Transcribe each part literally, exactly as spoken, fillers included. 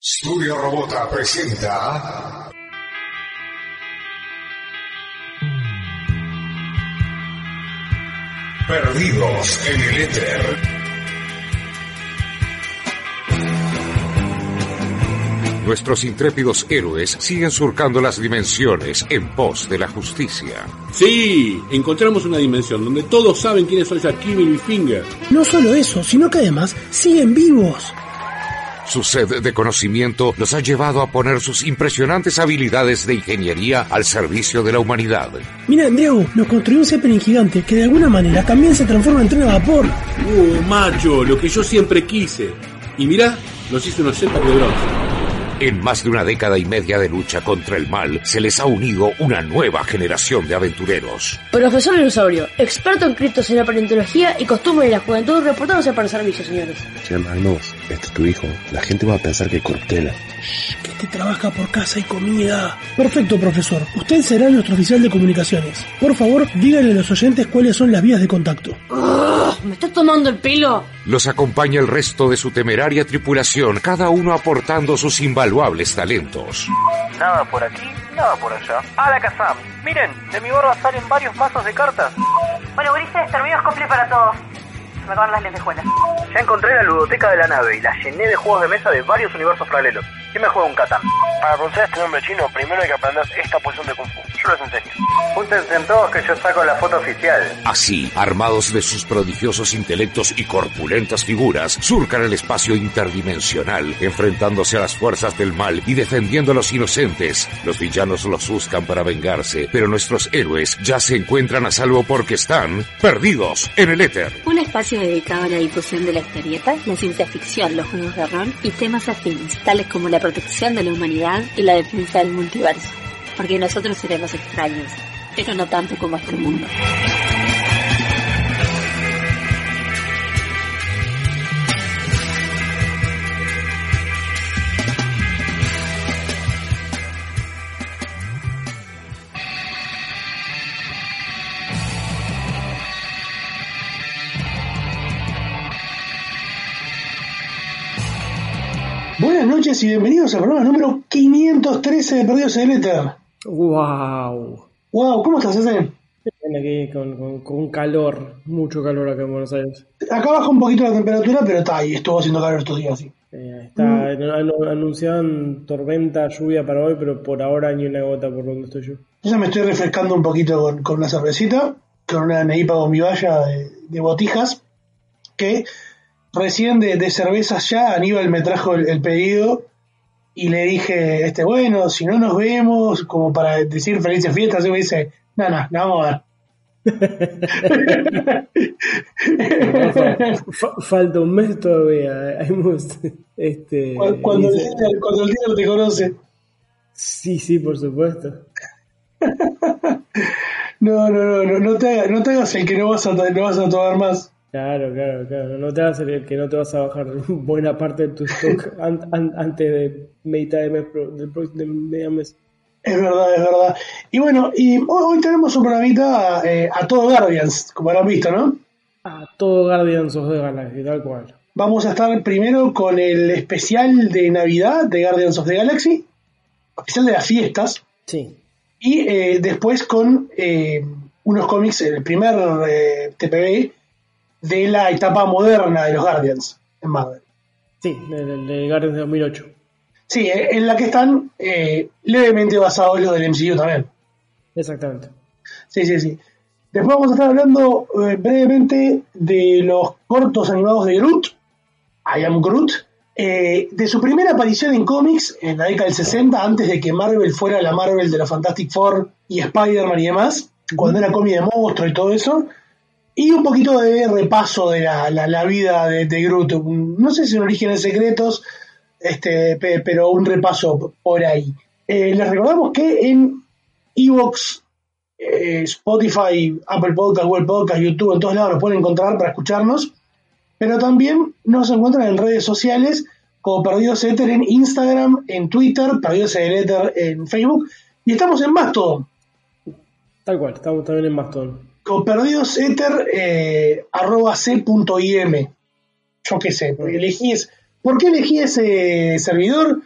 Studio Robota presenta Perdidos en el Éter. Nuestros intrépidos héroes siguen surcando las dimensiones en pos de la justicia. Sí, encontramos una dimensión donde todos saben quiénes son Shaquille y Littlefinger. No solo eso, sino que además siguen vivos. Su sed de conocimiento los ha llevado a poner sus impresionantes habilidades de ingeniería al servicio de la humanidad. Mira, Diego, nos construyó un Zeppelin gigante que de alguna manera también se transforma en tren a vapor. Uh, macho, lo que yo siempre quise. Y mirá, nos hizo unos jetpack de bronce. En más de una década y media de lucha contra el mal, se les ha unido una nueva generación de aventureros. Profesor Dinosaurio, experto en criptos, en la paleontología y costumbres de la juventud, reportándose para el servicio, señores. Señor Magnus, este es tu hijo. La gente va a pensar que es corruptela. Shh, que este trabaja por casa y comida. Perfecto, profesor. Usted será nuestro oficial de comunicaciones. Por favor, díganle a los oyentes cuáles son las vías de contacto. Oh, ¿me estás tomando el pelo? Los acompaña el resto de su temeraria tripulación, cada uno aportando sus invaluables talentos. Nada por aquí, nada por allá. ¡Hala, Kazam! Miren, de mi barba salen varios mazos de cartas. Bueno, Ulises, terminamos cumple para todos. Se me acaban las lentejuelas. Ya encontré la ludoteca de la nave y la llené de juegos de mesa de varios universos paralelos. ¿Quién me juega un Catán? Para pronunciar este nombre chino, primero hay que aprender esta posición de Kung Fu. Yo les enseño. Júntense en todos que yo saco la foto oficial. Así, armados de sus prodigiosos intelectos y corpulentas figuras, surcan el espacio interdimensional, enfrentándose a las fuerzas del mal y defendiendo a los inocentes. Los villanos los buscan para vengarse, pero nuestros héroes ya se encuentran a salvo porque están perdidos en el éter. Un espacio dedicado a la difusión de la historieta, la ciencia ficción, los juegos de rol y temas afines, tales como la protección de la humanidad y la defensa del multiverso. Porque nosotros seremos extraños, pero no tanto como este mundo. Buenas noches y bienvenidos al programa número quinientos trece de Perdidos en el Éter. Wow. Wow, ¿cómo estás, César? Bien, aquí con, con, con calor, mucho calor acá en Buenos Aires. Acá baja un poquito la temperatura, pero está ahí, estuvo haciendo calor estos días, sí. Eh, está, mm. Anunciaban tormenta, lluvia para hoy, pero por ahora ni una gota por donde estoy yo. Yo ya me estoy refrescando un poquito con, con una cervecita, con una neipa con mi valla de, de botijas, que recién de, de cervezas ya Aníbal me trajo el, el pedido y le dije, este bueno, si no nos vemos, como para decir felices fiestas, y me dice, no, no, no vamos a ver. Falta un mes todavía. este, cuando, cuando, dice, el, cuando el tío te conoce. Sí, sí, por supuesto. No, no, no, no, no te hagas, no te hagas el que no vas a, no vas a tomar más. Claro, claro, claro. No te hagas el que no te vas a bajar buena parte de tu stock an, an, antes de mitad de mes, del próximo medio mes. Es verdad, es verdad. Y bueno, y hoy, hoy tenemos un programita eh, a todo Guardians, como habrán visto, ¿no? A todo Guardians of the Galaxy, tal cual. Vamos a estar primero con el especial de Navidad de Guardians of the Galaxy, especial de las fiestas. Sí. Y eh, después con eh, unos cómics, el primer eh, T P B de la etapa moderna de los Guardians en Marvel. Sí, del de Guardians de dos mil ocho. Sí, en la que están eh, levemente basados los del M C U también. Exactamente. Sí, sí, sí. Después vamos a estar hablando eh, brevemente de los cortos animados de Groot, I Am Groot, eh, de su primera aparición en cómics en la década del sesenta, antes de que Marvel fuera la Marvel de la Fantastic Four y Spider-Man y demás, cuando era cómic de monstruo y todo eso. Y un poquito de repaso de la, la, la vida de, de Groot. No sé si en Orígenes Secretos, este, pero un repaso por ahí. Eh, les recordamos que en iVoox, eh, Spotify, Apple Podcast, Google Podcast, YouTube, en todos lados nos pueden encontrar para escucharnos. Pero también nos encuentran en redes sociales como Perdidos Éter en Instagram, en Twitter, Perdidos Éter en Facebook. Y estamos en Mastodon. Tal cual, estamos también en Mastodon. Con Perdidos Éter, eh, arroba c punto i m. Yo qué sé, porque elegí es, ¿por qué elegí ese servidor?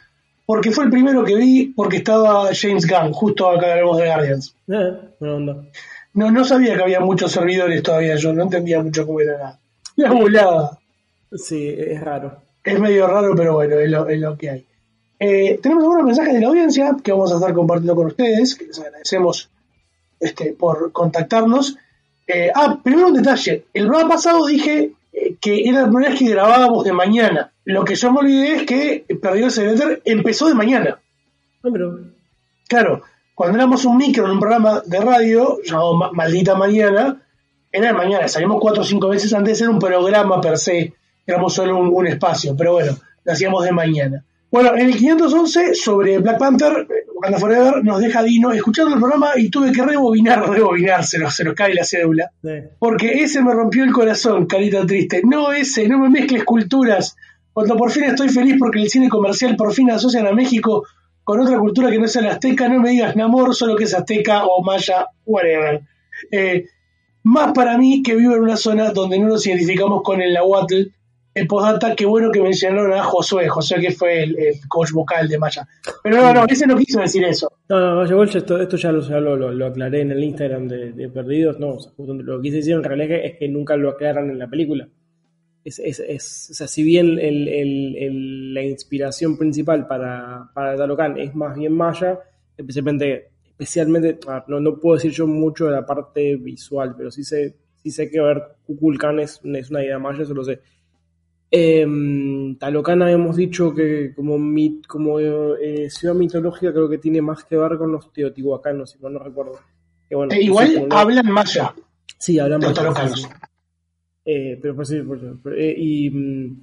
porque fue el primero que vi, porque estaba James Gunn, justo acá hablamos de Guardians. Eh, buena onda. No, no sabía que había muchos servidores todavía, yo no entendía mucho cómo era la, la volada. Sí, es raro. Es medio raro, pero bueno, es lo, es lo que hay. Eh, tenemos algunos mensajes de la audiencia que vamos a estar compartiendo con ustedes, que les agradecemos este, por contactarnos. Eh, ah, primero un detalle. El programa pasado dije eh, que era la primera vez que grabábamos de mañana. Lo que yo me olvidé es que Perdidos en el Éter empezó de mañana. No, pero... Claro, cuando éramos un micro en un programa de radio llamado Ma- Maldita Mañana, era de mañana. Salimos cuatro o cinco veces antes, era un programa per se. Éramos solo un, un espacio, pero bueno, lo hacíamos de mañana. Bueno, en el quinientos once, sobre Black Panther, Wakanda Forever, nos deja Dino escuchando el programa y tuve que rebobinar, rebobinar, se nos, se nos cae la cédula. Sí. Porque ese me rompió el corazón, carita triste. No ese, no me mezcles culturas. Cuando por fin estoy feliz porque el cine comercial por fin asocian a México con otra cultura que no sea la azteca, no me digas Namor, solo que es azteca o maya, whatever. Eh, más para mí que vivo en una zona donde no nos identificamos con el Nahuatl. El postdata, qué bueno que mencionaron a Josué, Josué que fue el, el coach vocal de Maya. Pero no, no, ese no quiso decir eso. No, no, yo esto, esto ya, lo, ya lo, lo, lo aclaré en el Instagram de, de Perdidos. No, o sea, justo lo que quise decir en realidad es que nunca lo aclaran en la película. Es, es, es, o sea, si bien el, el, el, la inspiración principal para, para Talocan es más bien Maya, especialmente, especialmente no, no puedo decir yo mucho de la parte visual, pero sí sé, sí sé que a ver, Kukulkan es, es una idea Maya, eso lo sé. Eh, Talocan habíamos dicho que como, mit, como eh, ciudad mitológica creo que tiene más que ver con los teotihuacanos, si mal no recuerdo. Que, bueno, eh, igual sí, no, hablan Maya. Sí, hablan los Maya. talocanos. Eh, pero por sí, por, por, eh, y,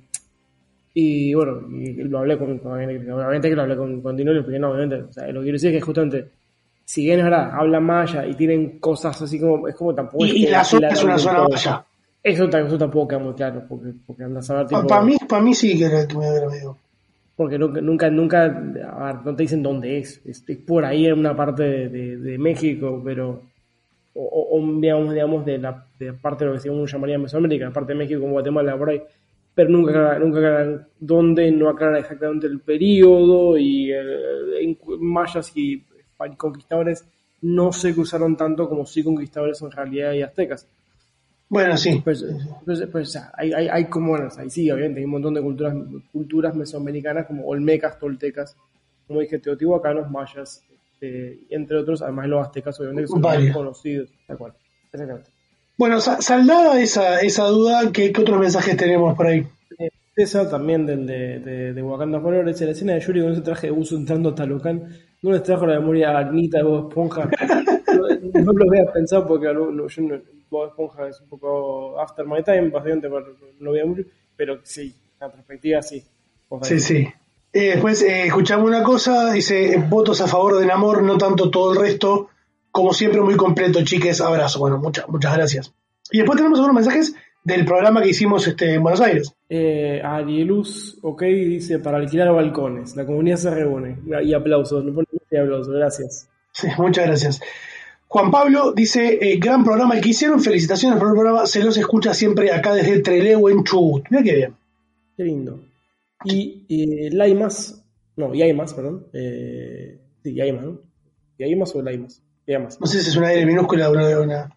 y bueno, y lo hablé con, con obviamente que lo hablé con, con Dino, porque no, obviamente, o sea, lo que quiero decir es que justamente, si bien es verdad, hablan Maya y tienen cosas así como, es como tampoco... Y, es y que la zona es una todo. zona Maya. Eso, eso tampoco queda muy claro, porque, porque andas a ver tipo... Para mí, para mí sí que era el que me había. Porque nunca, nunca, nunca, a ver, no te dicen dónde es, es, es por ahí en una parte de, de, de México, pero, o, o digamos, digamos de la de parte de lo que se llamaría Mesoamérica, parte de México como Guatemala, por ahí, pero nunca aclaran, nunca aclaran dónde, no aclaran exactamente el periodo, y eh, mayas y conquistadores no se cruzaron tanto como sí conquistadores en realidad y aztecas. Bueno, sí. Pues, pues, pues hay, hay, hay como, bueno, ahí sí, obviamente, hay un montón de culturas, culturas mesoamericanas como olmecas, toltecas, como dije, teotihuacanos, mayas, eh, entre otros, además los aztecas, obviamente, que son vale. muy conocidos, tal cual, exactamente. Bueno, saldada esa, esa duda, ¿qué, ¿qué otros mensajes tenemos por ahí? Eh, César, también del de, de, de Wakanda Forever, dice, la escena de Yuri con ese traje de buzo entrando a Talocan, no les trajo la memoria a Anita de Bob Esponja. no, no lo había pensado porque no, no, yo no, Bob Esponja es un poco after my time, básicamente, no lo veía mucho, pero sí, en perspectiva sí. Sí, sí. Eh, después eh, escuchamos una cosa, dice, votos a favor del amor, no tanto todo el resto, como siempre muy completo, chiques, abrazo. Bueno, muchas muchas gracias. Y después tenemos algunos mensajes del programa que hicimos este, en Buenos Aires. Eh, Arieluz, ok, dice, para alquilar balcones, la comunidad se reúne, y aplausos, me pone y aplausos, gracias. Sí, muchas gracias. Juan Pablo dice, eh, gran programa el que hicieron, felicitaciones por el programa, se los escucha siempre acá desde Trelew en Chubut. Mira qué bien. Qué lindo. Y eh, Laimas, no, Yaimas, perdón, eh, sí, Yaimas, ¿no? Yaimas o Laimas, Yaimas. No sé si es una L minúscula o una... una...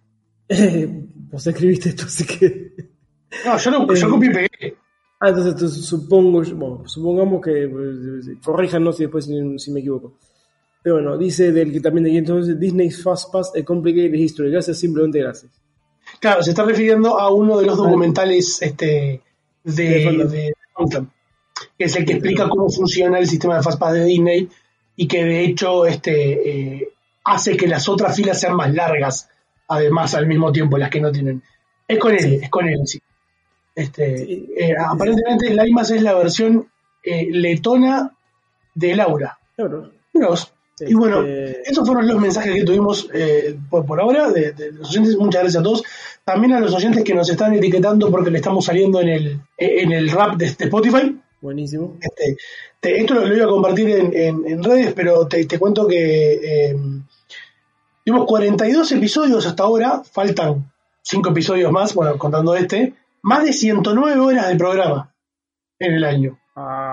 Vos escribiste esto, así que... No, yo, no, yo copié y pegué. Ah, entonces, entonces supongo, bueno, supongamos que, pues, corríjanos si después si, si me equivoco. Pero bueno, dice del que también de entonces Disney's Fast Pass a Complicated History. Gracias, simplemente gracias. Claro, se está refiriendo a uno de los documentales este, de, de, de Fountain, que es el que explica cómo funciona el sistema de Fast Pass de Disney y que de hecho este, eh, hace que las otras filas sean más largas, además al mismo tiempo las que no tienen. Es con él, es con él, sí. Este, sí. Eh, aparentemente Laimas es la versión eh, letona de Laura. Claro. Los. Y bueno, eh... esos fueron los mensajes que tuvimos eh, por, por ahora de, de los oyentes. Muchas gracias a todos. También a los oyentes que nos están etiquetando porque le estamos saliendo en el en el rap de, de Spotify. Buenísimo. Este, te, esto lo, lo iba a compartir en, en, en redes, pero te, te cuento que eh, tuvimos cuarenta y dos episodios hasta ahora. Faltan cinco episodios más, bueno, contando este. Más de ciento nueve horas de programa en el año. Wow.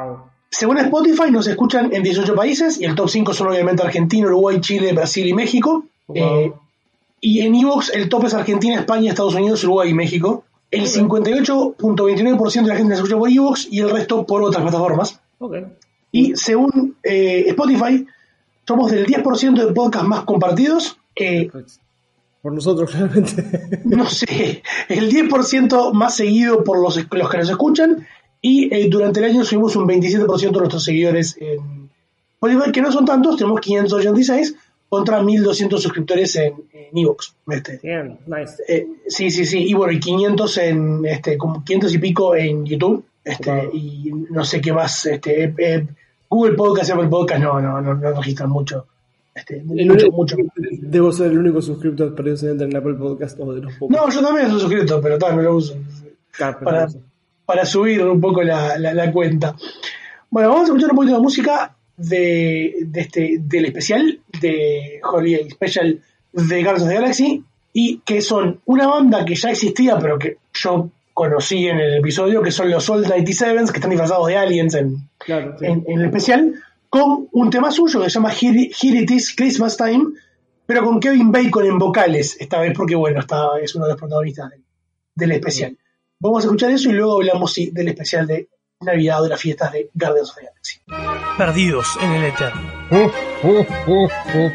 Según Spotify, nos escuchan en dieciocho países, y el top cinco son obviamente Argentina, Uruguay, Chile, Brasil y México. Wow. Eh, y en iVoox el top es Argentina, España, Estados Unidos, Uruguay y México. El okay. cincuenta y ocho punto veintinueve por ciento de la gente nos escucha por iVoox y el resto por otras plataformas. Okay. Y según eh, Spotify, somos del diez por ciento de podcasts más compartidos. Eh, por nosotros, claramente. No sé, el diez por ciento más seguido por los, los que nos escuchan. Y eh, durante el año subimos un veintisiete por ciento de nuestros seguidores en Spotify, que no son tantos, tenemos quinientos ochenta y seis contra mil doscientos suscriptores en iVoox. Este. Bien, nice. Eh, sí, sí, sí, y bueno, y quinientos en, este, como quinientos y pico en YouTube, este, wow. Y no sé qué más, este, eh, Google Podcast, Apple Podcast, no, no, no, no registran mucho. Este, mucho, único, mucho. Debo ser el único suscriptor precisamente en Apple Podcast o de los pocos. No, yo también soy suscriptor, pero también lo uso. Claro, para, para subir un poco la, la, la cuenta. Bueno, vamos a escuchar un poquito de música de, de este, del especial de Holiday Special de Guardians of the Galaxy, y que son una banda que ya existía pero que yo conocí en el episodio, que son los Old noventa y siete, que están disfrazados de aliens en, claro, sí. en, en el especial, con un tema suyo que se llama Here, Here It Is Christmas Time, pero con Kevin Bacon en vocales esta vez, porque bueno, está, es uno de los protagonistas del, del especial. Vamos a escuchar eso y luego hablamos sí, del especial de Navidad o de las fiestas de Guardians of the Galaxy. Perdidos en el éter. Oh, oh, oh, oh.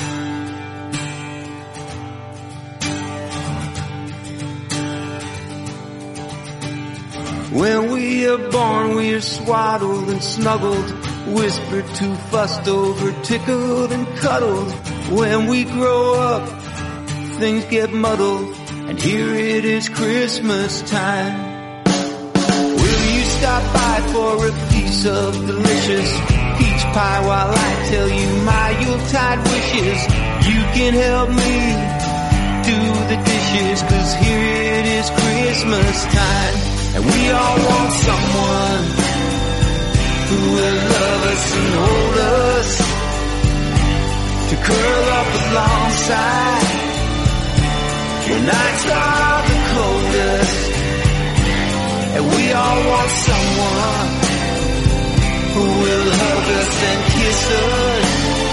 When we are born, we are swaddled and snuggled, whispered to, fussed over, tickled and cuddled. When we grow up, things get muddled, and here it is Christmas time. Will you stop by for a piece of delicious peach pie while I tell you my Yuletide wishes? You can help me do the dishes, 'cause here it is Christmas time. And we all want someone who will love us and hold us, to curl up alongside when nights are the coldest. And we all want someone who will hug us and kiss us.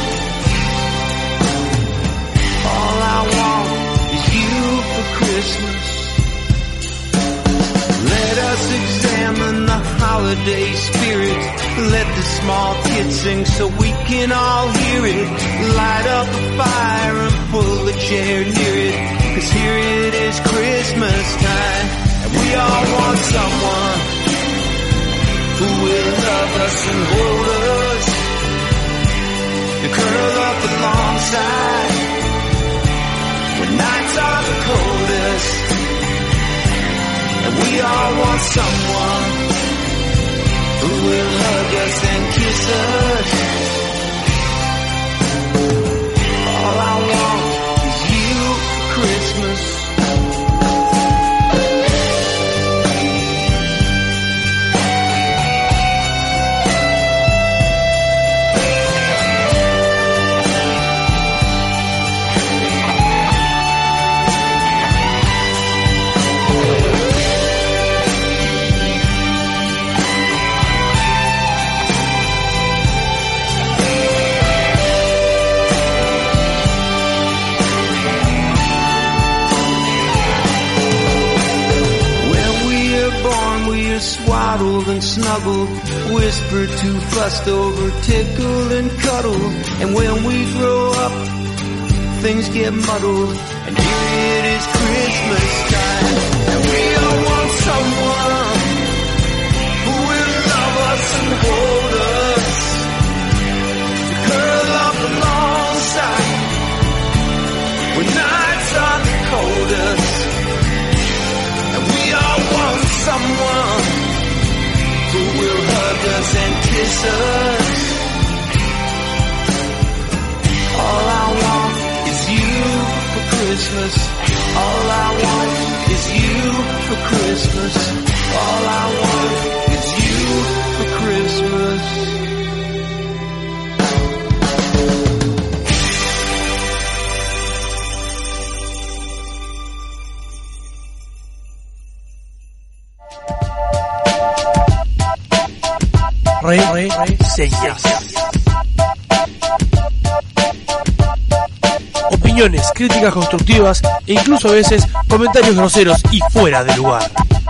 All I want is you for Christmas. Let us examine the holiday spirit. Let the small kids sing so we can all hear it. Light up a fire and pull a chair near it, 'cause here it is Christmas time. And we all want someone who will love us and hold us, to curl up alongside when nights are the coldest. And we all want someone who will hug us and kiss us. All I want is you for Christmas. Swaddled and snuggled, whispered to, fussed over, tickled and cuddled. And when we grow up, things get muddled, and here it is Christmas time. And we all want someone who will love us and hold us, to curl up alongside when nights are the coldest. And we all want someone who will hug us and kiss us. All I want is you for Christmas. All I want is you for Christmas. All I want is you for Christmas. sugerencias. Opiniones, críticas constructivas e incluso a veces comentarios groseros y fuera de lugar.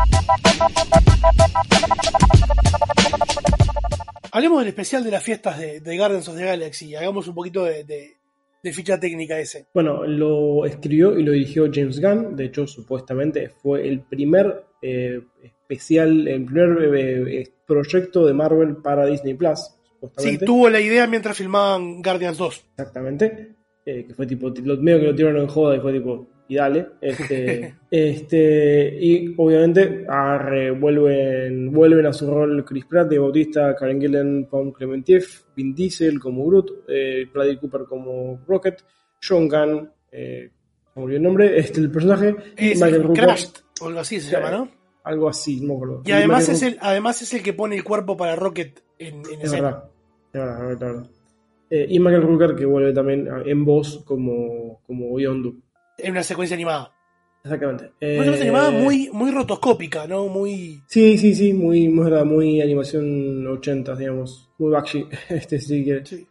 Hablemos del especial de las fiestas de, de Guardians of the Galaxy. Hagamos un poquito de, de, de ficha técnica ese. Bueno, lo escribió y lo dirigió James Gunn. De hecho, supuestamente fue el primer eh, especial, el primer eh, proyecto de Marvel para Disney Plus. Sí, tuvo la idea mientras filmaban Guardians dos. Exactamente. Eh, que fue tipo, lo medio que lo tiraron en joda y fue tipo, y dale. Este, este, y obviamente arre, vuelven, vuelven a su rol Chris Pratt, Dave Bautista, Karen Gillan, Pom Clementieff, Vin Diesel como Groot, eh, Bradley Cooper como Rocket, Sean Gunn, eh, ¿cómo olvidé el nombre? Este, el personaje, es Michael Rooker, Crashed, o algo así se llama, ¿no? Algo así, no me acuerdo. Y además es, el, además es el que pone el cuerpo para Rocket en, en es escena. Verdad, es verdad, es verdad. Eh, y Michael Rooker, que vuelve también en voz como, como Yondu. En una secuencia animada. Exactamente. Eh, una secuencia animada muy, muy rotoscópica, ¿no? Muy... Sí, sí, sí, muy, muy, muy animación ochenta, digamos. Muy Bakshi. Este sí que... Sí.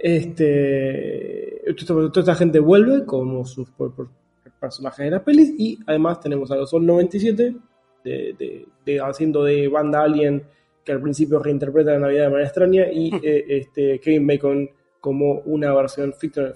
Este... Toda, toda esta gente vuelve como sus por, por personajes de las pelis. Y además tenemos a los Sol noventa y siete, de, de, de, haciendo de banda Alien, que al principio reinterpreta la Navidad de manera extraña. Y mm. eh, este Kevin Bacon como una versión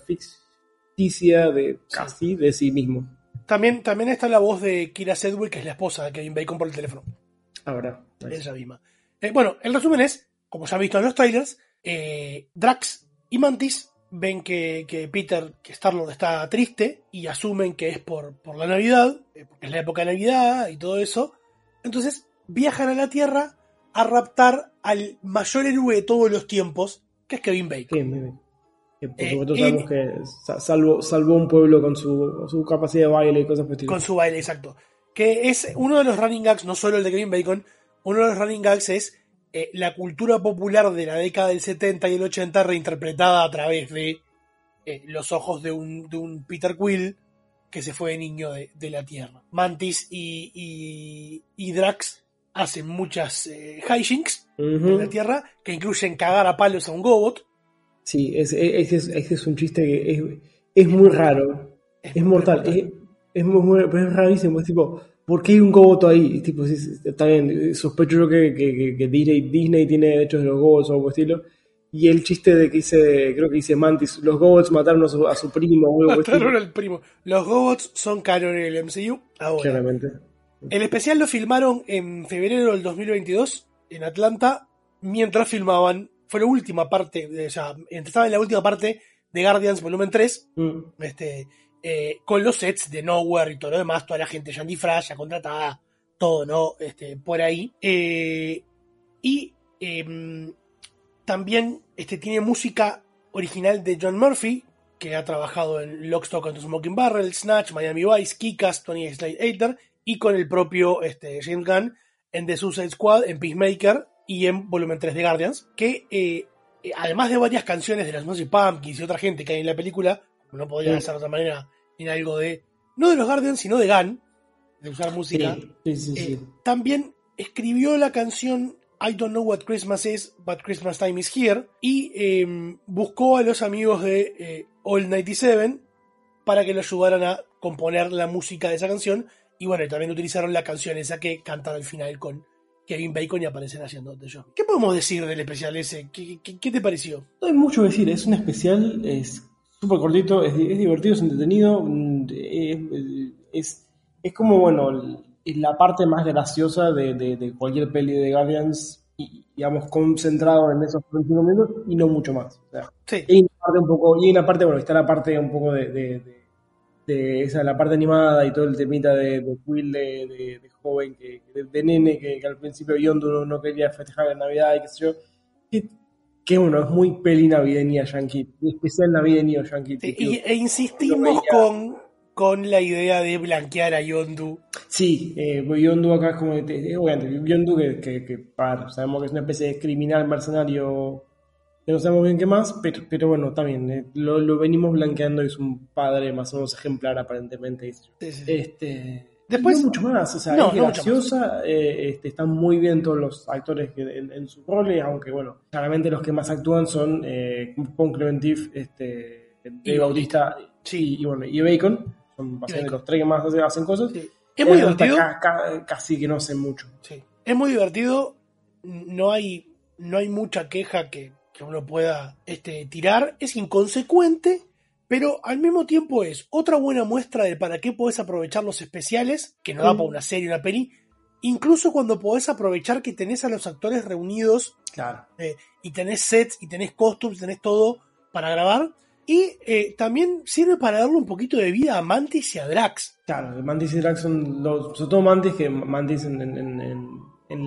ficticia de casi de sí mismo. También, también está la voz de Kira Sedgwick, que es la esposa de Kevin Bacon por el teléfono. Ahora. Nice. Ella misma. Eh, bueno, el resumen es, como ya han visto en los trailers, eh, Drax y Mantis ven que, que Peter, que Star-Lord está triste y asumen que es por, por la Navidad, eh, porque es la época de Navidad y todo eso. Entonces viajan a la Tierra a raptar al mayor héroe de todos los tiempos, que es Kevin Bacon. Kevin, que por supuesto eh, sabemos que salvó, salvó un pueblo con su, su capacidad de baile y cosas por el estilo. Con su baile, exacto. Que es uno de los running gags, no solo el de Kevin Bacon, uno de los running gags es eh, la cultura popular de la década del setenta y el ochenta reinterpretada a través de eh, los ojos de un, de un Peter Quill que se fue de niño de, de la Tierra. Mantis y, y, y Drax hacen muchas eh, hijinks uh-huh. en la Tierra, que incluyen cagar a palos a un Gobot. Sí, ese es, es, es, es un chiste que es, es muy raro, es, es mortal, mortal. Es, es, muy, muy, pero es rarísimo, es tipo, ¿por qué hay un Gobot ahí? Es tipo, sí, está bien, sospecho yo que, que, que, que Disney, Disney tiene derechos de los Gobots o algo estilo, y el chiste de que dice, creo que dice Mantis, los Gobots mataron a su, a su primo o algo así. Mataron al primo. Los Gobots son canon en el M C U ahora. Claramente. El especial lo filmaron en febrero del dos mil veintidós en Atlanta, mientras filmaban, fue la última parte, o sea, estaba en la última parte de Guardians Volumen tres, mm. este, eh, con los sets de Nowhere y todo lo demás, toda la gente ya en disfraz, ya contratada, todo, ¿no? Este, por ahí. Eh, y eh, también este, tiene música original de John Murphy, que ha trabajado en Lock, Stock and Two Smoking Barrels, Snatch, Miami Vice, Kick-Ass, Tony Slade Hater, y con el propio este, James Gunn en The Suicide Squad, en Peacemaker y en Volumen tres de Guardians, que eh, además de varias canciones de las Smashing Pumpkins y otra gente que hay en la película, como no podría sí. ser de otra manera en algo de, no de los Guardians, sino de Gunn, de usar música, sí, sí, sí, eh, sí. también escribió la canción I Don't Know What Christmas Is, But Christmas Time Is Here, y eh, buscó a los amigos de eh, All noventa y siete para que lo ayudaran a componer la música de esa canción. Y bueno, también utilizaron la canción esa que cantan al final con Kevin Bacon y aparecen haciendo The Job. ¿Qué podemos decir del especial ese? ¿Qué, qué, qué te pareció? No hay mucho que decir, es un especial, es súper cortito, es, es divertido, es entretenido, es, es, es como, bueno, la parte más graciosa de, de, de cualquier peli de Guardians, y, digamos, concentrado en esos veinticinco minutos y no mucho más. O sea, sí. Y hay una parte un poco, y hay una parte, bueno, está la parte un poco de... de, de de esa la parte animada y todo el temita de, de Quill de, de, de joven que de, de nene que, que al principio Yondu no, no quería festejar la Navidad y qué sé yo, que, que bueno, es muy peli navideña yankee, especial navideño yankee. Sí, y, e insistimos con, con la idea de blanquear a Yondu. Sí, eh, Yondu acá es como es obviamente Yondu que, que, que para, sabemos que es una especie de criminal mercenario que no sabemos bien qué más, pero, pero bueno, también eh, lo, lo venimos blanqueando y es un padre más o menos ejemplar aparentemente. Sí, sí. Este... Después, no mucho más, o sea, no, es no graciosa, eh, este, están muy bien todos los actores que, en, en sus roles, aunque bueno, claramente los que más actúan son eh, Pon Clementif, este, Dave Bautista sí. y, y, bueno, y Bacon, son básicamente los tres que más hacen, hacen cosas. Sí. Es muy divertido. Ca, ca, casi que no hacen mucho. Sí. Es muy divertido, no hay, no hay mucha queja que, que uno pueda este, tirar, es inconsecuente. Pero al mismo tiempo es otra buena muestra de para qué podés aprovechar los especiales, que no da para una serie, una peli, incluso cuando podés aprovechar que tenés a los actores reunidos, claro. eh, y tenés sets, y tenés costumes, tenés todo para grabar, y eh, también sirve para darle un poquito de vida a Mantis y a Drax. Claro, Mantis y Drax son los, sobre todo Mantis, que Mantis en en en en,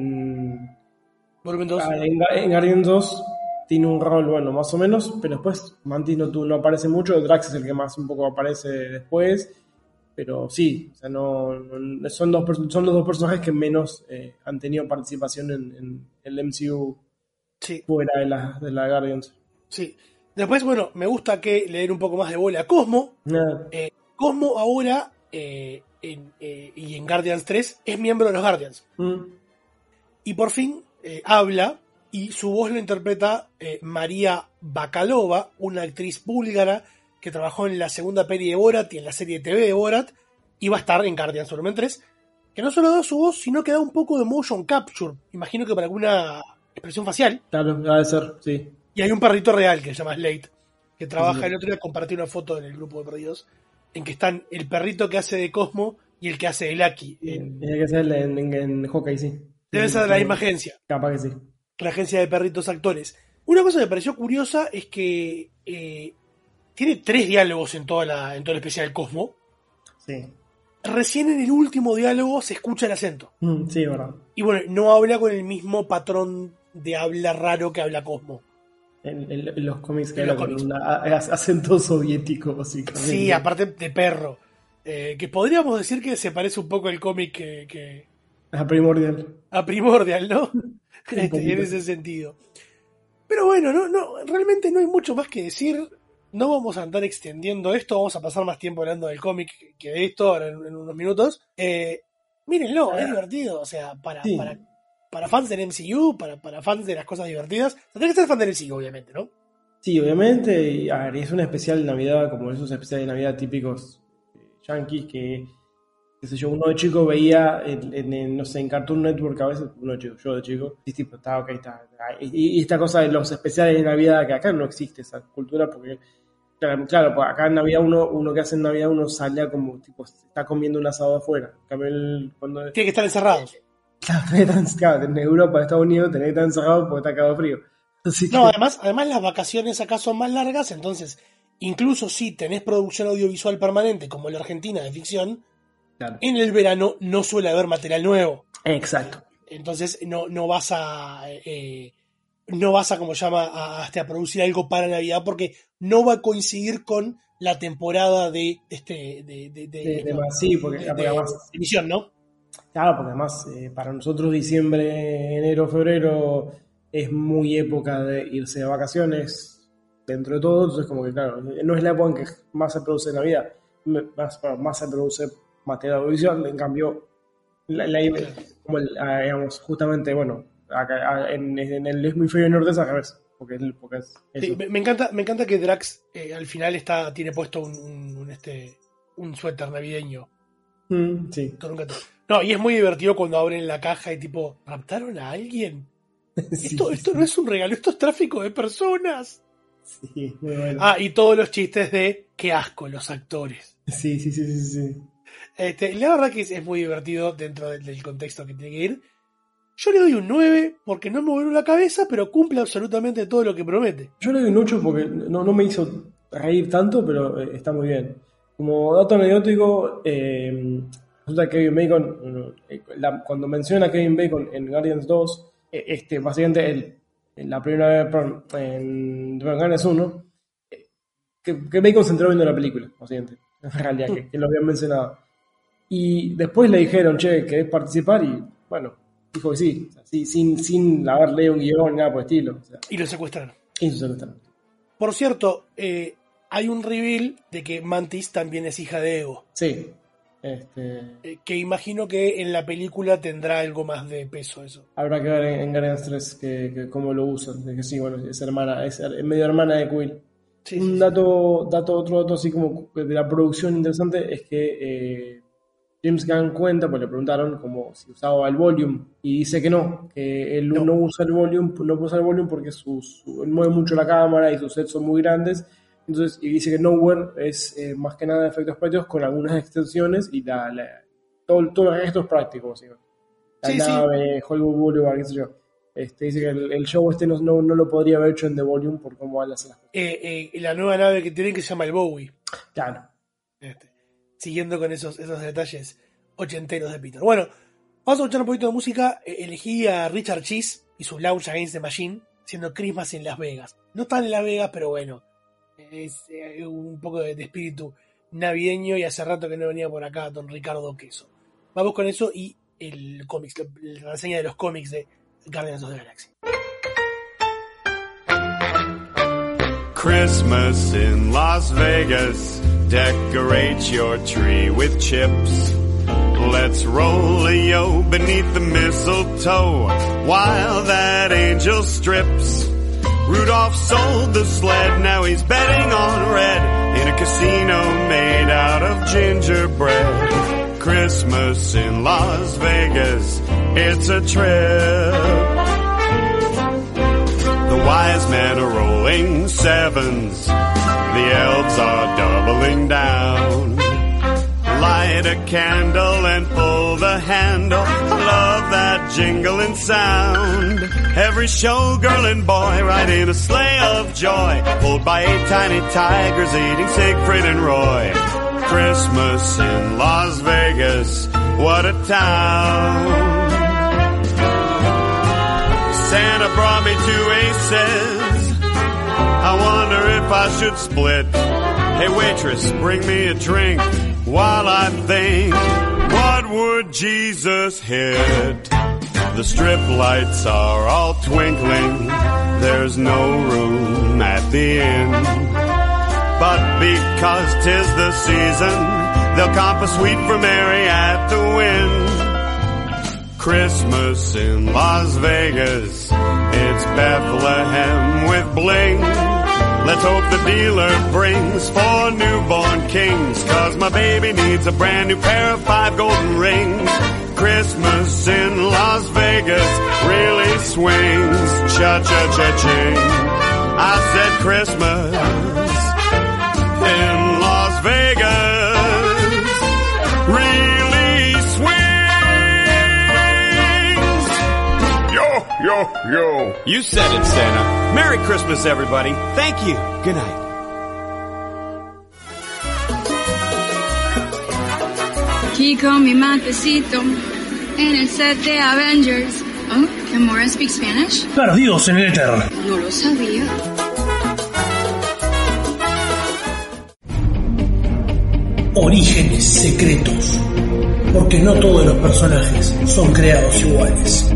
en, Volumen dos. en, en Guardians dos tiene un rol, bueno, más o menos, pero después Mantis no, no aparece mucho, Drax es el que más un poco aparece después, pero sí, o sea, no, no son, dos, son los dos personajes que menos eh, han tenido participación en, en el M C U sí. fuera de la, de la Guardians. Sí. Después, bueno, me gusta que le den un poco más de bola a Cosmo. Nah. Eh, Cosmo ahora, eh, en, eh, y en Guardians tres, es miembro de los Guardians. Mm. Y por fin eh, habla, y su voz lo interpreta eh, María Bakalova, una actriz búlgara que trabajó en la segunda peli de Borat y en la serie de T V de Borat, y va a estar en Guardians Volumen tres, que no solo da su voz, sino que da un poco de motion capture, imagino que para alguna expresión facial. Claro, debe ser, sí. Y hay un perrito real que se llama Slate, que trabaja, sí. El otro día compartí una foto en el grupo de perdidos, en que están el perrito que hace de Cosmo y el que hace de Lucky. En... Tiene que ser en, en, en Hawkeye, sí. Debe ser de la misma agencia. Capaz que sí. La agencia de perritos actores. Una cosa que me pareció curiosa es que eh, tiene tres diálogos en, toda la, en todo el especial Cosmo. Sí. Recién en el último diálogo se escucha el acento. Mm, sí, verdad. Y bueno, no habla con el mismo patrón de habla raro que habla Cosmo. En, en, en los cómics que habla con un acento soviético, básicamente. Sí, aparte de perro. Eh, que podríamos decir que se parece un poco al cómic que, que... A Primordial. A Primordial, ¿no? Este, en ese sentido. Pero bueno, no, no, realmente no hay mucho más que decir. No vamos a andar extendiendo esto. Vamos a pasar más tiempo hablando del cómic que de esto ahora en, en unos minutos. Eh, mírenlo, ah, es divertido. O sea, para, sí. para, para fans del M C U, para, para fans de las cosas divertidas. O sea, tenés que ser fan del M C U, obviamente, ¿no? Sí, obviamente. Y, a ver, es un especial de Navidad, como esos especiales de Navidad típicos yankees que, qué sé yo, uno de chico veía en, en, en, no sé, en Cartoon Network a veces, uno de chico, yo de chico, y tipo, está ok, está. Y, y esta cosa de los especiales de Navidad, que acá no existe esa cultura, porque, claro, claro pues acá en Navidad uno, uno que hace en Navidad, uno sale como, tipo, está comiendo un asado afuera. El, cuando, Tiene que estar encerrados. Claro, claro, en Europa, en Estados Unidos, tenés que estar encerrado porque está cagado frío. Así no, que... además, además las vacaciones acá son más largas, entonces, incluso si tenés producción audiovisual permanente, como la Argentina de ficción, claro. En el verano no suele haber material nuevo. Exacto. Entonces no, no vas a eh, no vas a como llama a, a, a producir algo para Navidad porque no va a coincidir con la temporada de este de, de, de, de, de no, más, sí, porque, de, porque de, además, de emisión, ¿no? Claro, porque además eh, para nosotros diciembre, enero, febrero es muy época de irse de vacaciones dentro de todo, entonces como que claro, no es la época en que más se produce Navidad, más, más se produce material audiovisual, en cambio, la, la, como el, digamos, justamente, bueno, acá, en, en el hemisferio norte es al revés, porque, porque es sí, me, me encanta, me encanta que Drax eh, al final está, tiene puesto un, un, un este, un suéter navideño. Mm, sí. Con un gato. No, y es muy divertido cuando abren la caja y tipo, ¿raptaron a alguien? sí, esto, esto no es un regalo, esto es tráfico de personas. Sí, muy bueno. Ah, y todos los chistes de qué asco los actores. Sí, sí, sí, sí, sí. Este, la verdad que es, es muy divertido dentro del, del contexto que tiene que ir. Yo le doy un nueve porque no me voló la cabeza, pero cumple absolutamente todo lo que promete. Yo le doy un ocho porque no, no me hizo reír tanto, pero eh, está muy bien. Como dato anecdótico, eh, resulta que Kevin Bacon, eh, la, cuando menciona a Kevin Bacon en Guardians dos, eh, este, básicamente el, en la primera vez, perdón, en Guardians uno, eh, que, que Bacon se entró viendo la película, básicamente, en realidad, que, que lo habían mencionado. Y después le dijeron, che, ¿querés participar? Y bueno, dijo que sí, o sea, sí sin, sin haber leído un guión ni nada por el estilo. O sea, y lo secuestraron. Y lo secuestraron. Por cierto, eh, hay un reveal de que Mantis también es hija de Ego. Sí. Este... Eh, que imagino que en la película tendrá algo más de peso eso. Habrá que ver en, en Guardians tres que, que cómo lo usan. De que sí, bueno, es hermana, es medio hermana de Quill. Sí, Un sí, dato, sí. dato, otro dato así como de la producción interesante es que eh, James Gunn cuenta, pues le preguntaron como si usaba el volume y dice que no, que él no, no usa el volume, no usa el volume porque su, su, él mueve mucho la cámara y sus sets son muy grandes. Entonces, y dice que Nowhere es eh, más que nada efectos prácticos con algunas extensiones y la, la, todo, todo el resto es práctico, ¿sí? La sí, nave, sí. Hollywood Boulevard, qué sé yo. Este, dice que el, el show este no, no, no lo podría haber hecho en The Volume por cómo van las cosas. Eh, eh, la nueva nave que tienen que se llama el Bowie. Claro. Este, siguiendo con esos, esos detalles ochenteros de Peter. Bueno, vamos a escuchar un poquito de música. Eh, elegí a Richard Cheese y su Launch Against the Machine, siendo Christmas en Las Vegas. No están en Las Vegas, pero bueno, es eh, un poco de, de espíritu navideño y hace rato que no venía por acá don Ricardo Queso. Vamos con eso y el cómics, la, la reseña de los cómics de Guardians of the Galaxy. Christmas in Las Vegas, decorate your tree with chips. Let's roll a yo beneath the mistletoe while that angel strips. Rudolph sold the sled, now he's betting on red in a casino made out of gingerbread. Christmas in Las Vegas, it's a trip. The wise men are rolling sevens, the elves are doubling down. Light a candle and pull the handle, love that jingling sound. Every showgirl and boy ride in a sleigh of joy, pulled by eight tiny tigers eating Siegfried and Roy. Christmas in Las Vegas, what a town. Santa brought me two aces, I wonder if I should split. Hey waitress, bring me a drink while I think, what would Jesus hit? The strip lights are all twinkling, there's no room at the inn. But because 'tis the season, they'll comp a suite for Mary at the Wynn. Christmas in Las Vegas, it's Bethlehem with bling. Let's hope the dealer brings four newborn kings, 'cause my baby needs a brand new pair of five golden rings. Christmas in Las Vegas really swings, cha-cha-cha-ching. I said Christmas in Las Vegas really swings. Yo, yo, yo. You said it, Santa. Merry Christmas, everybody. Thank you. Good night. Aquí con mi matecito en el set de Avengers. Oh, Gamora speaks Spanish. Perdidos en el éter. No lo sabía. Orígenes secretos. Porque no todos los personajes son creados iguales.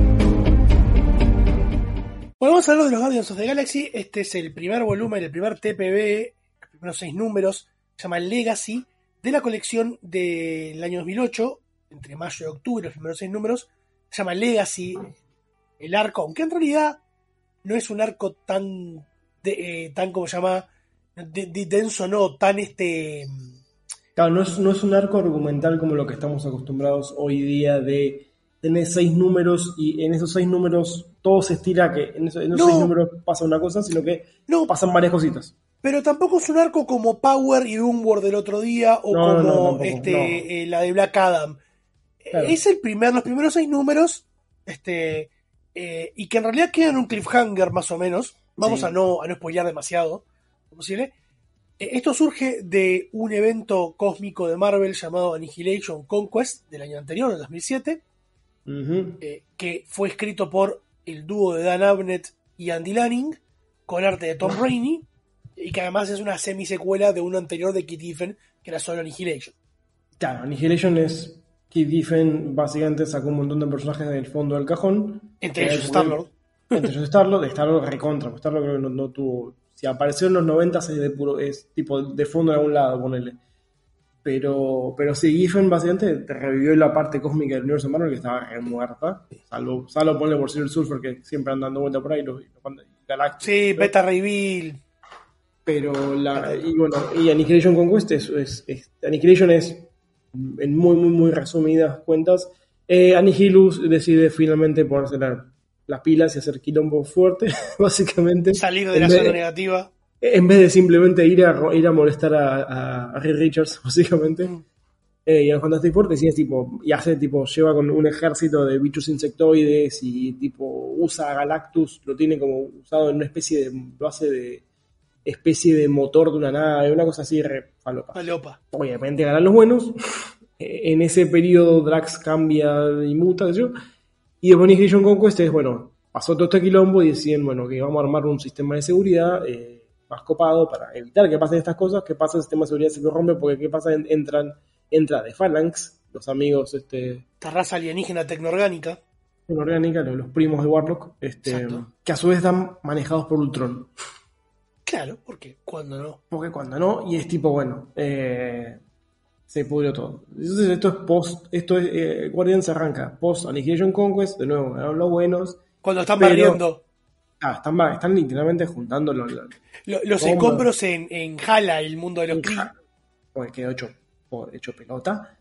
Bueno, vamos a hablar de los Guardians of the Galaxy. Este es el primer volumen, el primer T P B, los primeros seis números, se llama Legacy, de la colección del año dos mil ocho, entre mayo y octubre, los primeros seis números, se llama Legacy, el arco, aunque en realidad no es un arco tan, de, eh, tan como se llama, de, de, denso, no, tan este... Claro, no es, no es un arco argumental como lo que estamos acostumbrados hoy día de tener seis números y en esos seis números todo se estira, que en esos, en esos no. seis números pasa una cosa, sino que no. pasan varias cositas. Pero tampoco es un arco como Power y Doomworld del otro día o no, como no, no, tampoco, este no. eh, la de Black Adam. Claro. Es el primer, los primeros seis números, este eh, y que en realidad quedan un cliffhanger más o menos. Vamos sí. a no a no spoilear demasiado, como posible. Eh, esto surge de un evento cósmico de Marvel llamado Annihilation Conquest del año anterior, del dos mil siete, uh-huh. eh, que fue escrito por el dúo de Dan Abnett y Andy Lanning con arte de Tom Rainey. Y que además es una semisecuela de uno anterior de Keith Giffen, que era solo Annihilation. Claro, Annihilation es... Keith Giffen básicamente sacó un montón de personajes del fondo del cajón. Entre ellos Star-Lord. Entre ellos Star-Lord, Star-Lord recontra. Star-Lord creo que no, no tuvo... Si apareció en los noventa es de puro... Es tipo de fondo de algún lado, ponele. Pero, pero sí, Giffen básicamente te revivió la parte cósmica del universo Marvel que estaba re muerta. Salvo, salvo ponerle por Silver Surfer, que siempre andan dando vuelta por ahí. Los, los Galactus, sí, ¿no? Beta Reveal. Pero la. Y bueno, y Annihilation Conquest es, es, es. Annihilation es, en muy, muy, muy resumidas cuentas, eh, Annihilus decide finalmente ponerse la, las pilas y hacer quilombo fuerte, básicamente. Salir de la zona de, negativa. En vez de simplemente ir a, ir a molestar a, a, a Reed Richards, básicamente, mm. eh, y a los Fantastic Four, decide, tipo, y hace, tipo, lleva con un ejército de bichos insectoides y, tipo, usa a Galactus, lo tiene como usado en una especie de, lo hace de especie de motor de una nave, una cosa así, re falopa. Falopa. Obviamente ganan los buenos, en ese periodo Drax cambia y muta, qué sé yo, y después Annihilation Conquest es, bueno, pasó todo este quilombo y deciden, bueno, que vamos a armar un sistema de seguridad, eh, más copado para evitar que pasen estas cosas. ¿Qué pasa? El sistema de seguridad se corrompe porque ¿qué pasa? Entran, entra de Phalanx, los amigos, este... esta raza alienígena tecnoorgánica. Tecnoorgánica, los, los primos de Warlock, este, que a su vez están manejados por Ultron. Claro, porque cuando no. Porque cuando no, y es tipo, bueno, eh, se pudrió todo. Entonces esto es post, esto es, eh, Guardian se arranca post Annihilation Conquest, de nuevo, ganaron los buenos. Cuando están barriendo. Ah, están, están literalmente juntando los, los, los escombros en, en Hala, el mundo de los Kree. Porque quedó hecho, hecho pelota.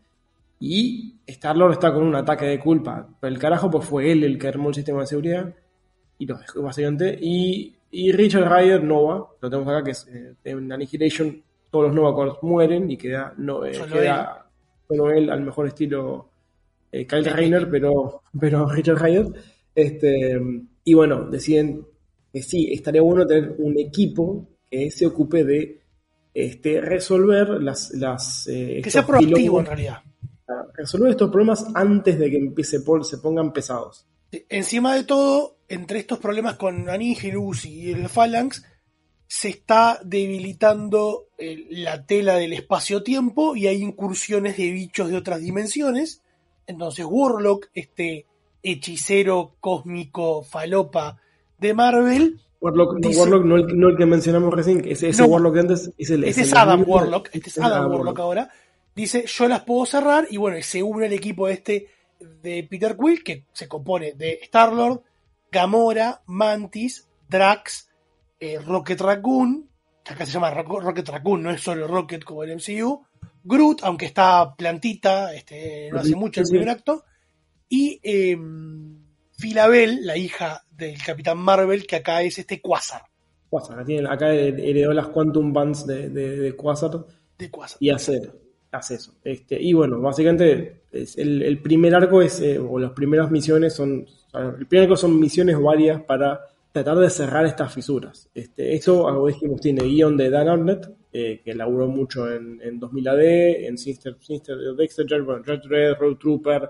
Y Star-Lord está con un ataque de culpa. Pero el carajo, pues fue él el que armó el sistema de seguridad. Y lo dejó básicamente. Y, y Richard Rider, Nova, lo tenemos acá, que es eh, en Annihilation, todos los Nova Corps mueren y queda, no, eh, queda bueno, él al mejor estilo eh, Kyle Rayner, pero, pero Richard Rider. Este, y bueno, deciden que sí, estaría bueno tener un equipo que se ocupe de este, resolver las... las eh, que sea proactivo en realidad. Resolver estos problemas antes de que empiece por, se pongan pesados. Encima de todo, entre estos problemas con Annihilus y el Phalanx, se está debilitando el, la tela del espacio-tiempo y hay incursiones de bichos de otras dimensiones. Entonces Warlock, este hechicero cósmico falopa de Marvel... Warlock, dice, no, Warlock no, el, no el que mencionamos recién, ese, ese no, Warlock de antes es el... Este es Adam Warlock, este es Adam Warlock, Warlock ahora. Dice, yo las puedo cerrar, y bueno, se une el equipo este de Peter Quill, que se compone de Star-Lord, Gamora, Mantis, Drax, eh, Rocket Raccoon, que acá se llama Rocket Raccoon, no es solo Rocket como el M C U, Groot, aunque está plantita, este, no hace mucho el primer acto, y eh, Phyla-Vell, la hija del Capitán Marvel, que acá es este Quasar. Quasar, tiene, acá heredó las Quantum Bands de, de, de Quasar. De Quasar. Y hace, hace eso. Este, y bueno, básicamente es el, el primer arco es, eh, o las primeras misiones son, o sea, el primer arco son misiones varias para tratar de cerrar estas fisuras. Este, esto, como dijimos, tiene guión de Dan Abnett, eh, que laburó mucho en, en dos mil A D, en Sinister, Sinister Dexter, bueno, Red Red, Road Trooper,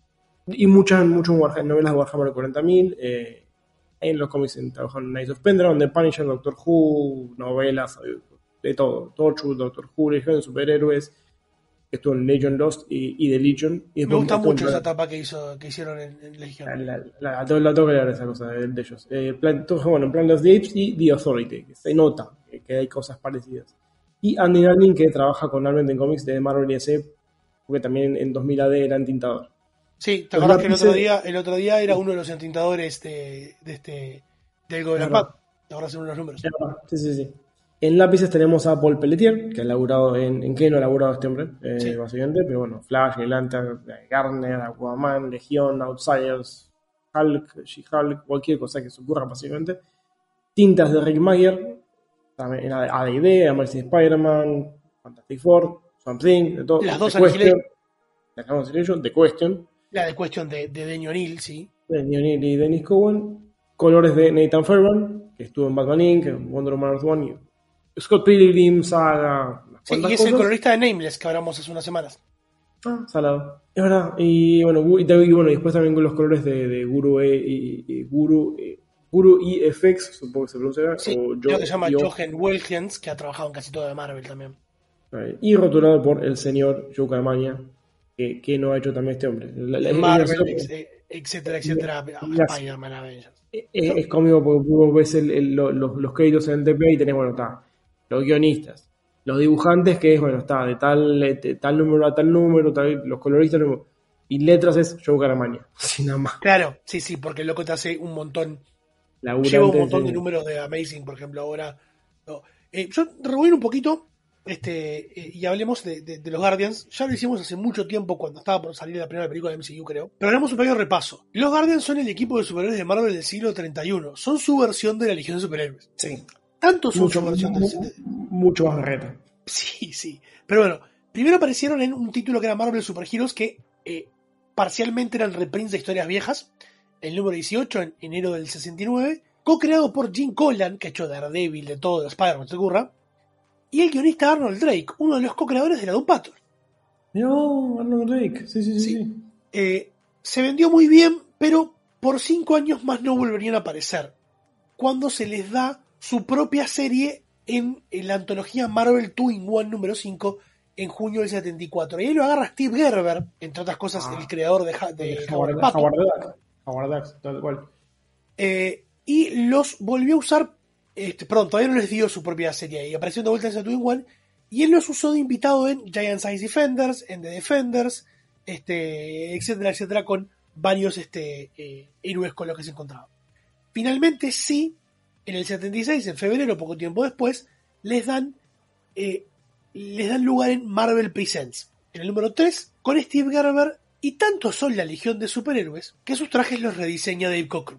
y muchas, muchas novelas de Warhammer cuarenta mil, eh, en los cómics trabajó en Knights of Pendragon, The Punisher, Doctor Who, novelas, de todo, Torchwood, Doctor Who, Legion de Superhéroes, estuvo en Legion Lost y, y The Legion. Y me gusta mucho esa etapa que hizo que hicieron en, en Legion. La, la, la, la, la tengo que leer esa cosa de, de ellos. Eh, plan, todo, bueno, Planet of the Apes y The Authority, que se nota que, que hay cosas parecidas. Y Andy Darling, que trabaja con Arment en cómics de Marvel y D C, porque también en dos mil A D era entintador. Sí, ¿te acordás que el otro día, el otro día era uno de los entintadores de, de este del Gobernapat? ¿Te acordás de uno de los números? Sí, sí, sí. En lápices tenemos a Paul Pelletier, que ha laburado en... ¿En qué no ha laburado este hombre? Eh, sí. Básicamente, pero bueno, Flash, Green Lantern, Garner, Aquaman, Legión, Outsiders, Hulk, She-Hulk, cualquier cosa que se ocurra, básicamente. Tintas de Rick Mayer, también A D y D, Amazing Spider-Man, Fantastic Four, Something, de todo. Las dos Question, la acabamos de decir yo, The Question. La de Question de, de Denny O'Neil, sí. Denny O'Neil y Dennis Cowan. Colores de Nathan Fairbairn, que estuvo en Batman incorporated, Wonder Woman Earth One y Scott Pilgrim, Saga. Sí, y es cosas. El colorista de Nameless que hablamos hace unas semanas. Ah, salado. Es verdad. Y bueno, y, y bueno, después también con los colores de, de Guru E y, y Guru, eh, Guru E F X, supongo que se pronuncia. Sí, o creo que se llama Jochen Wilkins, que ha trabajado en casi todo de Marvel también. Y rotulado por el señor Joe Carmania, que, que no ha hecho también este hombre. La, la, Marvel, la, ex, etcétera, etcétera, Spider-Man, Avengers. Es, es cómico porque vos ves el, el, los, los créditos en el T P y tenés, bueno, está, los guionistas, los dibujantes, que es, bueno, está de tal, de tal número a tal número, tal, los coloristas, y letras es Joe Caramagna, sin nada más. Claro, sí, sí, porque el loco te hace un montón. Laburante, lleva un montón sí. de números de Amazing, por ejemplo, ahora. No. Eh, yo rebobino un poquito este, eh, y hablemos de, de, de los Guardians. Ya lo hicimos hace mucho tiempo cuando estaba por salir la primera película de M C U, creo. Pero hagamos un pequeño repaso. Los Guardians son el equipo de superhéroes de Marvel del siglo treinta y uno. Son su versión de la Legión de Superhéroes. Sí. Tanto son Mucho, su versión mucho, del... mucho más reta. Sí, sí. Pero bueno, primero aparecieron en un título que era Marvel Super Heroes, que eh, parcialmente eran reprints de historias viejas. El número dieciocho, en enero del sesenta y nueve. Co-creado por Jim Collan, que ha hecho Daredevil, de todo, de Spider-Man, se ocurra. Y el guionista Arnold Drake, uno de los co-creadores de la Doom Patrol. No, Arnold Drake, sí, sí, sí. sí. sí. Eh, se vendió muy bien, pero por cinco años más no volverían a aparecer. Cuando se les da su propia serie en, en la antología Marvel dos in one número cinco en junio del setenta y cuatro. Y ahí lo agarra Steve Gerber, entre otras cosas, ah, el creador de, de, de Howard, Howard Howard Duck. Howard Duck, tal cual. Eh, y los volvió a usar, este, perdón, todavía no les dio su propia serie y apareció de vuelta en ese dos in one, y él los usó de invitado en Giant Size Defenders, en The Defenders, este, etcétera, etcétera, con varios este, eh, héroes con los que se encontraba. Finalmente, sí, en el setenta y seis, en febrero, poco tiempo después, les dan eh, les dan lugar en Marvel Presents, en el número tres, con Steve Gerber, y tanto son la legión de superhéroes que sus trajes los rediseña Dave Cockrum.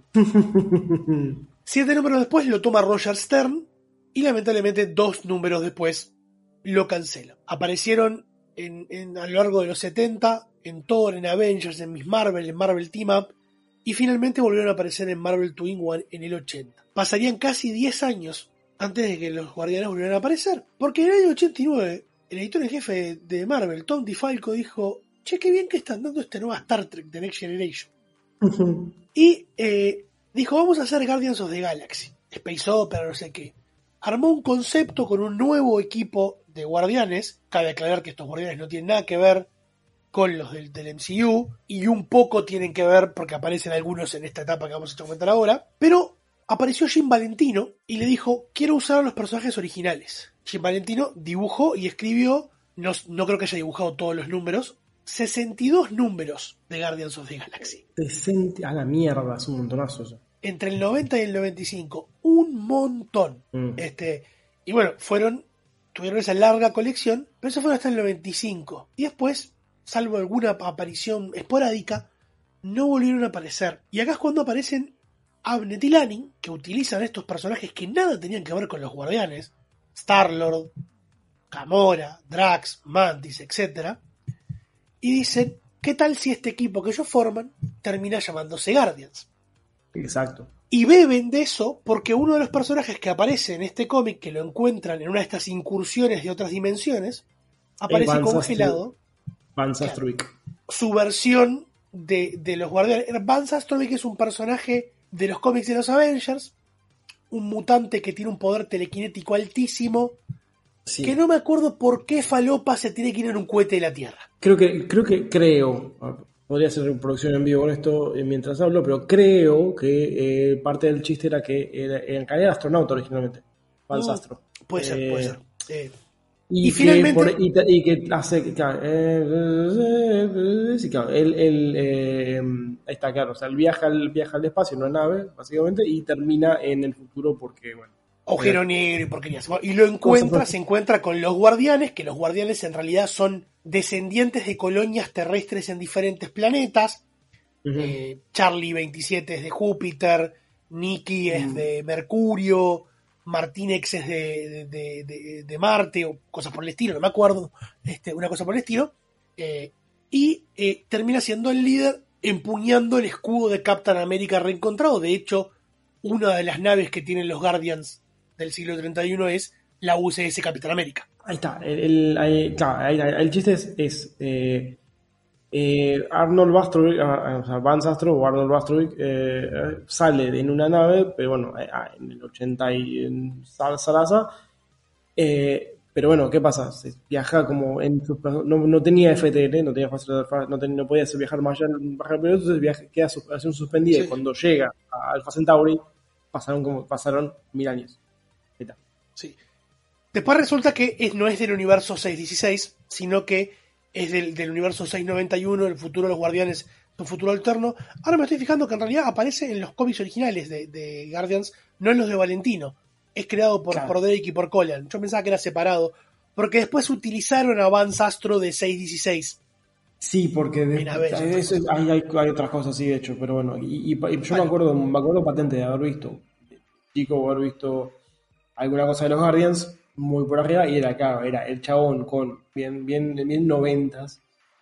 Siete números después lo toma Roger Stern, y lamentablemente dos números después lo cancela. Aparecieron en, en, a lo largo de los setenta, en Thor, en Avengers, en Miss Marvel, en Marvel Team Up, y finalmente volvieron a aparecer en Marvel dos in one en el ochenta. Pasarían casi diez años antes de que los Guardianes volvieran a aparecer, porque en el año ochenta y nueve el editor en jefe de Marvel, Tom DeFalco, dijo: che, qué bien que están dando esta nueva Star Trek The Next Generation. Uh-huh. Y eh, dijo: vamos a hacer Guardians of the Galaxy, Space Opera, no sé qué. Armó un concepto con un nuevo equipo de guardianes. Cabe aclarar que estos guardianes no tienen nada que ver con los del, del M C U, y un poco tienen que ver porque aparecen algunos en esta etapa que vamos a comentar ahora. Pero apareció Jim Valentino y le dijo: quiero usar a los personajes originales. Jim Valentino dibujó y escribió, no, no creo que haya dibujado todos los números, sesenta y dos números de Guardians of the Galaxy. sesenta, a la mierda, es un montonazo eso. Entre el noventa y el noventa y cinco, un montón. Mm. Este, y bueno, fueron, tuvieron esa larga colección, pero eso fue hasta el noventa y cinco. Y después, salvo alguna aparición esporádica, no volvieron a aparecer. Y acá es cuando aparecen Abnett y Lanning, que utilizan estos personajes que nada tenían que ver con los Guardianes, Star-Lord, Gamora, Drax, Mantis, etcétera, y dicen: ¿qué tal si este equipo que ellos forman termina llamándose Guardians? Exacto. Y beben de eso porque uno de los personajes que aparece en este cómic, que lo encuentran en una de estas incursiones de otras dimensiones, aparece congelado. Van Sastrovic. Su versión de, de los Guardianes. Van Sastrovic es un personaje de los cómics de los Avengers, un mutante que tiene un poder telequinético altísimo, sí, que no me acuerdo por qué falopa se tiene que ir en un cohete de la Tierra. Creo que, creo que, creo, podría hacer producción en vivo con esto mientras hablo, pero creo que eh, parte del chiste era que era, en realidad era astronauta originalmente, Van no, Sastro. Puede ser, eh, puede ser. Eh, Y, y que finalmente por, y, y que hace claro, eh, sí, claro, él, él eh, ahí está claro, o sea, él viaja al, viaja al espacio en una nave, básicamente, y termina en el futuro porque, bueno, agujero eh, negro y porquerías. Y lo encuentra, se encuentra con los Guardianes, que los Guardianes en realidad son descendientes de colonias terrestres en diferentes planetas. Uh-huh. eh, Charlie veintisiete es de Júpiter, Nikki es uh-huh. de Mercurio, Martínez es de, de, de, de Marte, o cosas por el estilo, no me acuerdo, este, una cosa por el estilo, eh, y eh, termina siendo el líder empuñando el escudo de Captain America reencontrado. De hecho, una de las naves que tienen los Guardians del siglo treinta y uno es la U S S Capitán América. Ahí está, el, el, ahí, claro, ahí, ahí, el chiste es, es eh, eh, Arnold Bastrovic, uh, o sea, Van Sastro o Arnold Bastrovic eh, sale en una nave, pero bueno, eh, en el ochenta y en Sarasa, eh, pero bueno, ¿qué pasa? Se viaja como en su, no, no tenía F T L, no tenía no, tenía, no podía hacer viajar más allá, bajar, pero entonces viaja, queda acción suspendida, sí. Y cuando llega a Alpha Centauri pasaron como pasaron mil años. Sí. Después resulta que es, no es del universo seiscientos dieciséis, sino que es del, del universo seiscientos noventa y uno, el futuro de los Guardianes, un futuro alterno. Ahora me estoy fijando que en realidad aparece en los cómics originales de, de Guardians, no en los de Valentino. Es creado por, claro. por Drake y por Collan. Yo pensaba que era separado, porque después utilizaron a Vance Astro de seiscientos dieciséis. Sí, porque de, de eso hay, hay, hay otras cosas, sí, de hecho, pero bueno, y, y, y yo vale. me acuerdo me acuerdo patente de haber visto, chico, haber visto alguna cosa de los Guardians, muy por arriba, y era, claro, era el chabón con bien, bien, bien noventas,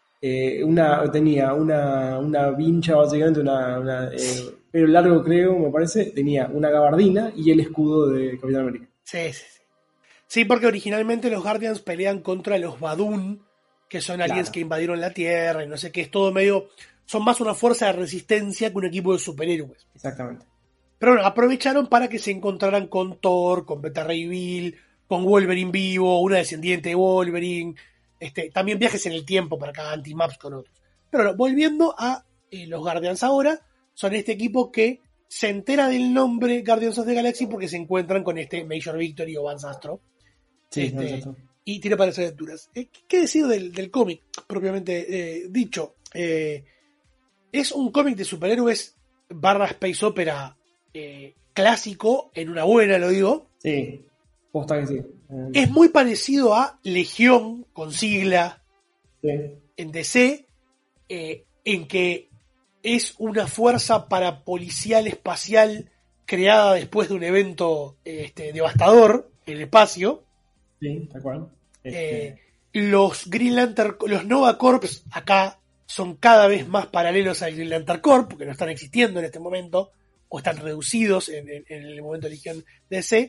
eh, una, tenía una, una vincha, básicamente, una, una eh, pero largo, creo, me parece, tenía una gabardina y el escudo de Capitán América. Sí, sí, sí. Sí, porque originalmente los Guardians pelean contra los Badun, que son aliens claro. que invadieron la Tierra y no sé qué, es todo medio... Son más una fuerza de resistencia que un equipo de superhéroes. Exactamente. Pero bueno, aprovecharon para que se encontraran con Thor, con Beta Ray Bill, con Wolverine vivo, una descendiente de Wolverine, este, también viajes en el tiempo para cada anti-maps con otros. Pero bueno, volviendo a eh, los Guardians ahora, son este equipo que se entera del nombre Guardians of the Galaxy porque se encuentran con este Major Victory o Vance Astro. Sí, este, exacto. Y tiene para hacer aventuras. Eh, ¿Qué decir del, del cómic, propiamente eh, dicho? Eh, es un cómic de superhéroes barra space opera eh, clásico, en una buena, lo digo. Sí, posta que sí. Eh. Es muy parecido a Legión, con sigla, sí. en D C, eh, en que es una fuerza parapolicial espacial creada después de un evento este, devastador en el espacio. Sí, tal cual. Este... Eh, los Green Lantern, los Nova Corps acá son cada vez más paralelos al Green Lantern Corps, porque no están existiendo en este momento, o están reducidos en, en, en el momento de Legión D C.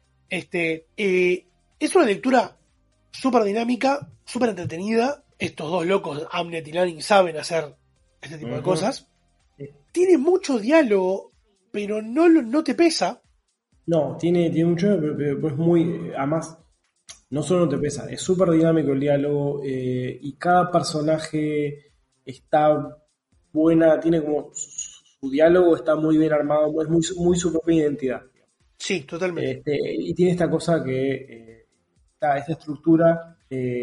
Este, eh, es una lectura súper dinámica, súper entretenida. Estos dos locos, Amnet y Lanning, saben hacer este tipo uh-huh. de cosas. Sí. Tiene mucho diálogo, pero no, no te pesa. No, tiene, tiene mucho, pero, pero es muy, además, no solo no te pesa, es súper dinámico el diálogo, eh, y cada personaje está buena, tiene como su, su diálogo está muy bien armado, es muy, muy su propia identidad. Sí, totalmente. Este, y tiene esta cosa que, eh, esta, esta estructura,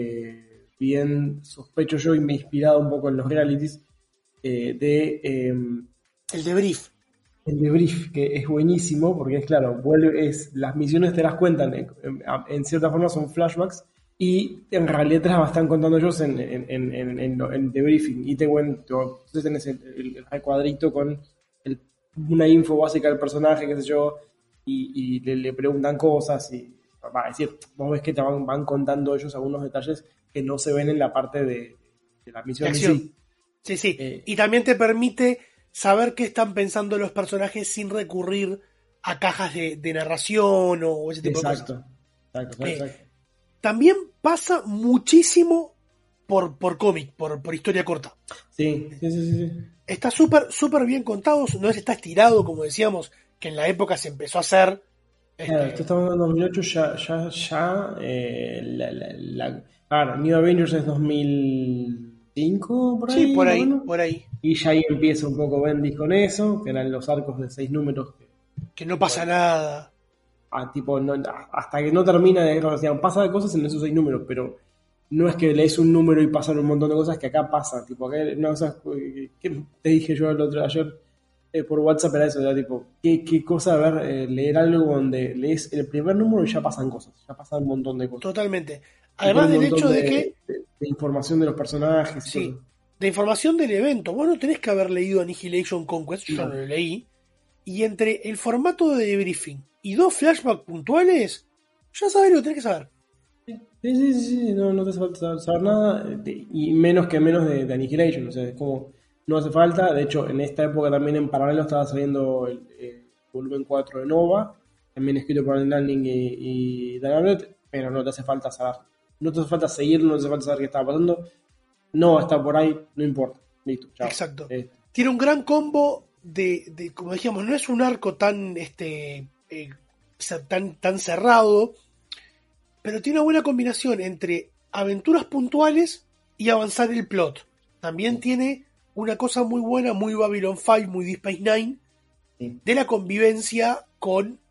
eh, bien sospecho yo y me he inspirado un poco en los realities, eh, de... Eh, el debrief. El debrief, que es buenísimo, porque es claro, vuelve, es, las misiones te las cuentan, en, en, en cierta forma son flashbacks, y en realidad te las están contando ellos en, en, en, en, en, en debriefing, y te cuento, entonces tenés el, el, el cuadrito con el, una info básica del personaje, qué sé yo, y, y le, le preguntan cosas, y va a decir, vos ves que te van, van contando ellos algunos detalles que no se ven en la parte de, de la misión en sí. Sí, sí, eh, y también te permite saber qué están pensando los personajes sin recurrir a cajas de, de narración o ese tipo exacto, de cosas. Exacto, eh, exacto. También pasa muchísimo por, por cómic, por, por historia corta. Sí, sí, sí, sí. Está súper súper bien contado, no es está estirado, como decíamos, que en la época se empezó a hacer. Este... Claro, esto estamos en dos mil ocho, ya, ya, ya, eh, la, la, la... Ah, New Avengers es dos mil cinco, por ahí. Sí, por ahí, ¿no? por ahí. Y ya ahí empieza un poco Bendis con eso, que eran los arcos de seis números. Que, que no pasa bueno, nada. Ah, tipo, no, hasta que no termina de decían, pasa cosas en esos seis números, pero no es que lees un número y pasan un montón de cosas que acá pasan. Tipo, acá una cosa que te dije yo el otro ayer eh, por WhatsApp era eso, era tipo, qué, qué cosa, a ver, eh, leer algo donde lees el primer número y ya pasan cosas, ya pasan un montón de cosas. Totalmente. Además del hecho de, de que... De, de información de los personajes. Sí, de información del evento. Vos no tenés que haber leído Annihilation Conquest, yo no lo leí. Y entre el formato de debriefing y dos flashbacks puntuales, ya sabés lo que tenés que saber. Sí, sí, sí, no, no te hace falta saber nada, de, y menos que menos de, de Annihilation, o sea, es como, no hace falta. De hecho, en esta época también en paralelo estaba saliendo el, el volumen cuatro de Nova, también escrito por Alan Lanning y, y Dan Abnett, pero no te hace falta saber. No te hace falta seguirlo, no te hace falta saber qué estaba pasando. No, está por ahí, no importa. Listo, chao. Exacto. Eh. Tiene un gran combo de, de, como decíamos, no es un arco tan, este, eh, tan, tan cerrado, pero tiene una buena combinación entre aventuras puntuales y avanzar el plot. También tiene una cosa muy buena, muy Babylon cinco, muy Deep Space Nine, sí. de la convivencia con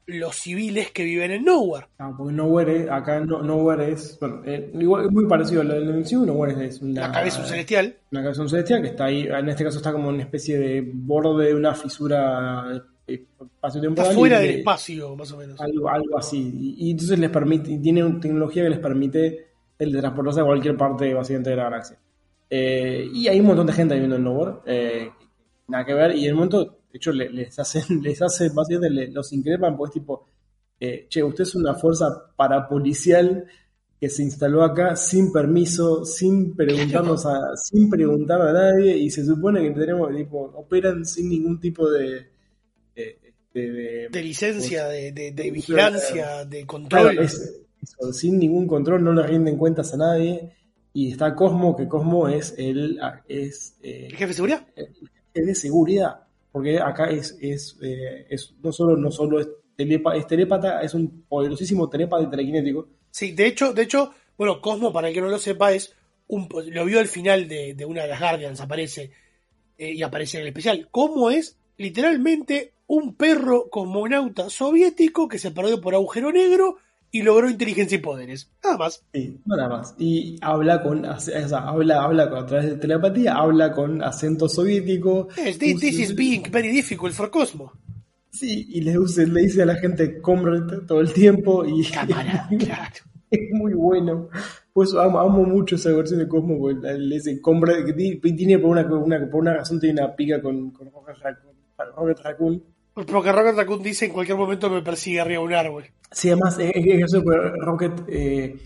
los civiles que viven en Nowhere. Ah, porque Nowhere es, acá no, Nowhere es, bueno, eh, igual, es muy parecido al del M C U. Nowhere es una... La cabeza de un celestial. Una cabeza de un celestial que está ahí, en este caso está como una especie de borde de una fisura espacio-temporal. Está fuera del espacio, más o menos. Algo, algo así. Y, y entonces les permite, y tiene una tecnología que les permite el de transportarse a cualquier parte básicamente de la galaxia. Eh, y hay un montón de gente viviendo en Nowhere, eh, nada que ver, y en el momento, de hecho, les, les hacen, les hace básicamente les, los increpan, porque es tipo, eh, che, usted es una fuerza parapolicial que se instaló acá sin permiso, sin preguntarnos a, sin preguntar a nadie, y se supone que tenemos, tipo, operan sin ningún tipo de de, de, de, de licencia, de, de, de vigilancia, de control. Claro, es, eso, sin ningún control, no le rinden cuentas a nadie. Y está Cosmo, que Cosmo es el es eh, ¿El jefe de seguridad? El jefe de seguridad, porque acá es es, eh, es no solo no solo es, telepa, es telépata, es un poderosísimo telépata y telequinético. Sí, de hecho, de hecho, bueno, Cosmo, para el que no lo sepa, es un, lo vio al final de, de una de las Guardians, aparece eh, y aparece en el especial. Cosmo es literalmente un perro cosmonauta soviético que se perdió por agujero negro y logró inteligencia y poderes. Nada más. Sí, nada más. Y habla con, o sea, habla, habla con, a través de telepatía, habla con acento soviético. Yes, this, this is being very difficult for Cosmo. Sí, y le, use, le dice a la gente Comrade todo el tiempo y cámara, claro. Es muy bueno. Pues amo, amo mucho esa versión de Cosmo, porque le dice Comrade, que tiene por una, una, por una razón tiene una pica con, con Rocket Raccoon. Porque Rocket Raccoon dice en cualquier momento me persigue arriba de un árbol. Sí, además es que eso, Rocket eh,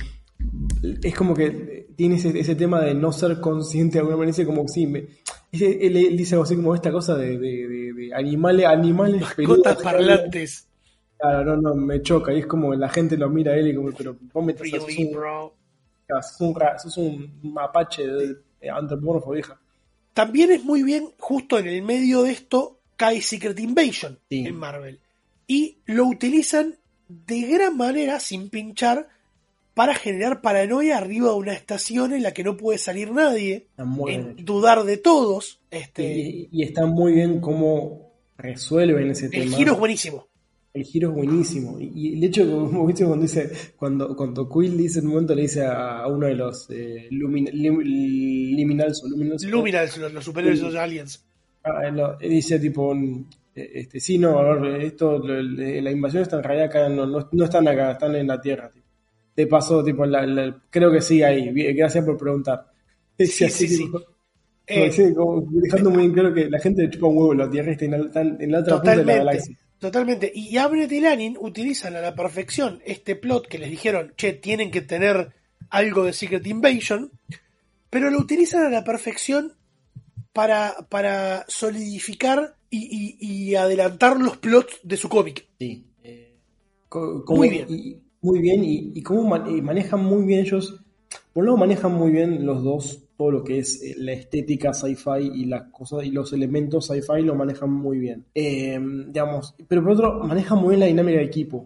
es como que tiene ese, ese tema de no ser consciente de alguna manera, dice como sí, me, dice, él, él dice algo así como esta cosa de, de, de, de animales, animales mascotas parlantes. Claro, no, no, me choca, y es como la gente lo mira a él y como, pero vos me really, sos un, bro. Sos un, sos un mapache de, de antropomorfo, vieja. También es muy bien, justo en el medio de esto cae Secret Invasion sí. en Marvel. Y lo utilizan de gran manera, sin pinchar, para generar paranoia arriba de una estación en la que no puede salir nadie, en dudar de todos. Este... Y, y está muy bien cómo resuelven ese el tema. El giro es buenísimo. El giro es buenísimo. Y, y el hecho, como viste, cuando dice, cuando, cuando Quill dice en un momento, le dice a, a uno de los eh, lumin, lim, Liminals o Luminals, Luminals, los, los superiores de los aliens. Lo, dice tipo este sí no a ver, esto la invasión está en realidad acá, no, no, no están acá, están en la tierra tipo. Te pasó tipo la, la, creo que sí ahí, gracias por preguntar. Sí, así, sí, tipo, sí. Como, Eh, sí, como dejando muy claro que la gente le chupa un huevo, la tierra está en la, en la otra punta de la galaxia. Totalmente, y Abnett y Lanning utilizan a la perfección este plot que les dijeron, che, tienen que tener algo de Secret Invasion, pero lo utilizan a la perfección para, para solidificar y, y, y adelantar los plots de su cómic. Sí. Eh, como, muy bien. Y, muy bien, y, y cómo man, y manejan muy bien ellos, por un lado manejan muy bien los dos, todo lo que es eh, la estética sci-fi y las cosas y los elementos sci-fi lo manejan muy bien. Eh, digamos, pero por otro, manejan muy bien la dinámica de equipo.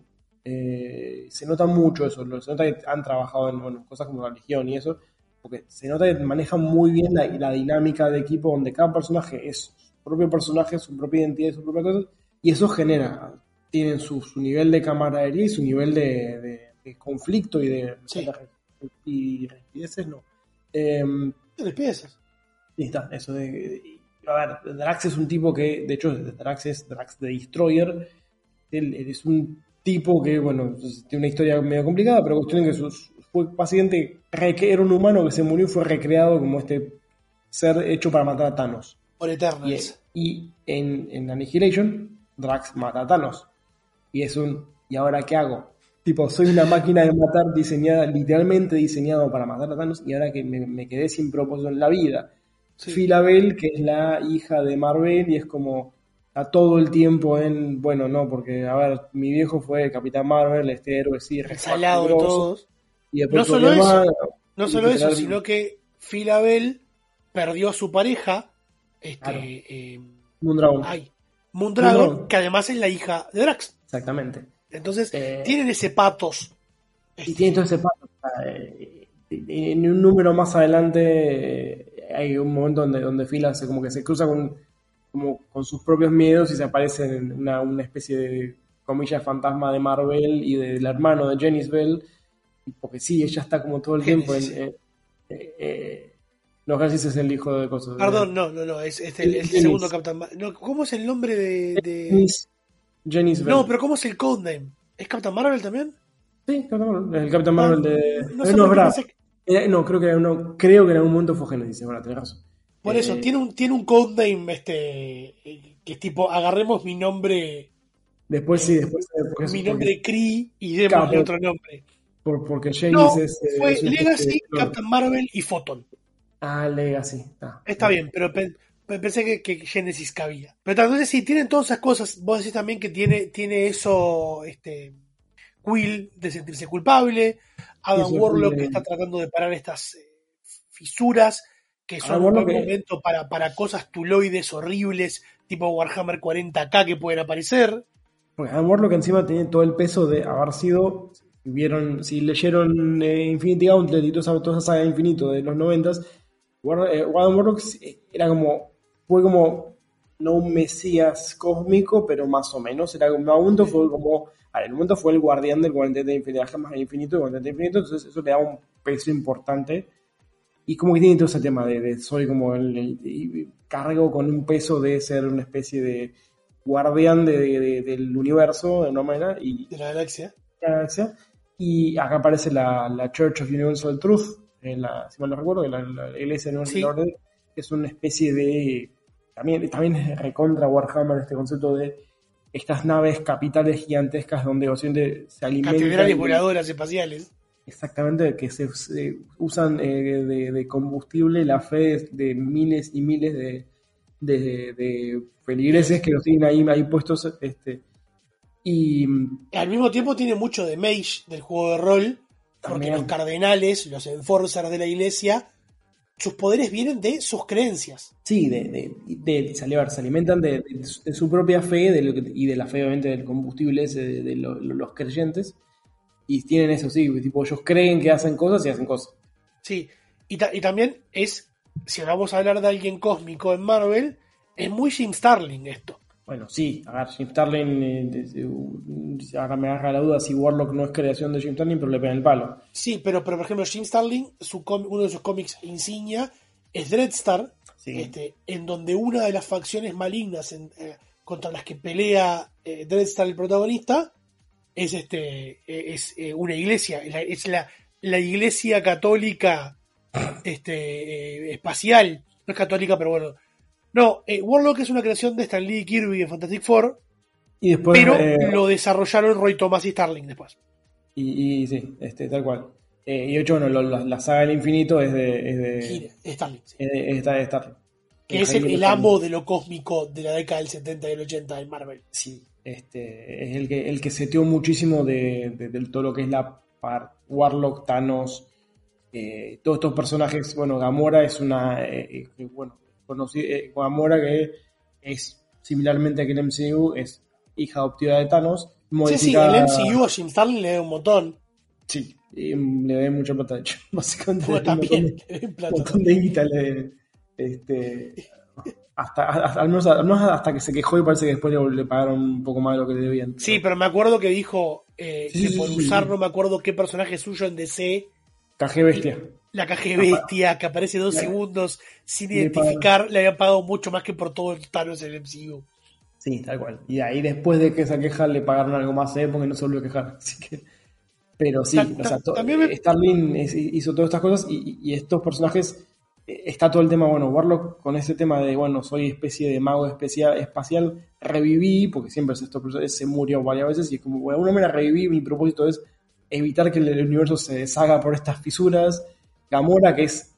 Eh, se nota mucho eso, se nota que han trabajado en bueno, cosas como la Legión y eso, porque se nota que manejan muy bien la, la dinámica de equipo donde cada personaje es su propio personaje, su propia identidad y su propia cosa, y eso genera, tienen su, su nivel de camaradería y su nivel de, de, de conflicto y de sí. y respideces, no. Eh, respideces. Y está, eso de, de... A ver, Drax es un tipo que, de hecho, Drax es Drax the Destroyer, él, él es un tipo que, bueno, tiene una historia medio complicada, pero cuestión que sus fue básicamente, era un humano que se murió y fue recreado como este ser hecho para matar a Thanos. Por Eternals. Y, y en, en Annihilation, Drax mata a Thanos. Y es un, ¿y ahora qué hago? Tipo, soy una máquina de matar diseñada, literalmente diseñado para matar a Thanos, y ahora que me, me quedé sin propósito en la vida. Sí. Phyla-Vell, que es la hija de Mar-Vell, y es como a todo el tiempo en, bueno, no, porque, a ver, mi viejo fue Capitán Marvel, este héroe sí, resalado de todos. Y no solo eso, no solo eso, sino que Phyla-Vell perdió a su pareja, este, claro. eh, Moondragon. Ay, Moondragon, Moondragon, que además es la hija de Drax. Exactamente. Entonces, eh, tienen ese patos. Y este, tienen todo ese patos. Eh, en un número más adelante eh, hay un momento donde, donde Phyla se como que se cruza con, como, con sus propios miedos y se aparece en una, una especie de comillas, fantasma de Marvel y del hermano de Janice Bell, porque sí, ella está como todo el tiempo en... Eh, eh, eh, no, Genesis es el hijo de cosas. Perdón, no, no, no, es, es el, el segundo Captain Marvel. No, ¿cómo es el nombre de...? de... Janice, Janice Bell. No, pero ¿cómo es el codename? ¿Es Captain Marvel también? Sí, Captain Marvel. El Captain Marvel no, de... No, no, sé no, verdad. que... no creo, que, no, creo que en algún momento fue Genesis, ahora tenés razón. Por eh, eso, tiene un, tiene un codename este, que es tipo, agarremos mi nombre... Después eh, sí, después... después mi porque, nombre Kree y démosle claro, otro nombre. Por, porque Janice no, es... fue es un Legacy, este, Captain Marvel y Photon. Ah, Legacy. Ah, Está bien, pero pe- pensé que, que Genesis cabía. Pero entonces sí, tienen todas esas cosas. Vos decís también que tiene, tiene eso, este, Quill de sentirse culpable, Adam eso, Warlock eh, que está tratando de parar estas eh, fisuras que son Adam un buen Warlock, momento para, para cosas tuloides horribles, tipo Warhammer cuarenta K que pueden aparecer. Porque Adam Warlock encima tiene todo el peso de haber sido... Si vieron, si leyeron eh, Infinity Gauntlet y toda esa, toda esa saga de Infinito de los noventas, Adam Warlock era como, fue como, no un mesías cósmico, pero más o menos, era como, en un momento fue como, a ver, en un momento fue el guardián del cuarentena de Infinito, jamás de Infinito, cuarentena de Infinito, entonces eso le da un peso importante, y como que tiene todo ese tema de, de soy como el, el, el, cargo con un peso de ser una especie de guardián de, de, de, del universo, de una manera, y de la galaxia, la galaxia, y acá aparece la, la Church of Universal Truth, en la, si mal no recuerdo, la, la, la Iglesia de Universal Order, que es una especie de, también, también es recontra Warhammer este concepto de estas naves capitales gigantescas donde obviamente se alimentan. Catedrales voladoras espaciales. Exactamente, que se, se usan eh, de, de combustible la fe de, de miles y miles de, de, de feligreses que los tienen ahí, ahí puestos. Este, y al mismo tiempo tiene mucho de Mage del juego de rol, porque también. los cardenales, los enforcers de la iglesia, sus poderes vienen de sus creencias. Sí, de, de, de, de, de se alimentan de, de, de su propia fe de lo que, y de la fe obviamente del combustible ese de, de lo, los creyentes, y tienen eso, sí, tipo ellos creen que hacen cosas y hacen cosas. Sí, y, ta- y también es, si vamos a hablar de alguien cósmico en Marvel, es muy Jim Starlin esto. Bueno, sí, a ver, Jim Starlin, eh, eh, ahora me agarra la duda si Warlock no es creación de Jim Starlin, pero le pegan el palo. Sí, pero, pero por ejemplo, Jim Starlin, su com- uno de sus cómics insignia es Dreadstar, sí. este, en donde una de las facciones malignas en, eh, contra las que pelea eh, Dreadstar, el protagonista, es este es eh, una iglesia, es la, es la, la iglesia católica este, eh, espacial, no es católica, pero bueno. No, eh, Warlock es una creación de Stan Lee y Kirby en Fantastic Four, y después, pero eh, lo desarrollaron Roy Thomas y Starling después. Y, y sí, este, tal cual. Eh, y de hecho, bueno, lo, la, la saga del infinito es de... Es de Gire, Starling, sí. es de, es de Starling. Que es el, el amo de lo cósmico de la década del setenta y el ochenta en Marvel. Sí, este, es el que, el que seteó muchísimo de, de, de todo lo que es la par, Warlock, Thanos, eh, todos estos personajes. Bueno, Gamora es una... Eh, eh, bueno, conocí, eh, Gamora, que es similarmente a que el M C U, es hija adoptiva de Thanos. Modificada... Sí, sí, el M C U a Jim Starlin le da un montón. Sí, y le da mucha plata, de hecho. Básicamente, pues también, un montón, un montón de guita le, este, hasta, hasta, al, menos, al menos hasta que se quejó, y parece que después le, le pagaron un poco más de lo que le debían. Pero... Sí, pero me acuerdo que dijo eh, sí, que por sí, usar, sí. no me acuerdo qué personaje suyo en D C. K G Bestia. La K G Bestia, que aparece dos la, segundos sin le identificar, pagan. le habían pagado mucho más que por todo el Thanos en el M C U. Sí, tal cual. Y ahí después de que esa queja le pagaron algo más, ¿eh? Porque no se volvió a quejar. Así que... Pero sí, Ta- o sea, to- también me- Starlin es- hizo todas estas cosas, y, y estos personajes, eh, está todo el tema, bueno, Warlock con ese tema de, bueno, soy especie de mago especial, espacial, reviví, porque siempre es estos personajes, se murió varias veces, y es como, de alguna manera reviví, mi propósito es evitar que el universo se deshaga por estas fisuras. Gamora, que es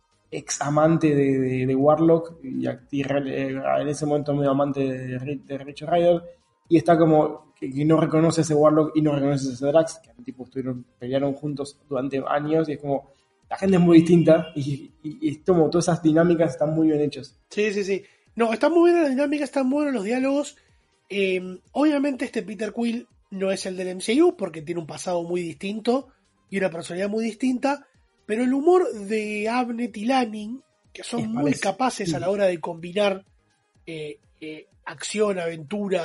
ex amante de, de, de Warlock, y, y eh, en ese momento medio amante de, de Richard Rider, y está como que, que no reconoce ese Warlock y no reconoce ese Drax, que tipo estuvieron, pelearon juntos durante años, y es como, la gente es muy distinta, y, y, y es como todas esas dinámicas están muy bien hechas. Sí, sí, sí. No, está muy buena la dinámica, están muy buenos los diálogos. Eh, obviamente este Peter Quill no es el del M C U, porque tiene un pasado muy distinto y una personalidad muy distinta, pero el humor de Abnett y Lanning, que son Es muy parecido. capaces a la hora de combinar eh, eh, acción, aventura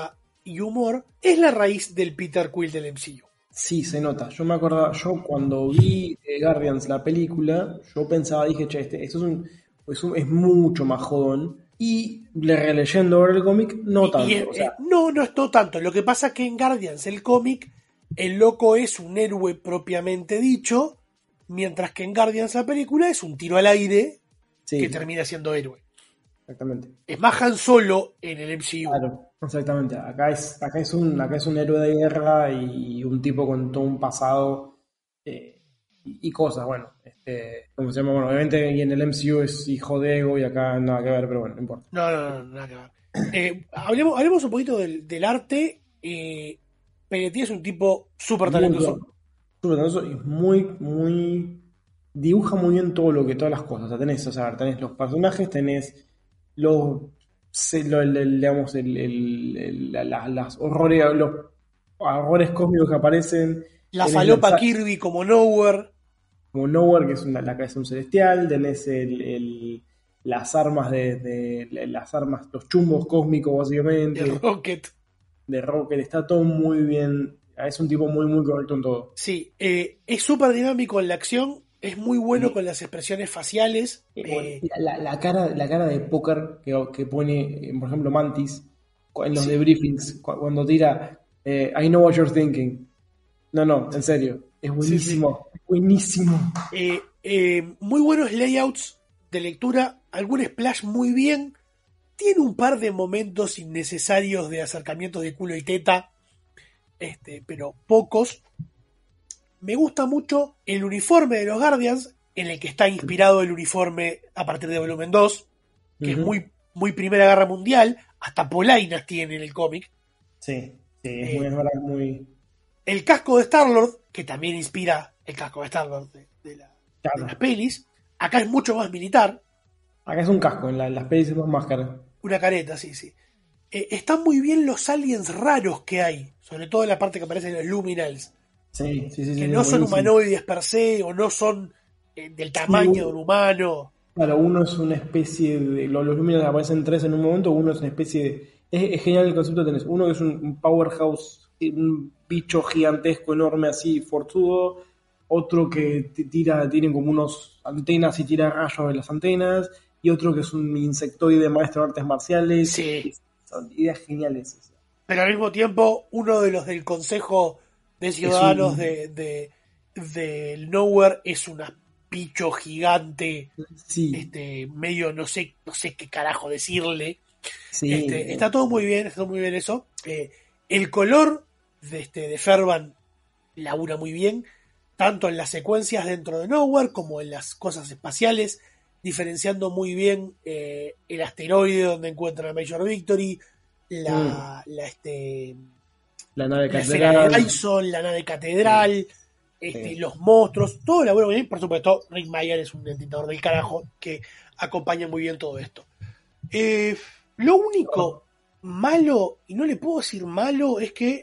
y humor, es la raíz del Peter Quill del M C U. Sí, se nota. Yo me acordaba, yo cuando vi eh, Guardians, la película, yo pensaba, dije, che, este, esto es, un, es, un, es mucho más jodón. Y le releyendo ahora el cómic, no tanto. Y es, o sea, eh, no, no es no tanto. Lo que pasa es que en Guardians, el cómic, el loco es un héroe propiamente dicho, mientras que en Guardians, la película, es un tiro al aire sí, que termina siendo héroe. Exactamente. Es más Han Solo en el M C U. Claro, exactamente. Acá es, acá es, un, acá es un héroe de guerra y un tipo con todo un pasado eh, y, y cosas, bueno. Este, como se llama, bueno, obviamente y en el M C U es hijo de Ego y acá nada que ver, pero bueno, no importa. No, no, no, nada que ver. Eh, hablemos, hablemos un poquito del, del arte. Eh, Peretti es un tipo súper talentoso. Súper talentoso y muy, muy... dibuja muy bien todo lo que, todas las cosas. O sea, tenés, o sea, tenés los personajes, tenés los, lo, el, el, digamos, el, el, el, la, las horrores, los horrores cósmicos que aparecen. La falopa la, Kirby como Nowhere. Como Nowhere, que es una, la cabeza de un celestial. Tenés el, el, las armas de, de, las armas, los chumbos cósmicos básicamente. De Rocket. De Rocket, está todo muy bien. Es un tipo muy, muy correcto en todo. Sí, eh, es súper dinámico en la acción. Es muy bueno sí. con las expresiones faciales. Eh, la, la, cara, la cara de póker que, que pone, por ejemplo, Mantis en los sí. debriefings, cuando tira eh, I know what you're thinking. No, no, en serio. Es buenísimo. Sí, sí. Buenísimo. Eh, eh, muy buenos layouts de lectura. Algún splash muy bien. Tiene un par de momentos innecesarios de acercamientos de culo y teta. Este, pero pocos. Me gusta mucho el uniforme de los Guardians, en el que está inspirado el uniforme a partir de volumen dos, que uh-huh. es muy, muy Primera Guerra Mundial, hasta polainas tiene en el cómic. Sí, sí, es eh, muy, es muy... El casco de Star-Lord, que también inspira el casco de Star-Lord de, de, la, claro. de las pelis, acá es mucho más militar. Acá es un casco, en, la, en las pelis es más máscara. Una careta, sí, sí. Eh, están muy bien los aliens raros que hay, sobre todo en la parte que aparecen los Luminals. Sí, sí, sí, que sí, no son buenísimo. Humanoides per se o no son eh, del tamaño sí, de un humano. Claro, uno es una especie de... Los, los Luminals aparecen tres en un momento, uno es una especie de... Es, es genial el concepto que tenés. Uno es un, un powerhouse, un bicho gigantesco, enorme, así, forzudo. Otro que tira, tienen como unos antenas y tira rayos de las antenas. Y otro que es un insectoide maestro de artes marciales. Sí. Son ideas geniales. Pero al mismo tiempo, uno de los del Consejo de Ciudadanos un... de, de, de Nowhere es un bicho gigante, sí. este, medio no sé, no sé qué carajo decirle. Sí. Este, está todo muy bien, está todo muy bien eso. Eh, el color de, este, de Ferban labura muy bien, tanto en las secuencias dentro de Nowhere como en las cosas espaciales, diferenciando muy bien eh, el asteroide donde encuentra Major Victory, la, mm. la este la nave la catedral, de Dyson, la nave catedral, sí. este, sí. los monstruos, todo labura muy bien. Por supuesto, Rick Mayer es un editador del carajo que acompaña muy bien todo esto. Eh, lo único malo, y no le puedo decir malo, es que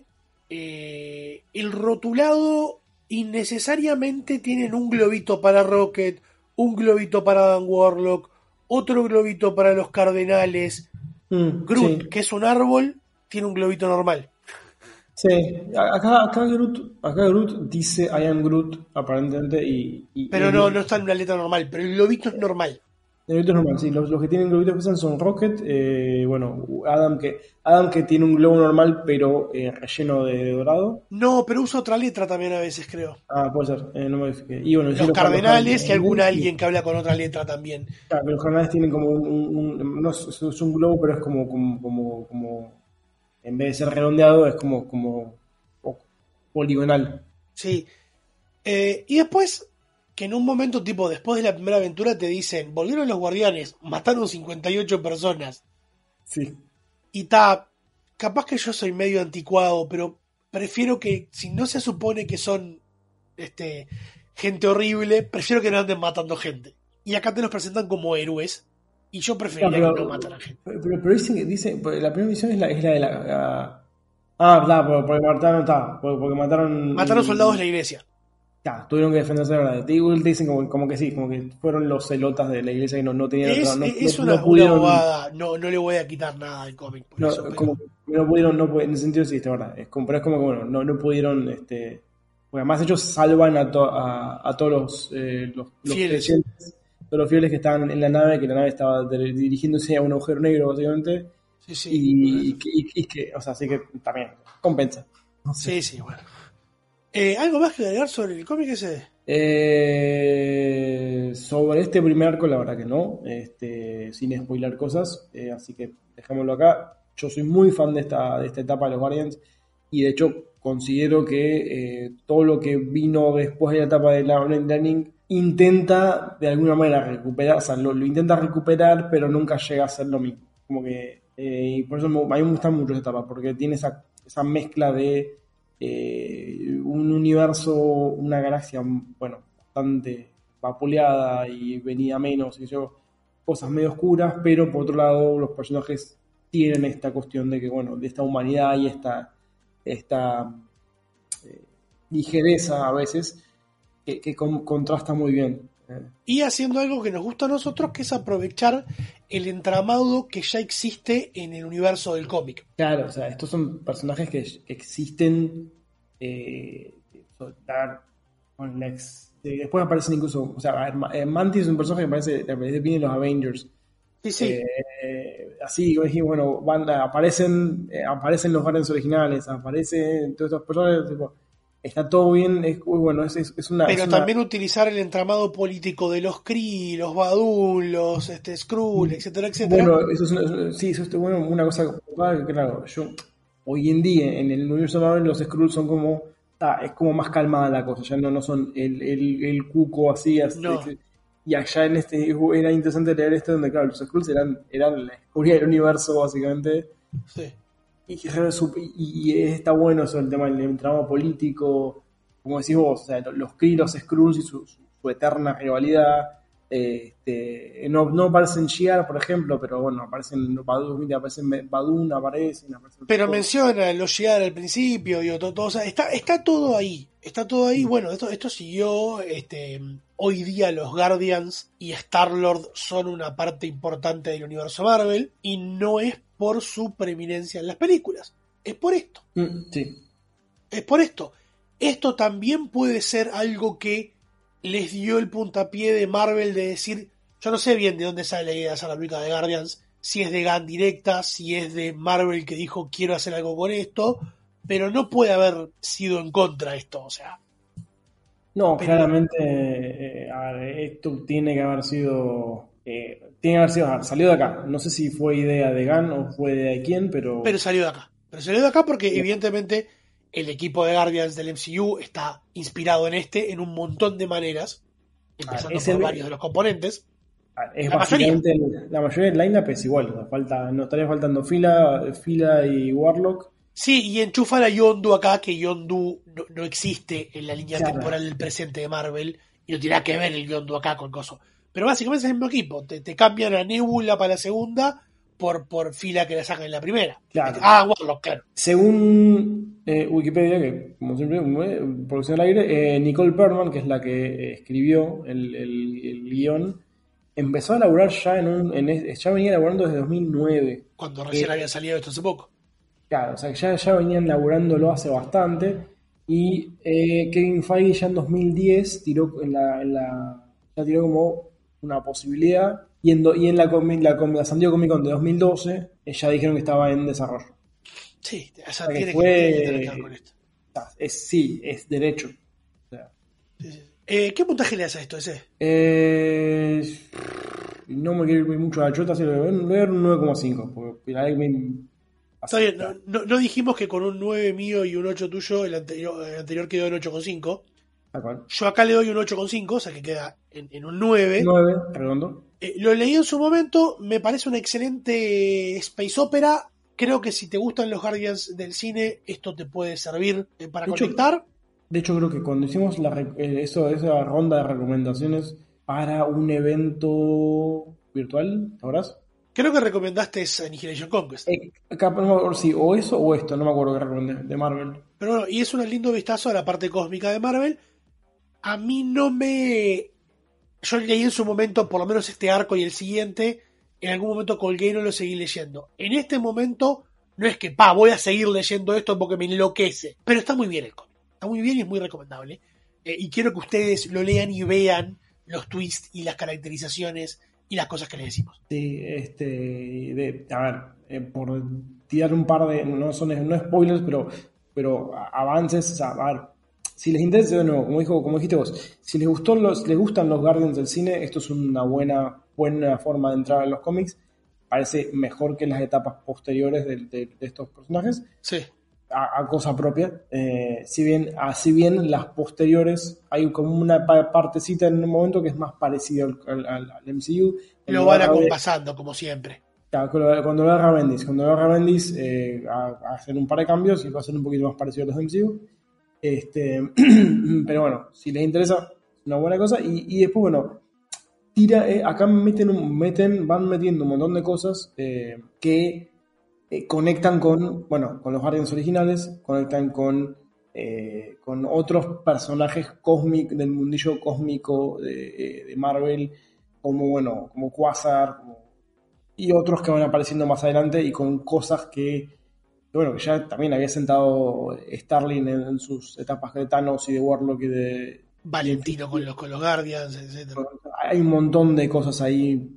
eh, el rotulado innecesariamente tienen un globito para Rocket, un globito para Dan Warlock, otro globito para los Cardenales. Mm, Groot, sí. que es un árbol, tiene un globito normal. Sí, acá, acá, Groot, acá Groot dice I am Groot, aparentemente, y... y pero y no, no está en una letra normal, pero el globito es normal. El globito es normal, sí, los, los que tienen globitos pesan son Rocket, eh, bueno, Adam que Adam que tiene un globo normal, pero eh, relleno de, de dorado. No, pero usa otra letra también a veces, creo. Ah, puede ser, eh, no me fijé. Y bueno, los, sí, los Cardenales los y algún y, alguien que habla con otra letra también. Claro, los Cardenales tienen como un, un, un no es, es un globo, pero es como, como, como, como en vez de ser redondeado, es como, como poligonal. Sí. Eh, y después, que en un momento tipo, después de la primera aventura te dicen, volvieron los guardianes, mataron cincuenta y ocho personas. Sí. Y está, capaz que yo soy medio anticuado, pero prefiero que, si no se supone que son este gente horrible, prefiero que no anden matando gente. Y acá te los presentan como héroes, y yo preferiría no, pero, que no mataran gente. Pero, pero, pero dicen que dice, la primera misión es la, es la de la... la... Ah, claro, porque mataron, está, porque mataron... Mataron soldados de la iglesia. Claro, tuvieron que defenderse de verdad. Te digo, te dicen como, como que sí, como que fueron los celotas de la iglesia que no, no tenían Es, otra, no, es no, una, no pudieron, una bobada, no, no le voy a quitar nada al cómic. Por no, eso, pero... como, no pudieron, no, en ese sentido sí, es verdad. Es como, pero es como que bueno, no, no pudieron, este, porque además ellos salvan a, to, a, a todos los, eh, los, los fieles. creyentes, todos los fieles que estaban en la nave, que la nave estaba de, dirigiéndose a un agujero negro básicamente. Sí, sí. Y, y, y, y que, o sea, así que también compensa. No sé. Sí, sí, bueno. Eh, ¿Algo más que agregar sobre el cómic ese? Eh, sobre este primer arco, la verdad que no, este, sin spoiler cosas, eh, así que dejémoslo acá. Yo soy muy fan de esta, de esta etapa de los Guardians y de hecho considero que eh, todo lo que vino después de la etapa de la Online Learning intenta de alguna manera recuperar, o sea, lo, lo intenta recuperar, pero nunca llega a ser lo mismo. Como que, eh, y por eso me, a mí me gusta mucho esta etapa, porque tiene esa, esa mezcla de Eh, un universo, una galaxia, bueno, bastante vapuleada y venida menos, y yo, cosas medio oscuras, pero por otro lado los personajes tienen esta cuestión de que, bueno, de esta humanidad y esta, esta eh, ligereza a veces que, que con, contrasta muy bien. Y haciendo algo que nos gusta a nosotros, que es aprovechar el entramado que ya existe en el universo del cómic. Claro, o sea, estos son personajes que, que existen. Eh, con la ex, eh, después aparecen incluso. O sea, Mantis es un personaje que aparece, aparece bien en los Avengers. Sí, sí. Eh, así, bueno, van, aparecen, eh, aparecen los Guardians originales, aparecen todos estos personajes. Tipo, está todo bien, es muy bueno, es, es, es una... Pero es también una... utilizar el entramado político de los Kree, los Badun, los este, Skrull, etcétera, etcétera. Bueno, eso es una, sí, eso es bueno, una cosa que, claro, yo hoy en día en el universo Marvel los Skrull son como, ah, es como más calmada la cosa, ya no, no son el, el, el cuco así, así no. este, y allá en este era interesante leer este donde, claro, los Skrulls eran, eran la escoria del universo básicamente. Sí. Y, y, y está bueno eso, el tema del entramado político, como decís vos, o sea, los Kree, los Skrulls y su, su, su eterna rivalidad. Este, no, no aparecen Shi'ar, por ejemplo, pero bueno, aparecen Badun, aparecen Badun, aparecen, aparecen pero todo. Menciona los Shi'ar al principio, digo, todo, todo, o sea, está, está todo ahí, está todo ahí. Bueno, esto, esto siguió, este, hoy día los Guardians y Star-Lord son una parte importante del universo Marvel y no es por su preeminencia en las películas, es por esto. Mm, sí. Es por esto. Esto también puede ser algo que les dio el puntapié de Marvel de decir, yo no sé bien de dónde sale la idea de hacer la película de Guardians, si es de Gunn directa, si es de Marvel que dijo quiero hacer algo con esto, pero no puede haber sido en contra de esto, o sea. No, pero, claramente eh, a ver, esto tiene que haber sido, eh, tiene que haber sido, salió de acá. No sé si fue idea de Gunn o fue idea de quién, pero... Pero salió de acá. Pero salió de acá porque sí. Evidentemente el equipo de Guardians del M C U está inspirado en este en un montón de maneras, empezando por el... varios de los componentes. Es la básicamente mayoría. El, la mayoría del lineup es igual, no, falta, no estaría faltando Fila, Fila y Warlock. Sí, y enchufan a Yondu acá, que Yondu no, no existe en la línea claro. temporal del presente de Marvel, y no tiene que ver el Yondu acá con coso. Pero básicamente es el mismo equipo, te, te cambian a Nebula para la segunda por, por Fila que la sacan en la primera. Claro. Ah, Warlock, claro. Según eh, Wikipedia, que como siempre, eh, producción al aire, eh, Nicole Perlman, que es la que eh, escribió el, el, el guión, empezó a laburar ya en un, en, ya venía laburando desde dos mil nueve. Cuando recién eh, había salido esto hace poco. Claro, o sea que ya, ya venían laburándolo hace bastante. Y eh, Kevin Feige ya en dos mil diez tiró en la, en la ya tiró como una posibilidad. Y en, do, y en la, la, la San Diego Comic Con de dos mil doce eh, ya dijeron que estaba en desarrollo. Sí, o sea, o sea tiene, que fue, que, tiene que ver con esto. Es, sí, es derecho. O sea, sí, sí. Eh, ¿Qué puntaje le das a esto ese? Eh, no me quiero ir mucho a la chota, le voy a dar un nueve coma cinco. Porque la me... Está bien, no, no, no dijimos que con un nueve mío y un ocho tuyo, el anterior, el anterior quedó en ocho coma cinco. Yo acá le doy un ocho coma cinco, o sea que queda en, en un nueve. nueve, redondo. Eh, lo leí en su momento, me parece una excelente space opera. Creo que si te gustan los Guardians del cine, esto te puede servir eh, para de conectar. Hecho, de hecho, creo que cuando hicimos la, eh, eso, esa ronda de recomendaciones para un evento virtual, ¿sabrás? Creo que recomendaste Annihilation Conquest. Eh, acá, no me acuerdo si o eso o esto, no me acuerdo qué recomendé, de Marvel. Pero bueno, y es un lindo vistazo a la parte cósmica de Marvel. A mí no me... Yo leí en su momento, por lo menos este arco y el siguiente, en algún momento colgué y no lo seguí leyendo. En este momento, no es que, pa, voy a seguir leyendo esto porque me enloquece. Pero está muy bien el cómic. Está muy bien y es muy recomendable. Eh, y quiero que ustedes lo lean y vean los twists y las caracterizaciones y las cosas que les decimos. Sí, este, de, a ver, eh, por tirar un par de, no son no spoilers, pero, pero avances, o sea, a ver, si les interesa, de nuevo, como dijo, como dijiste vos, si les gustó los, les gustan los Guardians del cine, esto es una buena, buena forma de entrar a los cómics. Parece mejor que las etapas posteriores de, de, de estos personajes. Sí. A, a cosa propia. Eh, si bien, así bien las posteriores, hay como una partecita en un momento que es más parecido al, al, al M C U. Lo van acompasando, como siempre. Cuando lo agarra Bendis, cuando lo agarra Bendis, eh, a, a hacer un par de cambios y va a ser un poquito más parecido a los M C U. Este, pero bueno, si les interesa, es una buena cosa. Y, y después, bueno, tira, eh, acá meten, meten, van metiendo un montón de cosas eh, que eh, conectan con, bueno, con los Guardians originales, conectan con, eh, con otros personajes cósmicos del mundillo cósmico de, de Marvel, como, bueno, como Quasar, como, y otros que van apareciendo más adelante y con cosas que, que bueno, que ya también había sentado Starlin en, en sus etapas de Thanos y de Warlock y de Valentino con los, con los Guardians, etcétera. Hay un montón de cosas ahí,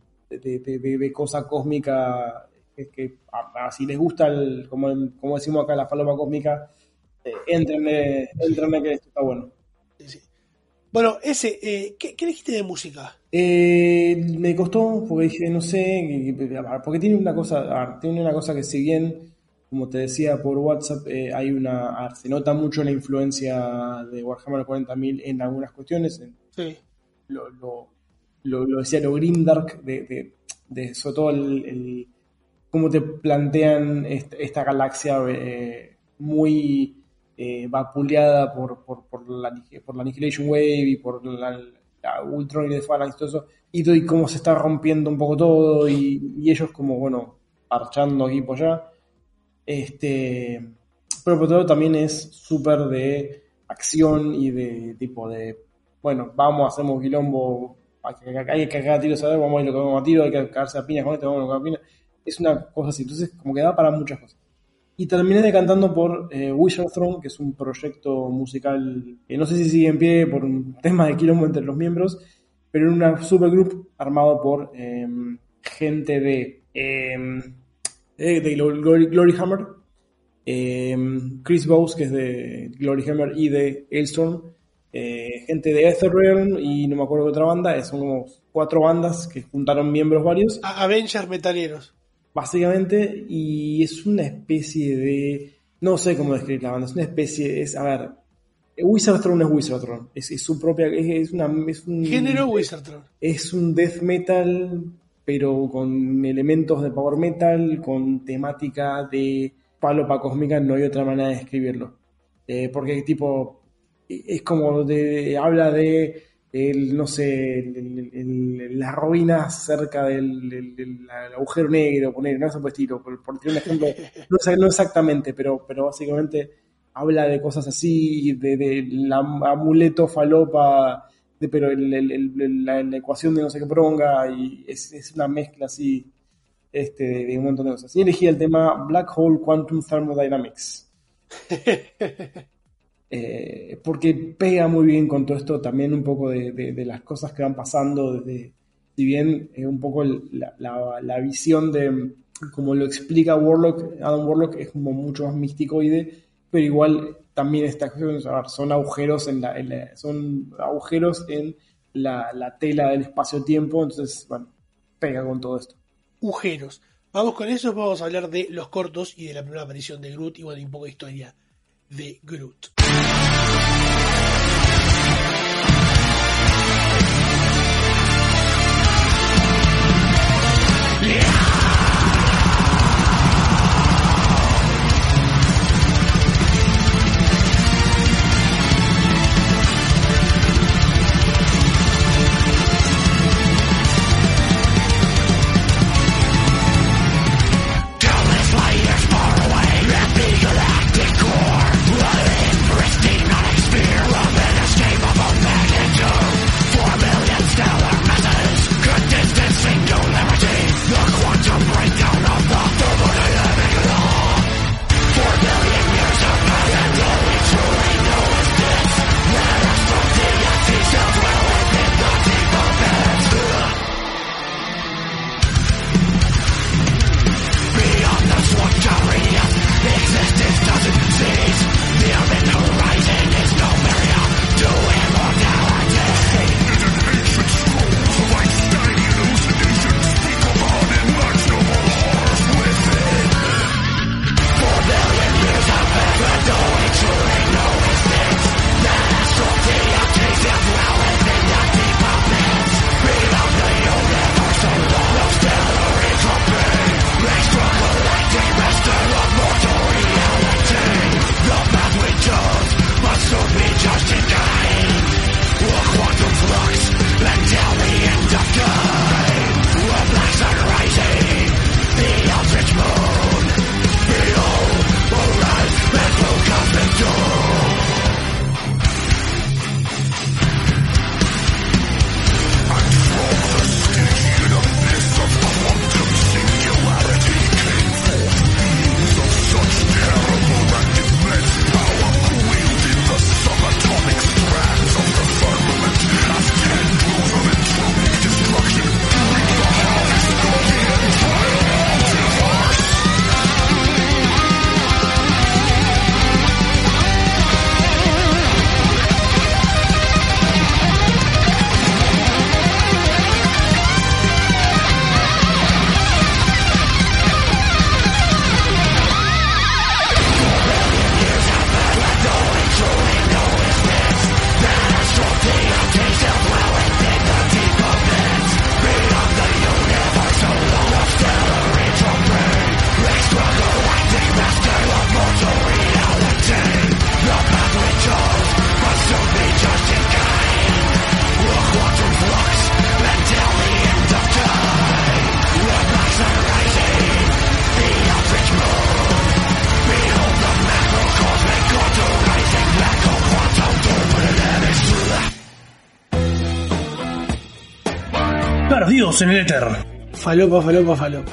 de, de, de, de cosa cósmica, que, que a, a, si les gusta, el, como, como decimos acá, la falopa cósmica, eh, entrenme, entrenme que esto está bueno. Sí, sí. Bueno, ese, eh, ¿qué, ¿qué dijiste de música? Eh, me costó, porque dije, no sé, porque tiene una cosa, tiene una cosa que si bien, como te decía por WhatsApp, eh, hay una, se nota mucho la influencia de Warhammer cuarenta mil en algunas cuestiones. En, sí. Lo, lo, lo, lo decía, lo grimdark, de, de, de sobre todo el, el cómo te plantean esta, esta galaxia eh, muy eh, vapuleada por, por, por, la, por la Annihilation Wave y por la, la Ultron y de Phalanx y todo eso, y, todo, y cómo se está rompiendo un poco todo, y, y ellos como, bueno, parchando aquí por allá. Este, pero por otro lado también es súper de acción y de tipo de, bueno, vamos, hacemos quilombo, hay que, hay que cagar a tiros, ¿sabes? Vamos a ir lo que vamos a tiro, hay que cagarse a piñas con esto, vamos a cagar a piñas. Es una cosa así, entonces como que da para muchas cosas. Y terminé decantando por eh, Wizard Throne, que es un proyecto musical que no sé si sigue en pie por un tema de quilombo entre los miembros, pero en una supergroup armado por eh, gente de... Eh, de Glory, Glory Hammer, eh, Chris Bowes, que es de Glory Hammer y de Hailstorm, eh, gente de Etherrealm y no me acuerdo de otra banda, son como cuatro bandas que juntaron miembros varios. Avengers metaleros. Básicamente, y es una especie de... No sé cómo describir la banda, es una especie, es, a ver, Wizard Throne es Wizard Throne, es, es su propia, es, es una... Es un, género Wizard Throne. Es un death metal, pero con elementos de power metal, con temática de falopa cósmica, no hay otra manera de describirlo. Eh, porque tipo, es como de, habla de, el, no sé, el, el, el, las ruinas cerca del, del, del agujero negro, poner, no es un estilo, por, por un ejemplo, no, no exactamente, pero, pero básicamente habla de cosas así, de, de la amuleto falopa, de, pero el, el, el, la, la ecuación de no sé qué pronga, y es, es una mezcla así este, de, de un montón de cosas. Y elegí el tema Black Hole Quantum Thermodynamics. eh, porque pega muy bien con todo esto, también un poco de, de, de las cosas que van pasando, desde, si bien eh, un poco el, la, la, la visión de, como lo explica Warlock, Adam Warlock, es como mucho más místicoide, pero igual también esta cuestión, son agujeros en la, en la son agujeros en la, la tela del espacio-tiempo, entonces, bueno, pega con todo esto. Agujeros. Vamos con eso, vamos a hablar de los cortos y de la primera aparición de Groot y bueno, y un poco de historia de Groot. Galactic core, running for Perdidos en el éter. Falopa, falopa, falopa.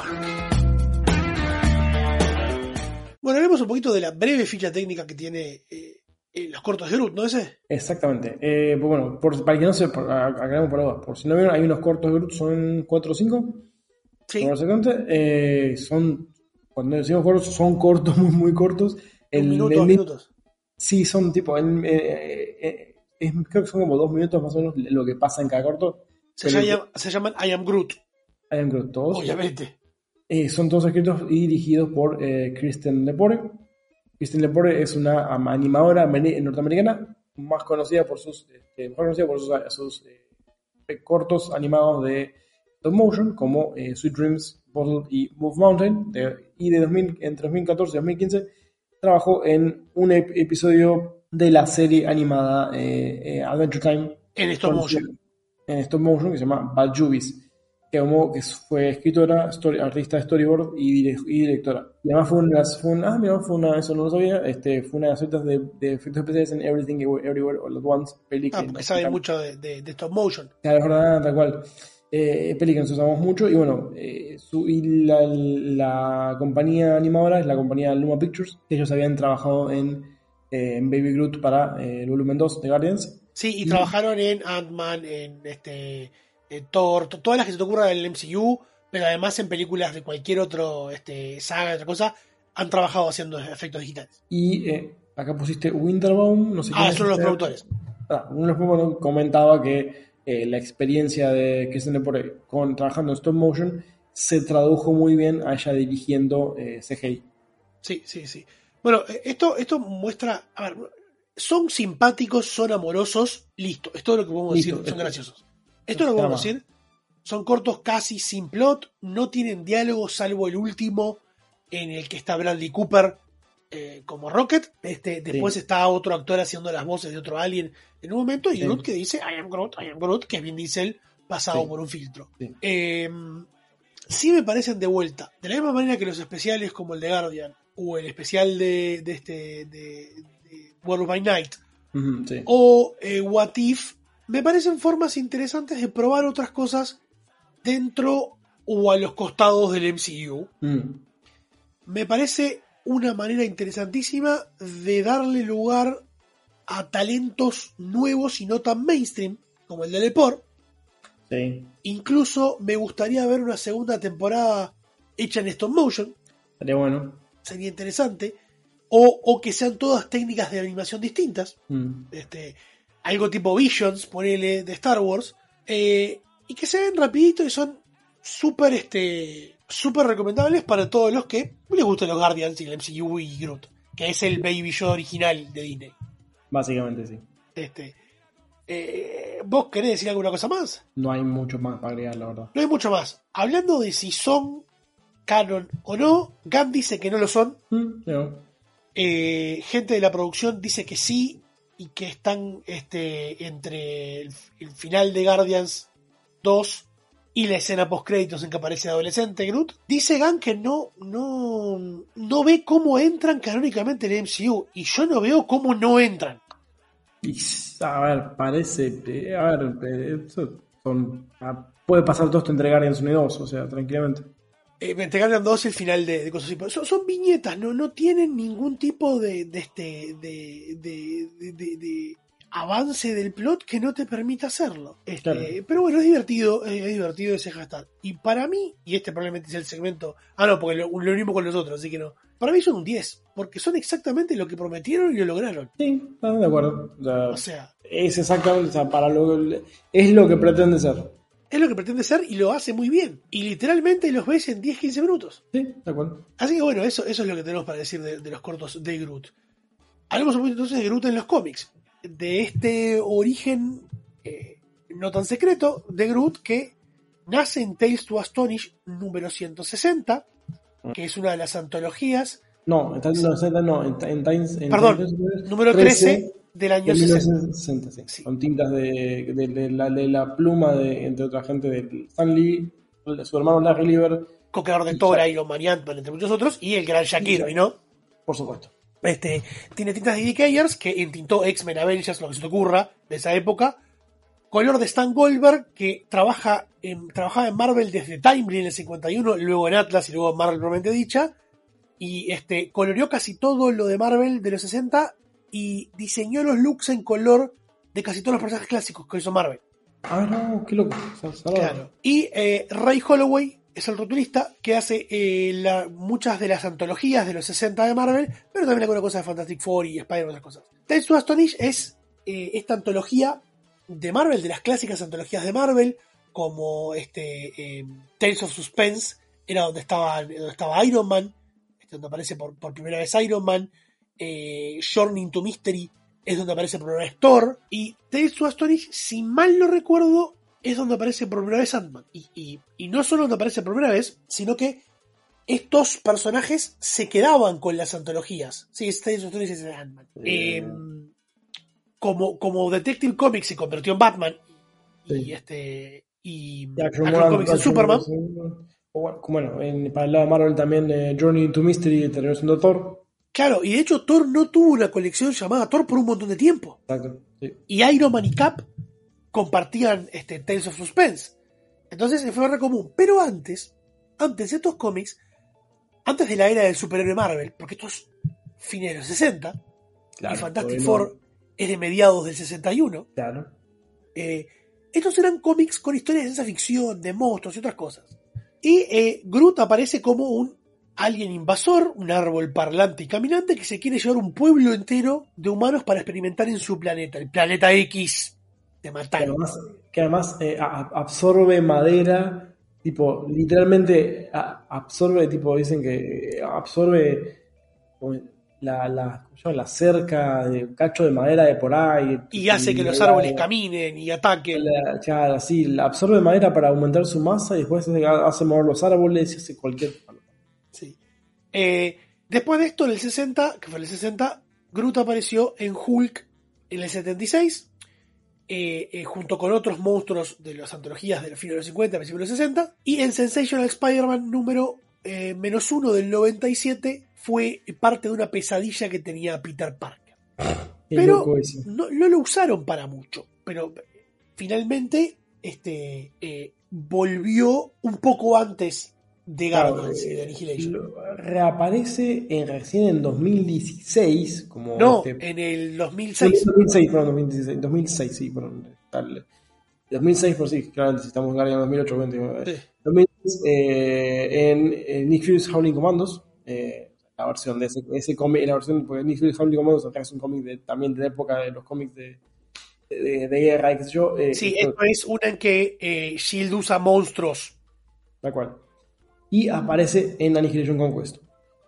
Bueno, hablemos un poquito de la breve ficha técnica que tiene eh, eh, los cortos de Groot, ¿no ese? Exactamente. Eh, pues bueno, por, para que no se por, aclaremos por ahora, por si no vieron, hay unos cortos de Groot, son cuatro o cinco. Sí. Eh, son, cuando decimos cortos, son cortos, muy, muy cortos. El, un minuto, el, dos minutos. Sí, son tipo, el, eh, eh, es, creo que son como dos minutos más o menos lo que pasa en cada corto. Se, llama, se llaman I Am Groot. I Am Groot, todos. Obviamente. Eh, son todos escritos y dirigidos por eh, Kristen Lepore. Kristen Lepore es una animadora norteamericana más conocida por sus, este, mejor conocida por sus, sus eh, cortos animados de stop motion como eh, Sweet Dreams, Bottle y Move Mountain. De, y de dos mil, entre dos mil catorce y dos mil quince trabajó en un ep- episodio de la serie animada eh, eh, Adventure Time. En stop motion. En stop motion que se llama Bad Jubies. Que, como, que fue escritora, story, artista de storyboard y, dire, y directora. Y además fue una, fue una, ah, mira, fue una, eso no lo sabía, este, fue una de las sueltas de, de efectos especiales en Everything Everywhere All at Once, película. Ah, porque sabe tal. mucho de, de, de stop motion. Claro, es verdad, tal cual. Eh, peli que nos usamos mucho y bueno, eh, su, y la, la compañía animadora es la compañía Luma Pictures, que ellos habían trabajado en, eh, en Baby Groot para eh, el volumen dos de Guardians. Sí, y, y trabajaron en Ant-Man, en este... Eh, Thor, todas las que se te ocurran en el M C U, pero además en películas de cualquier otro este, saga, otra cosa, han trabajado haciendo efectos digitales. Y eh, acá pusiste Winterbaum, no sé Ah, qué. son los productores. Ah, uno de los productores comentaba que eh, la experiencia de Kristen Lepore con trabajando en stop motion se tradujo muy bien a ella dirigiendo eh, C G I. Sí, sí, sí. Bueno, esto, esto muestra, a ver, son simpáticos, son amorosos, listo, es todo lo que podemos listo, decir, son graciosos. Esto es lo que podemos decir. Son cortos casi sin plot, no tienen diálogo salvo el último en el que está Bradley Cooper eh, como Rocket. Este, después sí. Está otro actor haciendo las voces de otro alien en un momento y sí. Groot que dice I am Groot, I am Groot, que es Vin Diesel pasado sí. por un filtro. Sí. Eh, sí me parecen de vuelta, de la misma manera que los especiales como el de Guardian o el especial de, de, este, de, de World by Night uh-huh, sí. o eh, What If, me parecen formas interesantes de probar otras cosas dentro o a los costados del M C U. Mm. Me parece una manera interesantísima de darle lugar a talentos nuevos y no tan mainstream como el de Lepore. Sí. Incluso me gustaría ver una segunda temporada hecha en stop motion. Sería bueno. Sería interesante. O, o que sean todas técnicas de animación distintas. Mm. Este... algo tipo Visions, ponele, de Star Wars, eh, y que se ven rapidito y son súper este, súper recomendables para todos los que les gustan los Guardians y el M C U y Groot, que es el Baby Yoda original de Disney. Básicamente, sí. Este, eh, ¿Vos querés decir alguna cosa más? No hay mucho más para agregar, la verdad. No hay mucho más. Hablando de si son canon o no, Gunn dice que no lo son. Mm, no. Eh, gente de la producción dice que sí, y que están este, entre el, el final de Guardians dos y la escena post créditos en que aparece adolescente Groot. Dice Gunn que no, no, no ve cómo entran canónicamente en el M C U, y yo no veo cómo no entran. Y, a ver, parece, a ver, eso son, puede pasar todo esto entre Guardians uno y dos, o sea, tranquilamente. Eh, entre Guardians dos y el final de, de cosas así. Son, son viñetas, no, no tienen ningún tipo de, de este de, de, de, de, de avance del plot que no te permita hacerlo. Este, claro. Pero bueno, es divertido, es, es divertido ese hashtag. Y para mí, y este probablemente es el segmento, ah no, porque lo, lo mismo con los otros, así que no. Para mí son un diez, porque son exactamente lo que prometieron y lo lograron. Sí, estamos de acuerdo. O sea, o sea es exactamente, o sea, para lo, es lo que pretende ser. Es lo que pretende ser y lo hace muy bien. Y literalmente los ves en diez a quince minutos. Sí, de acuerdo. Así que bueno, eso, eso es lo que tenemos para decir de, de los cortos de Groot. Hablemos un poquito entonces de Groot en los cómics. De este origen eh, no tan secreto de Groot que nace en Tales to Astonish número ciento sesenta, que es una de las antologías. No, en Tales to Astonish no, en, en Times. En Perdón, Times, número trece del año de sesenta. mil novecientos sesenta, sí. Sí. Con tintas de, de, de, la, de la pluma de, entre otra gente, de Stan Lee, su hermano Larry Lieber, co-creador de Thor, Iron Man y Ant-Man, entre muchos otros, y el gran Jack Kirby, ¿no? Por supuesto. Este, tiene tintas de D K ers que entintó X-Men, Avengers, lo que se te ocurra de esa época, color de Stan Goldberg, que trabaja en, trabajaba en Marvel desde Timely en el cincuenta y uno, luego en Atlas y luego en Marvel propiamente dicha, y este coloreó casi todo lo de Marvel de los sesenta y diseñó los looks en color de casi todos los personajes clásicos que hizo Marvel. Ah, no, qué loco. Claro. Y eh, Ray Holloway es el rotulista que hace eh, la, muchas de las antologías de los sesenta de Marvel, pero también alguna cosa de Fantastic Four y Spider-Man y otras cosas. Tales to Astonish es eh, esta antología de Marvel, de las clásicas antologías de Marvel, como este eh, Tales of Suspense, era donde estaba, donde estaba Iron Man, donde aparece por, por primera vez Iron Man, eh, Journey into Mystery es donde aparece por primera vez Thor, y Tales to Astonish, si mal no recuerdo, es donde aparece por primera vez Ant-Man. Y, y, y no solo donde aparece por primera vez, sino que estos personajes se quedaban con las antologías. Sí, es Tales to Astonish es Ant-Man. Eh, eh, como, como Detective Comics se convirtió en Batman, sí. y este y Action Comics en Superman. Bueno, en, para el lado de Marvel también eh, Journey into Mystery terminó siendo Thor. Claro, y de hecho Thor no tuvo una colección llamada Thor por un montón de tiempo. Exacto, sí. Y Iron Man y Cap compartían este, Tales of Suspense. Entonces fue re común. Pero antes, antes de estos cómics, antes de la era del superhéroe Marvel, porque esto es fines de los sesenta, claro, y Fantastic Four es de mediados del sesenta y uno, claro. eh, estos eran cómics con historias de ciencia ficción, de monstruos y otras cosas. Y eh, Groot aparece como un alien invasor, un árbol parlante y caminante que se quiere llevar un pueblo entero de humanos para experimentar en su planeta, el planeta X de Matán. Que además, que además eh, a, absorbe madera, tipo, literalmente a, absorbe, tipo, dicen que absorbe la, la, la cerca de cacho de madera de por ahí. Y hace que los árboles caminen y ataquen. La, claro, sí, absorbe madera para aumentar su masa y después hace mover los árboles y hace cualquier... Sí. Eh, después de esto, en el sesenta, que fue en el sesenta, Groot apareció en Hulk en el setenta y seis, eh, eh, junto con otros monstruos de las antologías de los fines de los cincuenta, principios de los sesenta, y en Sensational Spider-Man número eh, menos uno del noventa y siete fue parte de una pesadilla que tenía Peter Parker. Pero no, no lo usaron para mucho, pero finalmente este, eh, volvió un poco antes de Guardians y de Annihilation. Reaparece en, recién en dos mil dieciséis. Como no, este... en el dos mil seis. dos mil seis, perdón, dos mil dieciséis, dos mil seis, sí, perdón. Tal. dos mil seis, por sí, claramente, si estamos en Guardians dos mil ocho, veinte. Sí. dos mil seis, eh, en, en Nick Fury's Howling Commandos, eh, la versión de ese, ese cómic, la versión, porque Nick Fury's Howling Commandos es un cómic de, también de la época de los cómics de, de, de guerra y qué sé yo. Eh, sí, esto es una en que eh, S H I E L D usa monstruos. Tal cual. Y aparece en Annihilation Conquest.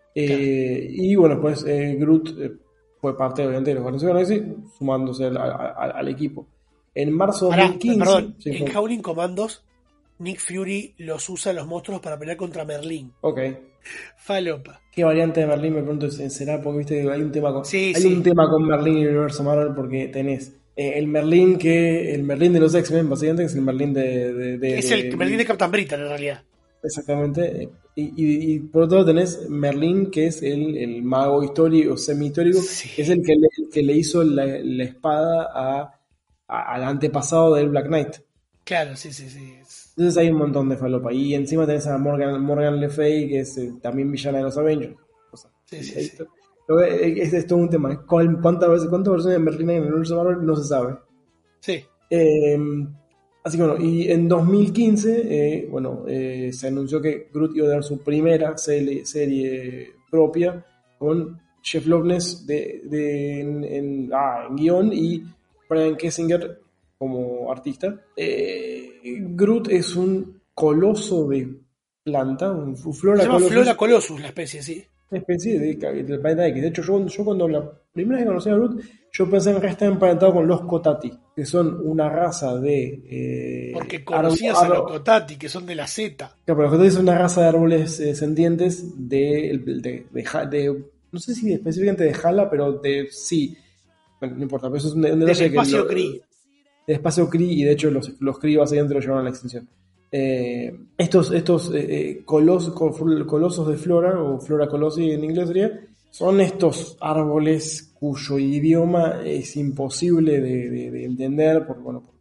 Eh, claro. Y bueno, pues eh, Groot eh, fue parte obviamente de los Guardians of the Galaxy, sumándose al, al, al equipo. En marzo de dos mil quince... Pará, perdón, sí, en fue... Howling Commandos, Nick Fury los usa a los monstruos para pelear contra Merlín. Ok. Falopa. ¿Qué variante de Merlín me pregunto será? Porque viste que hay un tema con, sí, hay sí. un tema con Merlín y el universo Marvel porque tenés eh, el Merlín que el Merlín de los X-Men, básicamente, que es el Merlín de... de, de es de, el de, Merlín de Captain Britain, en realidad. Exactamente, y, y, y por otro lado tenés Merlín, que es el, el mago histórico, semi-histórico, sí. que es el que le, el que le hizo la, la espada a, a, al antepasado del Black Knight. Claro, sí, sí, sí. Entonces hay un montón de falopa. Y encima tenés a Morgan, Morgan Le Fay, que es eh, también villana de los Avengers. O sea, sí, sí, sí. Es, es todo un tema. ¿Cuántas veces, cuántas versiones de Merlín hay en el universo Marvel? No se sabe. Sí. Eh, Así que bueno, y en dos mil quince, eh, bueno, eh, se anunció que Groot iba a dar su primera serie, serie propia con Jeff Loveness de, de, en, en, ah, en guión y Brian Kessinger como artista. Eh, Groot es un coloso de planta, un Flora Se llama Colossus. Flora Colossus, la especie, sí. Una especie de, del planeta X. De hecho, yo, yo cuando la primera vez que conocí a Groot, yo pensé en que estaba emparentado con los Kotati, que son una raza de... Eh, Porque conocías ar- ar- a los Kotati, que son de la Z. Claro, pero los Kotati son una raza de árboles eh, sentientes de, de, de, de, de... No sé si específicamente de Hala, pero de... Sí. Bueno, no importa, pero eso es un, un detalle del espacio que... Kree. Del espacio Kree, y de hecho los, los Kree básicamente lo llevaron a la extinción. Eh, estos estos eh, colos, colosos de flora, o flora colossi en inglés sería, son estos árboles cuyo idioma es imposible de, de, de entender por, bueno, por,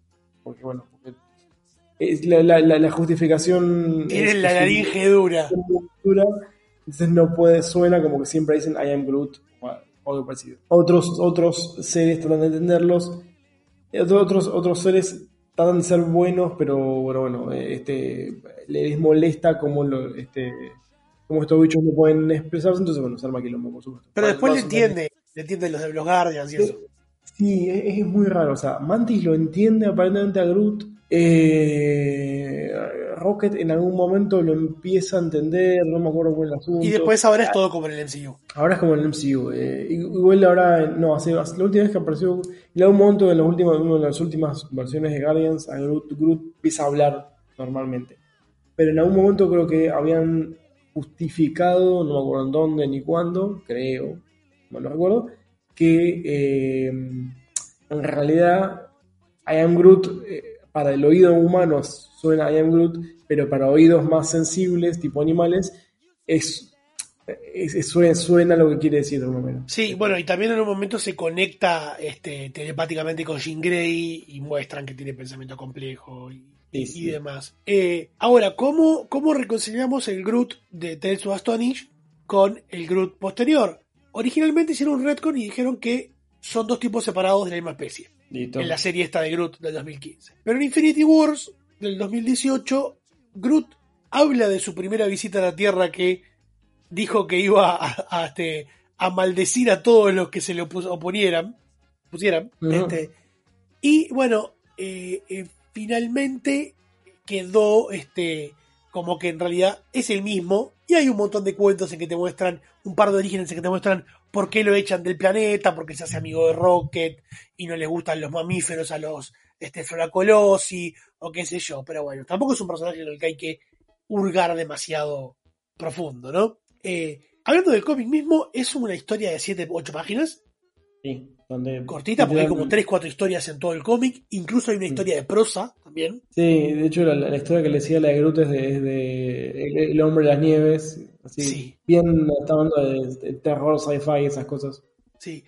porque bueno, porque es la, la, la, la justificación... Tiene es, la es laringe dura. dura. Entonces no puede, suena como que siempre dicen I am Groot o algo parecido. Otros, otros seres tratan de entenderlos, otros, otros seres tratan de ser buenos, pero bueno, bueno este, les molesta como, lo, este, como estos bichos no pueden expresarse, entonces bueno, se arma quilombo, por supuesto. Pero Más, después más le entiende, le entiende los de los Guardians y eso. Sí, es, es muy raro, o sea, Mantis lo entiende aparentemente a Groot. Eh, Rocket en algún momento lo empieza a entender, no me acuerdo cuál es el asunto. Y después ahora es todo como en el M C U. Ahora es como en el M C U. Eh, igual ahora, no, hace, hace la última vez que apareció, en algún momento en, los últimos, en una de las últimas versiones de Guardians, a Groot, Groot empieza a hablar normalmente. Pero en algún momento creo que habían justificado, no me acuerdo en dónde ni cuándo, creo, no lo recuerdo, que eh, en realidad I am Groot... Eh, para el oído humano suena I am Groot, pero para oídos más sensibles, tipo animales, es, es, es suena, suena lo que quiere decir de alguna manera. Sí, bueno, y también en un momento se conecta este, telepáticamente con Jean Grey y muestran que tiene pensamiento complejo y, sí, sí. y demás. Eh, ahora, ¿cómo, ¿cómo reconciliamos el Groot de Tales to Astonish con el Groot posterior? Originalmente hicieron un retcon y dijeron que son dos tipos separados de la misma especie. Listo. En la serie esta de Groot del dos mil quince. Pero en Infinity Wars del dos mil dieciocho, Groot habla de su primera visita a la Tierra, que dijo que iba a, a, a, este, a maldecir a todos los que se le opus- oponieran, pusieran. Uh-huh. Este, y bueno, eh, eh, finalmente quedó este, como que en realidad es el mismo. Y hay un montón de cuentos en que te muestran, un par de orígenes en que te muestran por qué lo echan del planeta, porque se hace amigo de Rocket y no le gustan los mamíferos a los este, Floracolosi o qué sé yo. Pero bueno, tampoco es un personaje en el que hay que hurgar demasiado profundo, ¿no? Eh, hablando del cómic mismo, es una historia de siete u ocho páginas. Sí, donde cortita, porque hay como tres cuatro historias en todo el cómic. Incluso hay una historia de prosa también. Sí, de hecho la, la historia que le decía la de Groot es de, es de el, el Hombre de las Nieves. Así, sí. Bien, está hablando de, de terror, sci-fi y esas cosas. Sí.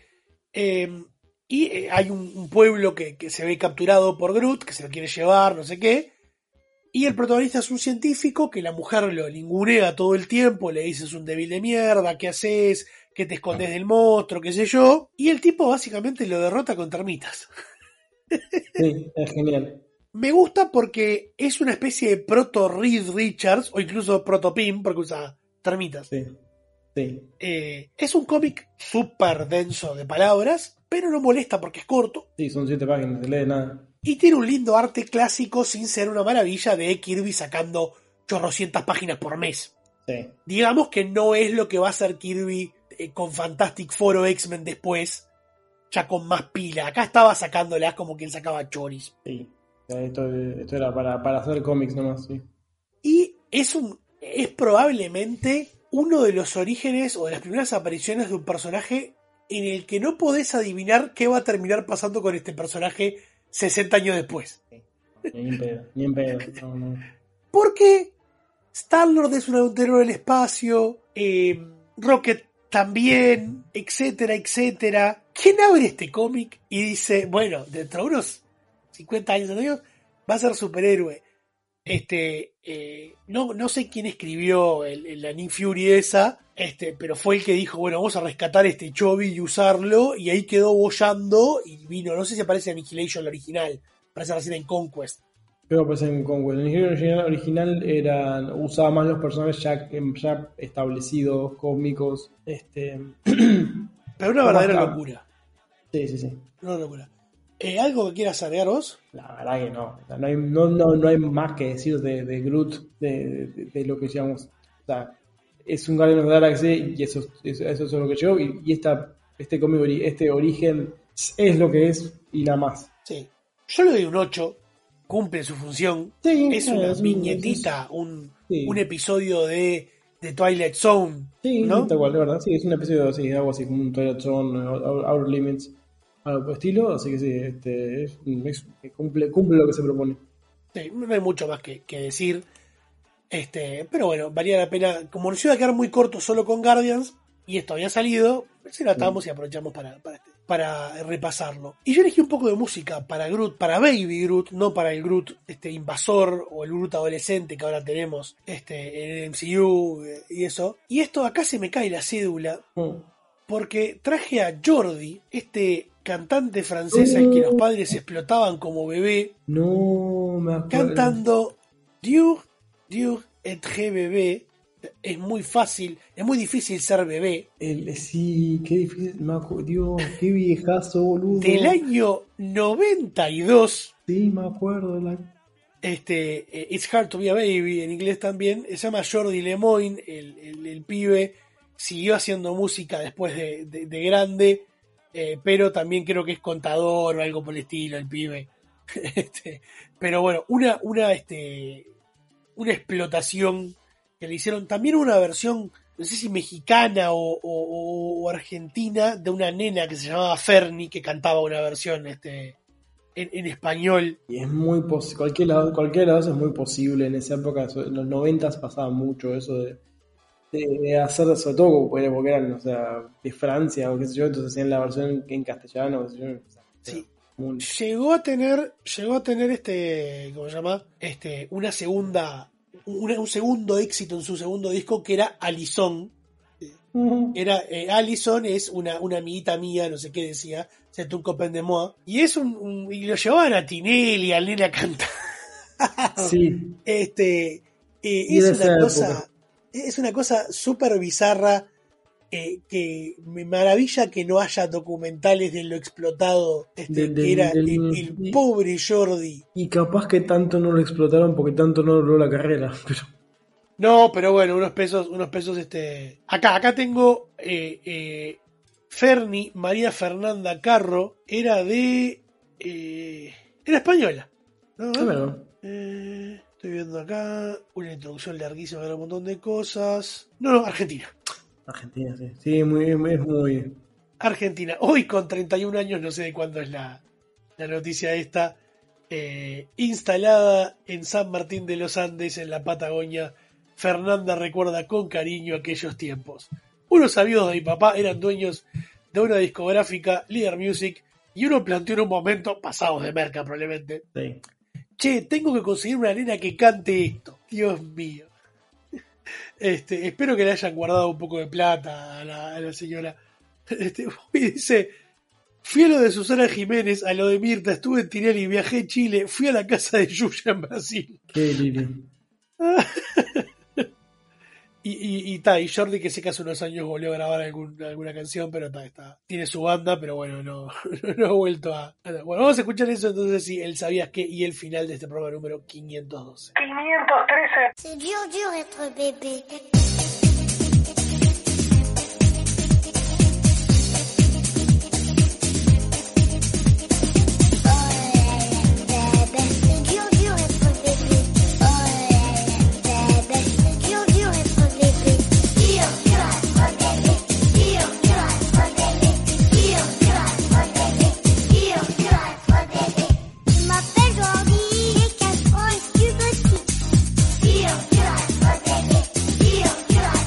Eh, y eh, hay un, un pueblo que, que se ve capturado por Groot, que se lo quiere llevar, no sé qué. Y el protagonista es un científico que la mujer lo ningunea todo el tiempo, le dice es un débil de mierda, ¿qué haces? ¿Qué te escondes del monstruo? ¿Qué sé yo? Y el tipo básicamente lo derrota con termitas. Sí, es genial. Me gusta porque es una especie de proto-Reed Richards, o incluso proto-Pym, porque usa termitas. Sí, sí. Eh, es un cómic súper denso de palabras, pero no molesta porque es corto. Sí, son siete páginas, no se lee nada. Y tiene un lindo arte clásico sin ser una maravilla de Kirby sacando chorrocientas páginas por mes. Sí. Digamos que no es lo que va a hacer Kirby eh, con Fantastic Four o X-Men después, ya con más pila. Acá estaba sacándolas como quien sacaba choris. Sí, esto, esto era para, para hacer cómics nomás, sí. Y es, un, es probablemente uno de los orígenes o de las primeras apariciones de un personaje en el que no podés adivinar qué va a terminar pasando con este personaje sesenta años después. Ni en pedo, ni en pedo. No, no. Porque Star-Lord es un aventurero del espacio, eh, Rocket también, etcétera, etcétera. ¿Quién abre este cómic y dice, bueno, dentro de unos cincuenta años, años va a ser superhéroe? Este, eh, no, no sé quién escribió el, el, la Nick Fury esa, este, pero fue el que dijo, bueno, vamos a rescatar este Chovy y usarlo, y ahí quedó bollando y vino, no sé si aparece en Annihilation la original, parece recién en Conquest. Creo que aparece en Conquest. El original, original era, usaba más los personajes ya, ya establecidos, cósmicos, este... pero una verdadera locura. Sí, sí, sí. Una locura. Eh, ¿Algo que quieras agregar vos? La verdad que no. No hay, no, no, no hay más que decir de, de Groot, de, de, de lo que llamamos. O sea, es un Guardian of the Galaxy y eso, eso, eso es lo que llegó. Y, y esta, este cómic, este origen es lo que es y nada más. Sí. Yo le doy un ocho. Cumple su función. Sí, es una es, viñetita, es, un, sí. un episodio de, de Twilight Zone. Sí, ¿no? tal cual, de verdad. Sí, es un episodio así, algo así como un Twilight Zone, Outer Limits. Algo por estilo, así que sí, este, es, es, cumple, cumple lo que se propone. Sí, no hay mucho más que, que decir. Este, pero bueno, valía la pena. Como nos iba a quedar muy corto solo con Guardians, y esto había salido, se lo atamos y aprovechamos para, para, para repasarlo. Y yo elegí un poco de música para Groot, para Baby Groot, no para el Groot este, invasor o el Groot adolescente que ahora tenemos este, en el M C U y eso. Y esto acá se me cae la cédula, porque traje a Jordi, este cantante francés al que los padres explotaban como bebé, no me acuerdo, cantando Dieu, Dieu et très bébé. Es muy fácil, es muy difícil ser bebé. El, sí, qué difícil, me acuerdo, Dios, qué viejazo, boludo. Del año noventa y dos. Sí, me acuerdo. La... Este, eh, It's Hard to be a Baby, en inglés también. Se llama Jordi Lemoine, el, el, el pibe. Siguió haciendo música después de, de, de grande, eh, pero también creo que es contador o algo por el estilo, el pibe. este, pero bueno, una, una, este, una explotación que le hicieron. También una versión, no sé si mexicana o, o, o argentina, de una nena que se llamaba Fernie, que cantaba una versión este, en, en español. Y es muy posible, cualquier lado, cualquier lado es muy posible. En esa época, en los noventas pasaba mucho eso de, de, de hacer, sobre todo porque eran, o sea, de Francia o qué sé yo, entonces hacían la versión en castellano, qué sé yo. Sí. Muy... Llegó a tener, llegó a tener este, ¿cómo se llama? Este, una segunda... Un, un segundo éxito en su segundo disco, que era Alison. Uh-huh. Era eh, Alison es una, una amiguita mía, no sé qué decía, c'est un copain de moi, y es un, un y lo llevaban a Tinelli, al nene a cantar. Sí. Este eh, es una cosa época. Es una cosa súper bizarra, eh, que me maravilla que no haya documentales de lo explotado este, de, de, que era del, el, el y, pobre Jordi. Y capaz que tanto no lo explotaron porque tanto no logró la carrera. Pero... No, pero bueno, unos pesos, unos pesos este. Acá, acá tengo eh, eh, Fernie María Fernanda Carro, era de eh, era española, ¿no? Ah, bueno. eh, estoy viendo acá una introducción larguísima de un montón de cosas. No, no, Argentina. Argentina, sí. Sí, muy, es muy... Argentina. Hoy con treinta y un años, no sé de cuándo es la, la noticia esta, eh, instalada en San Martín de los Andes, en la Patagonia, Fernanda recuerda con cariño aquellos tiempos. Unos amigos de mi papá eran dueños de una discográfica, Leader Music, y uno planteó en un momento, pasados de merca probablemente, sí. Che, tengo que conseguir una nena que cante esto. Dios mío. Este, espero que le hayan guardado un poco de plata a la, a la señora. Este, y dice, fui a lo de Susana Jiménez, a lo de Mirta, estuve en Tinelli, viajé a Chile, fui a la casa de Yuya en Brasil. Qué lindo. y, y, y, ta, y Jordi, que sé que hace unos años volvió a grabar algún, alguna canción, pero ta, está, tiene su banda, pero bueno, no, no ha vuelto a... Bueno, vamos a escuchar eso entonces, sí, el Sabías Qué y el final de este programa número quinientos doce. quinientos trece. C'est dur, dur être bébé. Dur, dur être bébé.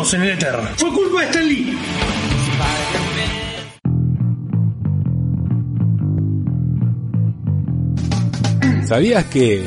Todos en el Eterno. Fue culpa de Stan Lee. ¿Sabías que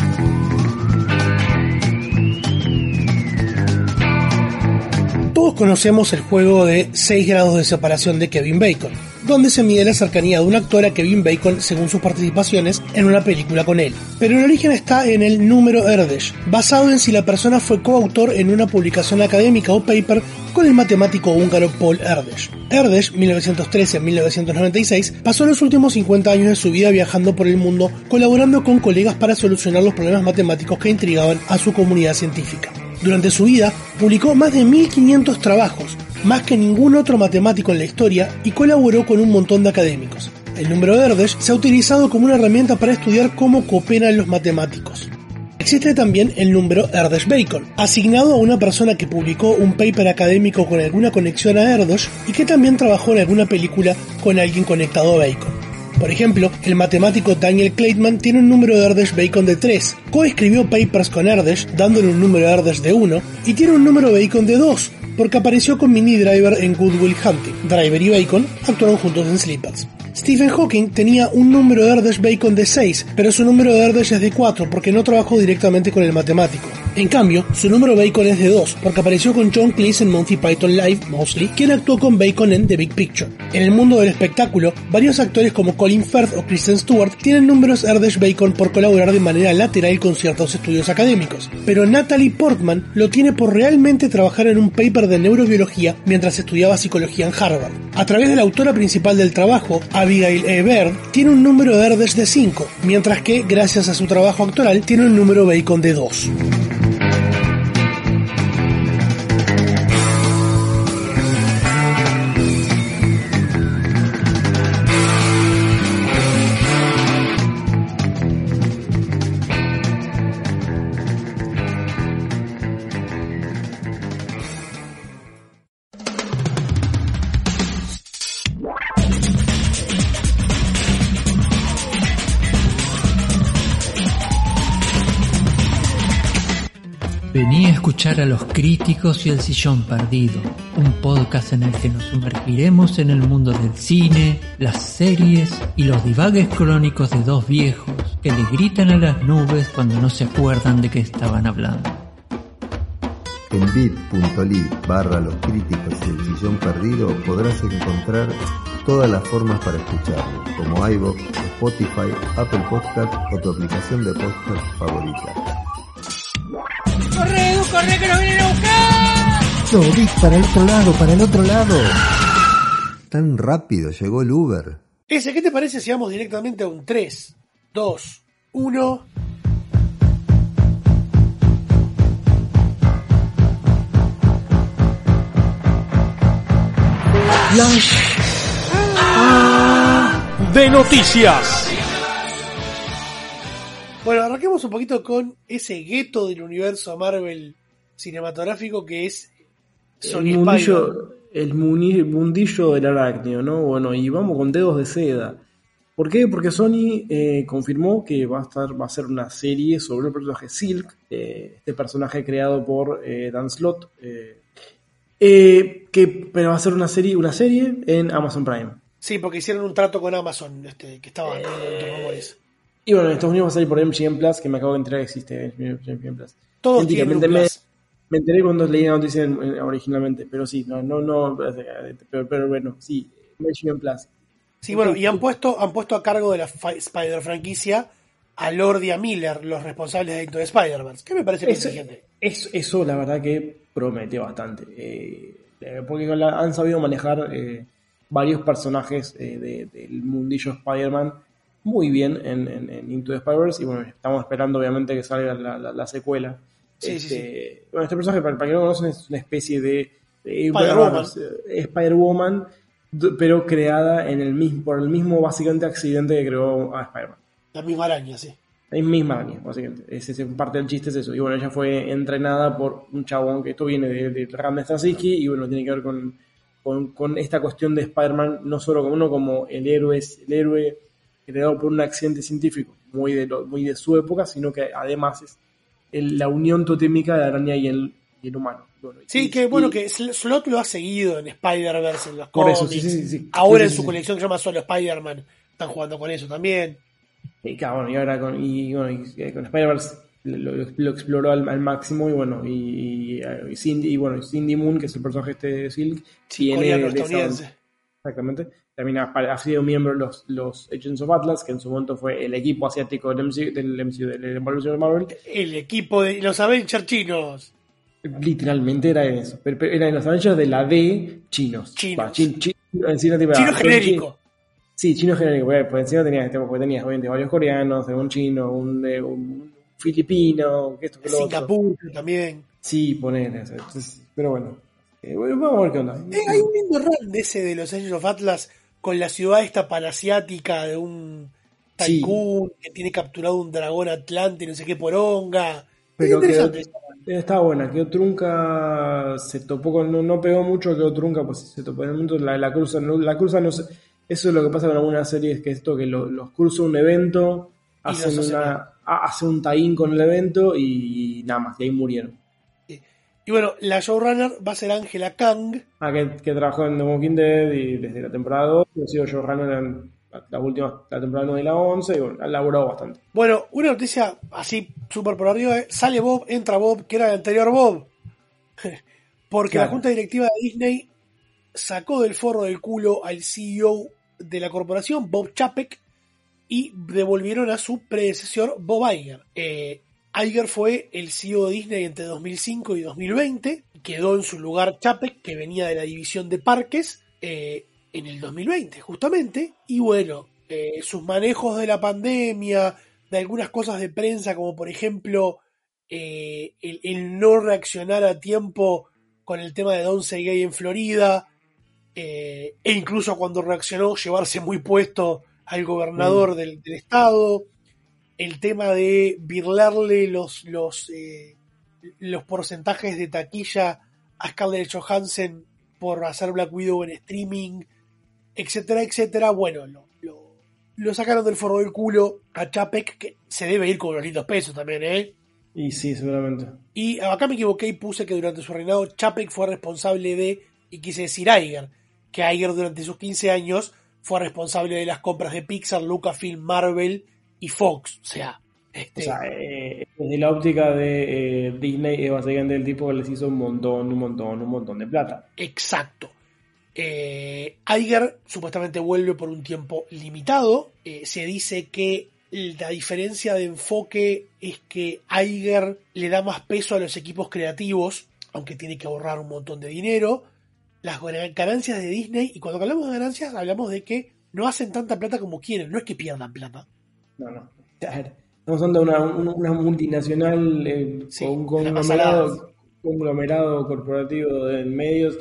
todos conocemos el juego de seis grados de separación de Kevin Bacon, donde se mide la cercanía de un actor a Kevin Bacon según sus participaciones en una película con él? Pero el origen está en el número Erdős, basado en si la persona fue coautor en una publicación académica o paper con el matemático húngaro Paul Erdős. Erdős, mil novecientos trece a mil novecientos noventa y seis, pasó los últimos cincuenta años de su vida viajando por el mundo, colaborando con colegas para solucionar los problemas matemáticos que intrigaban a su comunidad científica. Durante su vida, publicó más de mil quinientos trabajos, más que ningún otro matemático en la historia, y colaboró con un montón de académicos. El número de Erdős se ha utilizado como una herramienta para estudiar cómo cooperan los matemáticos. Existe también el número Erdős-Bacon, asignado a una persona que publicó un paper académico con alguna conexión a Erdős y que también trabajó en alguna película con alguien conectado a Bacon. Por ejemplo, el matemático Daniel Kleitman tiene un número de Erdős-Bacon de tres, coescribió papers con Erdős dándole un número de Erdős de uno, y tiene un número Bacon de dos, porque apareció con Minnie Driver en Good Will Hunting. Driver y Bacon actuaron juntos en Sleepers. Stephen Hawking tenía un número de Erdős-Bacon de seis, pero su número de Erdős es de cuatro porque no trabajó directamente con el matemático. En cambio, su número Bacon es de dos porque apareció con John Cleese en Monty Python Live, Mostly, quien actuó con Bacon en The Big Picture. En el mundo del espectáculo, varios actores como Colin Firth o Kristen Stewart tienen números Erdős-Bacon por colaborar de manera lateral con ciertos estudios académicos, pero Natalie Portman lo tiene por realmente trabajar en un paper de neurobiología mientras estudiaba psicología en Harvard. A través de la autora principal del trabajo, Abigail E. Byrd, tiene un número de Erdős de cinco, mientras que, gracias a su trabajo actoral, tiene un número Bacon de dos. Vení a escuchar a los críticos y el sillón perdido, un podcast en el que nos sumergiremos en el mundo del cine, las series y los divagues crónicos de dos viejos que le gritan a las nubes cuando no se acuerdan de qué estaban hablando. En bit.ly barra los críticos y el sillón perdido podrás encontrar todas las formas para escucharlo, como iVoox, Spotify, Apple Podcast o tu aplicación de podcast favorita. ¡Corre, Edu, corre, que nos vienen a buscar! No, Vic, para el otro lado, para el otro lado. Tan rápido llegó el Uber. Ese, ¿qué te parece si vamos directamente a un tres, dos, uno? Flash de noticias. Bueno, arranquemos un poquito con ese gueto del universo Marvel cinematográfico que es Sony el mundillo, el muni, mundillo del arácnido, ¿no? Bueno, y vamos con dedos de seda. ¿Por qué? Porque Sony eh, confirmó que va a estar, va a ser una serie sobre el personaje Silk, eh, este personaje creado por eh, Dan Slott, eh, eh, que pero va a ser una serie, una serie en Amazon Prime. Sí, porque hicieron un trato con Amazon, este, que estaba en los rumores. Y bueno, en Estados Unidos va a salir por M G M Plus, que me acabo de enterar que existe M G M Plus. Todos tienen me, me, Plus. me enteré cuando leí la noticia originalmente, pero sí, no, no, no, pero, pero bueno, sí, M G M Plus. Sí, bueno, y han puesto, han puesto a cargo de la Spider franquicia a Lord y a Miller, los responsables de Into the Spider-Verse, que me parece muy inteligente. Eso, eso, la verdad que promete bastante, eh, porque la, han sabido manejar eh, varios personajes eh, de, del mundillo Spider-Man muy bien en, en, en Into the Spider-Verse, y bueno, estamos esperando obviamente que salga la, la, la secuela. Sí, este, sí, sí. Bueno, este personaje, para, para que no lo conocen, es una especie de, de Spider-Woman. Spider-Woman, pero creada en el mismo, por el mismo básicamente accidente que creó a Spider-Man. La misma araña, sí. La misma araña, básicamente. Ese, ese, parte del chiste es eso. Y bueno, ella fue entrenada por un chabón que esto viene de, de Rand Straczynski, y bueno, tiene que ver con, con, con esta cuestión de Spider-Man, no solo como uno como el héroe, el héroe creado por un accidente científico muy de, lo, muy de su época, sino que además es el, la unión totémica de la araña y él inhumano. Bueno, sí, y, que bueno, y, que Slott lo ha seguido en Spider-Verse, en los por cómics. eso, sí, sí, sí, Ahora sí, en sí, su sí. colección que se llama solo Spider-Man, están jugando con eso también. Y claro, bueno, y ahora con, y, bueno, y con Spider-Verse lo, lo, lo exploró al, al máximo y bueno, y, y, y Cindy, y bueno, Cindy Moon, que es el personaje este de Silk, Sí, viene coreano, de esa, estadounidense. exactamente, también ha, ha sido miembro de los, los Agents of Atlas, que en su momento fue el equipo asiático del M C U, del, M C U, del Marvel Marvel. El equipo de los Avengers chinos. Literalmente era eso, pero, pero eran los Avengers de la D chinos. Chinos. Va, chin, chin, encima te iba- Chino son genérico. chi- Sí, chino genérico, porque por encima tenías, porque tenías obviamente varios coreanos, un chino, un, eh, un filipino, que esto, que lo otro. Singapur también. Sí, poner eso. Entonces, pero bueno, eh, bueno, vamos a ver qué onda. Eh, hay un lindo run de ese de los Angels of Atlas con la ciudad esta panasiática de un tycoon sí. que tiene capturado un dragón atlante, no sé qué poronga. Pero quedó, está buena, quedó trunca, se topó con, no, no pegó mucho, quedó trunca, pues se topó en el mundo, la, la cruza, la cruza no sé, eso es lo que pasa con algunas series, que esto, que lo, los cruza un evento, hacen, una, hacen un tie-in con el evento y nada más, y ahí murieron. Y bueno, la showrunner va a ser Angela Kang. Ah, que, que trabajó en The Walking Dead y desde la temporada dos, ha sido showrunner en la, la última, la temporada nueve y la once, y bueno, ha laburado bastante. Bueno, una noticia así súper por arriba, ¿eh? Sale Bob, entra Bob, que era el anterior Bob. Porque claro. La junta directiva de Disney sacó del forro del culo al C E O de la corporación, Bob Chapek, y devolvieron a su predecesor, Bob Iger. Eh, Iger fue el C E O de Disney entre dos mil cinco y dos mil veinte, quedó en su lugar Chapek, que venía de la división de parques, eh, en el dos mil veinte justamente, y bueno, eh, sus manejos de la pandemia, de algunas cosas de prensa, como por ejemplo eh, el, el no reaccionar a tiempo con el tema de Don't Say Gay en Florida, eh, e incluso cuando reaccionó llevarse muy puesto al gobernador mm. del, del estado, el tema de birlarle los, los, eh, los porcentajes de taquilla a Scarlett Johansson por hacer Black Widow en streaming, etcétera, etcétera. Bueno, lo, lo, lo sacaron del forro del culo a Chapek, que se debe ir con unos lindos pesos también, ¿eh? Y sí, seguramente. Y acá me equivoqué y puse que durante su reinado Chapek fue responsable de, y quise decir Iger, que Iger durante sus quince años fue responsable de las compras de Pixar, Lucasfilm, Marvel y Fox. O sea, este... o sea eh, desde la óptica de eh, Disney, eh, básicamente el tipo les hizo un montón, un montón, un montón de plata. Exacto. Eh, Iger supuestamente vuelve por un tiempo limitado. Eh, se dice que la diferencia de enfoque es que Iger le da más peso a los equipos creativos, aunque tiene que ahorrar un montón de dinero. Las ganancias de Disney, y cuando hablamos de ganancias hablamos de que no hacen tanta plata como quieren, no es que pierdan plata. No, no. Estamos hablando de una, una, una multinacional eh, sí, con un conglomerado, conglomerado corporativo de medios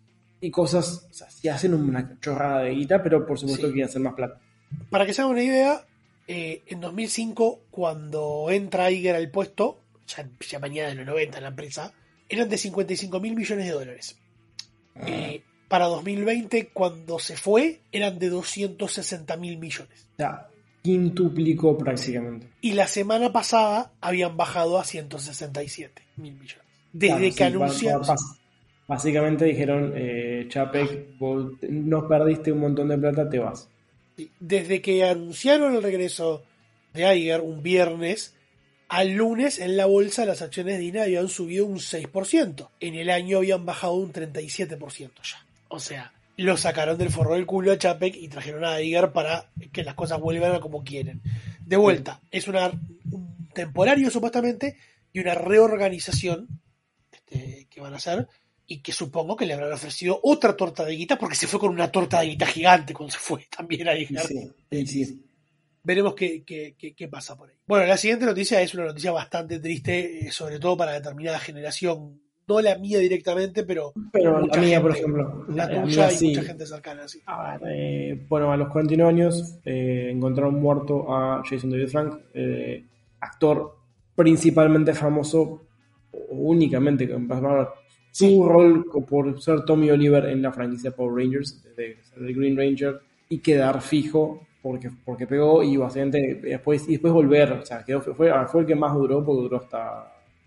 y cosas, o sea, sí hacen una chorrada de guita, pero por supuesto sí. que quieren hacer más plata. Para que se hagan una idea, eh, en dos mil cinco, cuando entra Iger al puesto, ya, ya mañana de los noventa en la empresa, eran de cincuenta y cinco mil millones de dólares. Ah. Eh, para dos mil veinte, cuando se fue, eran de doscientos sesenta mil millones. O sea, quintuplicó prácticamente. Y la semana pasada habían bajado a ciento sesenta y siete mil millones. Desde claro, que sí, anunciaron... Básicamente dijeron, eh, Chapek, vos nos perdiste un montón de plata, te vas. Desde que anunciaron el regreso de Iger un viernes, al lunes en la bolsa las acciones de Disney habían subido un seis por ciento. En el año habían bajado un treinta y siete por ciento ya. O sea, lo sacaron del forro del culo a Chapek y trajeron a Iger para que las cosas vuelvan a como quieren. De vuelta, es una, un temporario supuestamente y una reorganización este, que van a hacer, y que supongo que le habrán ofrecido otra torta de guita, porque se fue con una torta de guita gigante cuando se fue también a Iger. Sí, sí, sí. Veremos qué, qué, qué, qué pasa por ahí. Bueno, la siguiente noticia es una noticia bastante triste, eh, sobre todo para determinada generación. No la mía directamente, pero, pero mucha la mía, gente, por ejemplo. La, la tuya mía, y sí. mucha gente cercana. Sí. A ver, eh, bueno, a los cuarenta y nueve años eh, encontraron muerto a Jason David Frank, eh, actor principalmente famoso, únicamente con su sí. rol por ser Tommy Oliver en la franquicia Power Rangers, de ser el Green Ranger, y quedar fijo porque, porque pegó y básicamente después, y después volver. O sea, quedó, fue, fue el que más duró, porque duró hasta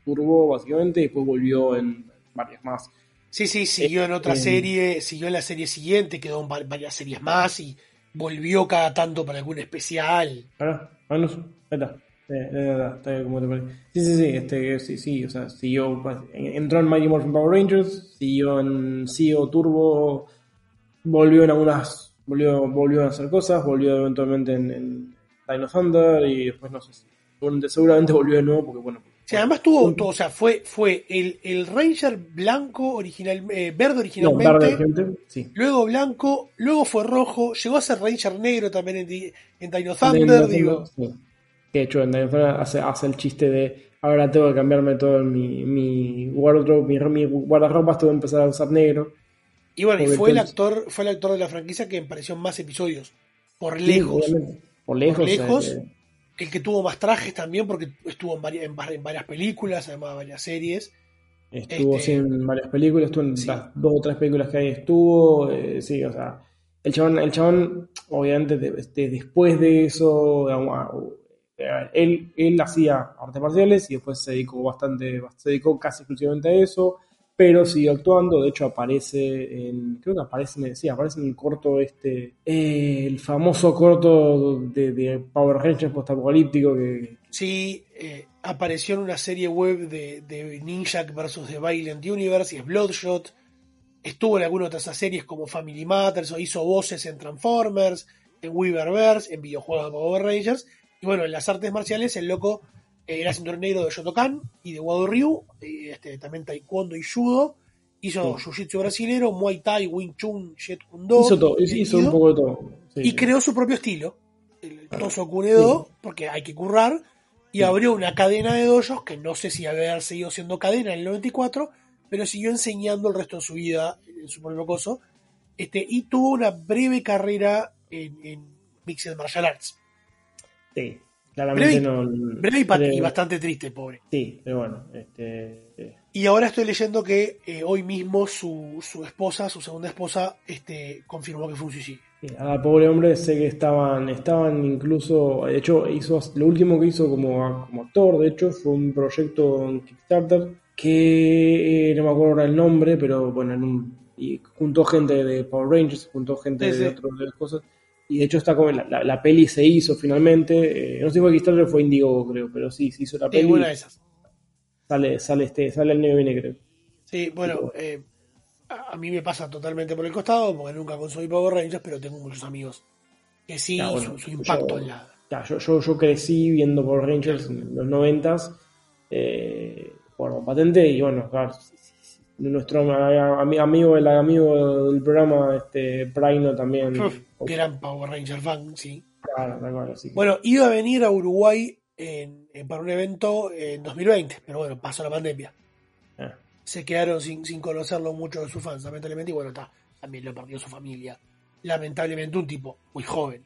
Turbo, básicamente, y después volvió en varias más. Sí, sí, siguió en otra Eh, serie, siguió en la serie siguiente, quedó en va- varias series más y volvió cada tanto para algún especial. Ahora, ahí no, ahí está. Eh, eh, está bien, como te parece. Sí, sí, sí, este, sí, sí, o sea, siguió, pues, en- entró en Mighty Morphin Power Rangers, siguió en C E O Turbo, volvió en algunas, volvió, volvió a hacer cosas, volvió eventualmente en, en Dino Thunder y después no sé si, seguramente, seguramente volvió de nuevo porque bueno. Sí, además tuvo, tuvo- o sea, fue, fue el, el Ranger blanco original, eh, verde No, originalmente, verde, gente, sí. luego blanco, luego fue rojo, llegó a ser Ranger negro también en, Di- en Dino Dino Thunder, Thunder, digo. sí. Que de hecho en Dino Thunder hace, hace el chiste de ahora tengo que cambiarme todo mi, mi wardrobe, mi, mi guardarropas, tengo que empezar a usar negro. Y bueno, y Porque fue el entonces- actor, fue el actor de la franquicia que apareció en más episodios. Por Sí, lejos. obviamente. Por lejos. Por lejos. eh, El que tuvo más trajes también, porque estuvo en varias, en, var- en varias películas, además de varias series. Estuvo Este, sí, en varias películas, estuvo en las dos o tres películas que ahí estuvo, eh, sí, o sea, el chabón, el chabón obviamente, de- de- después de eso, digamos, a- eh, él, él hacía artes marciales y después se dedicó bastante, se dedicó casi exclusivamente a eso, pero siguió actuando, de hecho aparece en, creo que aparece en, sí, aparece en el corto este, eh, el famoso corto de, de Power Rangers postapocalíptico que, Sí, eh, apareció en una serie web de, de Ninja versus The Violent Universe y es Bloodshot. Estuvo en algunas otras series como Family Matters, o hizo voces en Transformers, en Weaververse, en videojuegos de Power Rangers. Y bueno, en las artes marciales, el loco eh, era cinturón negro de Shotokan y de Wado Ryu, y, este, también Taekwondo y Judo. Hizo Sí. Jiu-Jitsu brasilero, Muay Thai, Wing Chun, Jeet Kune Do. hizo todo, hizo, hizo un poco de todo. Sí, Y sí. creó su propio estilo, el Toso Kunedo, porque hay que currar, y abrió una cadena de dojos que no sé si haber seguido siendo cadena en el noventa y cuatro, pero siguió enseñando el resto de su vida en su propio coso, este, y tuvo una breve carrera en, en Mixed Martial Arts. Sí, claramente Breve, no. breve y, pa- pero- y bastante triste, pobre. Sí, pero bueno, este. eh, Y ahora estoy leyendo que eh, hoy mismo su, su esposa, su segunda esposa, este, confirmó que fue un suicidio. sí, a la pobre hombre sé que estaban, estaban incluso, de hecho hizo lo último que hizo como, como actor, de hecho fue un proyecto en Kickstarter que eh, no me acuerdo ahora el nombre, pero bueno, en un, y juntó gente de Power Rangers, juntó gente Sí, de sí. otras de las cosas, y de hecho está como la, la, la peli se hizo finalmente, eh, no sé si fue Kickstarter o fue Indiegogo creo, pero sí, se hizo la Sí, peli, una de esas. sale, sale este, sale el año que viene creo. Sí, bueno, eh, a a mí me pasa totalmente por el costado, porque nunca consumí Power Rangers, pero tengo muchos amigos que sí, Ya, bueno, su, su impacto yo- en la... Ya, yo, yo, yo crecí viendo Power Rangers en los noventas, eh, bueno, patente, y bueno, claro, sí, sí, sí. Nuestro a- ami- amigo, el amigo del programa, este, Praino también. Uf, gran Power Ranger fan, sí. Claro, tal cual, así que- Bueno, iba a venir a Uruguay en, en- para un evento en dos mil veinte, pero bueno, pasó la pandemia. Ah. Se quedaron sin, sin conocerlo muchos de sus fans, lamentablemente, y bueno, está, también lo perdió su familia. Lamentablemente un tipo muy joven.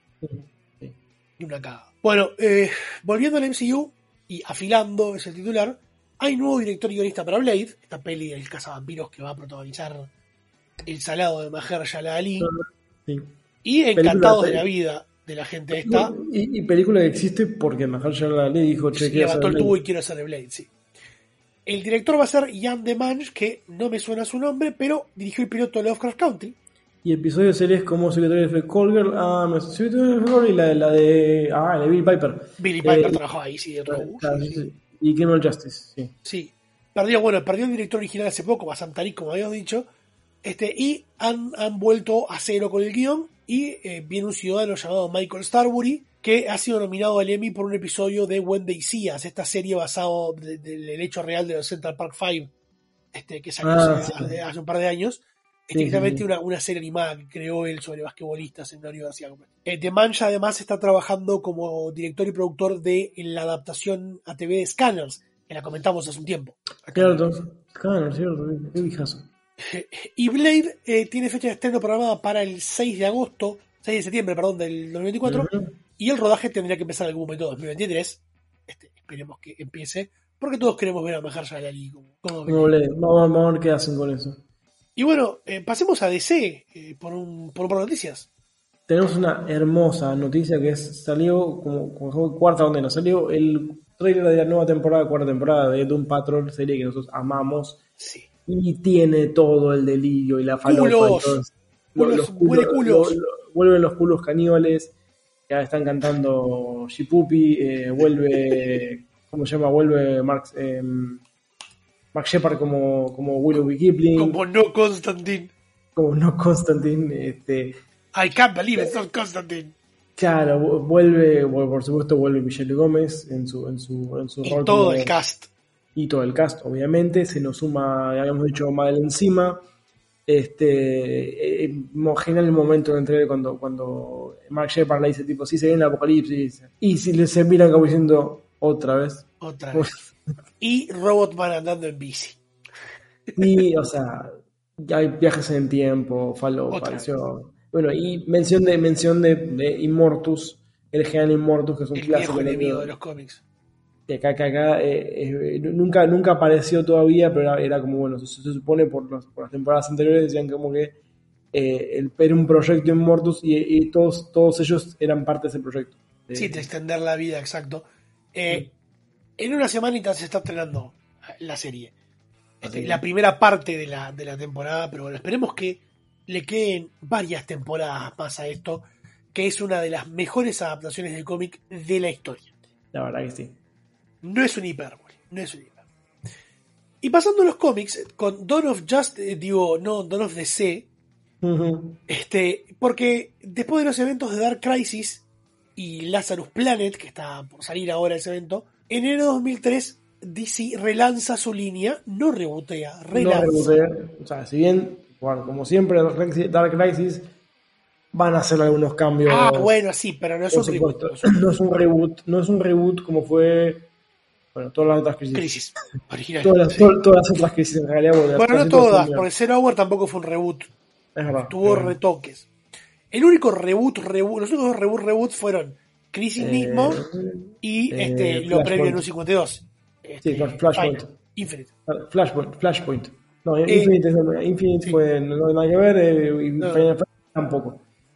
Y una cagada. Bueno, eh, volviendo al M C U y afilando es el titular, hay nuevo director y guionista para Blade, esta peli del cazavampiros que va a protagonizar el salado de Mahershala Ali. Sí. Y Película encantados de- de la vida de la gente esta. Y, y película que existe porque Mahershala Ali dijo, che, Se quiero levantó el hacer tubo y quiero hacer el Blade, sí. El director va a ser Jan Demange, que no me suena su nombre, pero dirigió el piloto de Lovecraft Country. Y episodios de series como Secretary of the Call Girl, ah, me- Secretary of the Call Girl y la, de- la de. Ah, la de Billy Piper. Billy Piper Eh, trabajó ahí, sí, de otro. claro, sí, sí. Y Criminal Justice, sí. Sí. Perdió, bueno, perdió el director original hace poco, Bassam Tariq, como habíamos dicho. Este, y han, han vuelto a cero con el guión. Y eh, viene un ciudadano llamado Michael Starbury, que ha sido nominado al Emmy por un episodio de When They See Us, esta serie basado de- de- del hecho real de los Central Park Five, este, que salió Ah, hace, sí. hace un par de años. Sí, sí, Exactamente sí. una, una serie animada que creó él sobre basquetbolistas en una universidad. Eh, The Mancha además está trabajando como director y productor de la adaptación a T V de Scanners, que la comentamos hace un tiempo. Cierto, claro, cierto, qué vijazo. Y Blade eh, tiene fecha de estreno programada para el seis de agosto, seis de septiembre, perdón, del dos mil veinticuatro, Ujú. y el rodaje tendría que empezar en algún momento de dos mil veintitrés. Este, esperemos que empiece, porque todos queremos ver a Mahershala Ali como, como Como le- Vamos, vamos a ver qué hacen con eso. Y bueno, eh, pasemos a D C eh, por, un, por un par de noticias. Tenemos una hermosa noticia que es, salió como, como cuarta condena, salió el trailer de la nueva temporada, cuarta temporada de Doom Patrol, serie que nosotros amamos. Sí. Y tiene todo el delirio y la falopa. ¡Culos! Los, culos, los culos, culos. Lo, lo, vuelven los culos caníbales. Ya están cantando Shipupi. Eh, vuelve. ¿Cómo se llama? Vuelve Mark, eh, Mark Shepard como, como Willoughby Kipling. Como no Constantine. Como no Constantine. Este, I can't believe it's not Constantine. Claro, vuelve, por supuesto, vuelve Michelle Gómez en su, en su, en su y rol. todo como, el cast. Y todo el cast, obviamente. Se nos suma, ya habíamos dicho, Madeleine encima. Este, eh, genial el momento en el cuando, cuando Mark Shepard le dice, tipo, sí, se viene el apocalipsis. Y si le se miran como diciendo, otra vez. Otra vez. Y Robotman andando en bici. Y, o sea, hay viajes en el tiempo, falopa, pareció. Bueno, y mención de mención de, de Immortus, el general Immortus, que es un el clásico viejo enemigo de los cómics. Que acá, que acá eh, eh, nunca, nunca apareció todavía, pero era, era como, bueno, se, se supone por, los, por las temporadas anteriores decían como que eh, el, era un proyecto Immortus y, y todos, todos ellos eran parte de ese proyecto. Eh, sí, de extender la vida, exacto. Eh, sí. En una semanita se está estrenando la serie. Este, la primera parte de la, de la temporada, pero bueno, esperemos que le queden varias temporadas más a esto, que es una de las mejores adaptaciones del cómic de la historia. La verdad que sí. No es un hipérbole, no es un hipérbole. Y pasando a los cómics, con Dawn of Just, eh, digo, no, Dawn of D C, uh-huh. este, porque después de los eventos de Dark Crisis y Lazarus Planet, que está por salir ahora ese evento, en enero de dos mil tres D C relanza su línea, no rebotea, relanza. No rebotea, o sea, si bien, bueno, como siempre, Dark Crisis van a hacer algunos cambios. Ah, bueno, sí, pero no es un reboot. No es un reboot, no es un reboot como fue, bueno, todas las otras crisis. Crisis, original. Todas, sí. to, todas las otras crisis en realidad. Bueno, bueno no todas, porque Zero Hour tampoco fue un reboot. Es verdad. Tuvo es retoques. El único reboot, reboot, los únicos reboot, reboot fueron Crisis eh, mismo y eh, este lo Flashpoint. Previo en un cincuenta y dos. Este, sí, Flashpoint. Final, Infinite. Flashpoint, Flashpoint. No, eh, Infinite, Infinite sí. fue, no hay nada que ver, eh, y no. Final tampoco.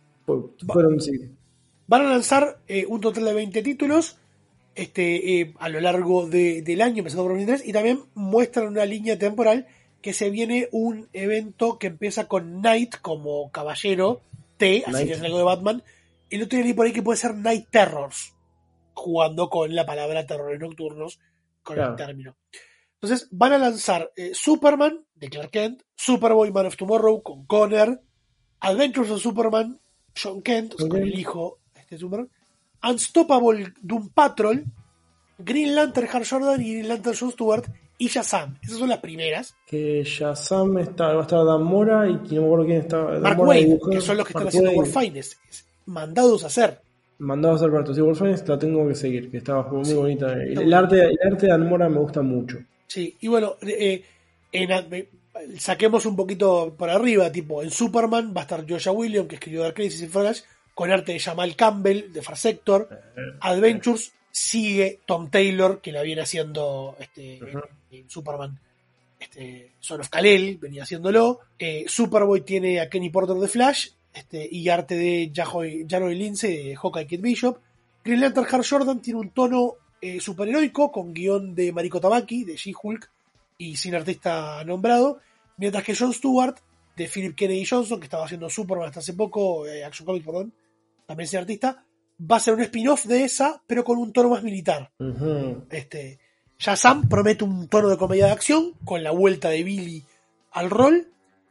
Fueron, sí. Van a lanzar eh, un total de veinte títulos este, eh, a lo largo de, del año, empezando por dos mil tres, y también muestran una línea temporal que se viene un evento que empieza con Knight como caballero T, así Night. Que es algo de Batman. El otro día leí por ahí que puede ser Night Terrors, jugando con la palabra terrores nocturnos, con claro. el término. Entonces van a lanzar eh, Superman de Clark Kent, Superboy Man of Tomorrow con Connor, Adventures of Superman, John Kent, okay. con el hijo este Superman, Unstoppable Doom Patrol, Green Lantern Hal Jordan y Green Lantern Jon Stewart y Shazam. Esas son las primeras. Que Shazam está, va a estar Dan Mora y no me acuerdo quién está. Mark Waid, que son los que Mark están haciendo World Finest, mandados a hacer. Mandados a hacer para sí, World Finest la tengo que seguir, que estaba muy sí, bonita. El, el, arte, el arte de Dan Mora me gusta mucho. Sí, y bueno, eh, en, eh, saquemos un poquito por arriba, tipo en Superman va a estar Joshua Williams, que escribió Dark Crisis y Flash, con arte de Jamal Campbell de Far Sector. Adventures sigue Tom Taylor, que la viene haciendo este, uh-huh. en, en Superman este, Son of Kal-El, venía haciéndolo. Eh, Superboy tiene a Kenny Porter de Flash este, y arte de Janoy Lindsay de Hawkeye Kate Bishop. Green Lantern Hal Jordan tiene un tono eh, superheroico con guión de Mariko Tamaki de She-Hulk y sin artista nombrado, mientras que Jon Stewart de Philip Kennedy Johnson, que estaba haciendo Superman hasta hace poco, eh, Action Comics, perdón, también sin artista, va a ser un spin-off de esa, pero con un tono más militar. Uh-huh. Este, Shazam promete un tono de comedia de acción, con la vuelta de Billy al rol,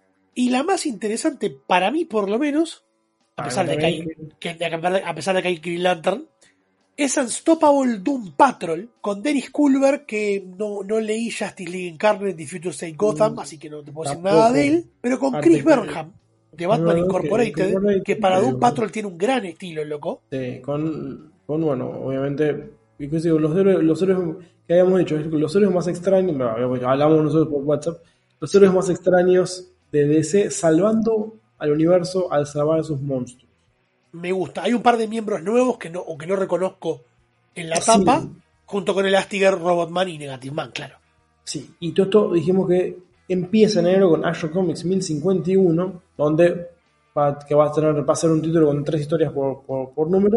y la más interesante, para mí por lo menos, a pesar, de que, hay, que, a pesar de que hay Green Lantern, es Unstoppable Doom Patrol, con Dennis Culver, que no, no leí Justice League Incarnate y Future State Gotham, mm, así que no te puedo decir nada de él, pero con Chris Burnham, de Batman no, Incorporated, que, que para Doom Patrol tiene un gran estilo, loco. Sí, con, con bueno, obviamente, los héroes, los héroes que habíamos dicho, los héroes más extraños, hablamos nosotros por WhatsApp, los héroes más extraños de D C salvando al universo al salvar a sus monstruos. Me gusta. Hay un par de miembros nuevos que no, o que no reconozco en la tapa, sí. junto con el Astiger, Robotman y Negative Man, claro. Sí, y todo esto dijimos que empieza en enero con Action Comics mil cincuenta y uno, donde va, que va a tener va a ser un título con tres historias por, por, por número,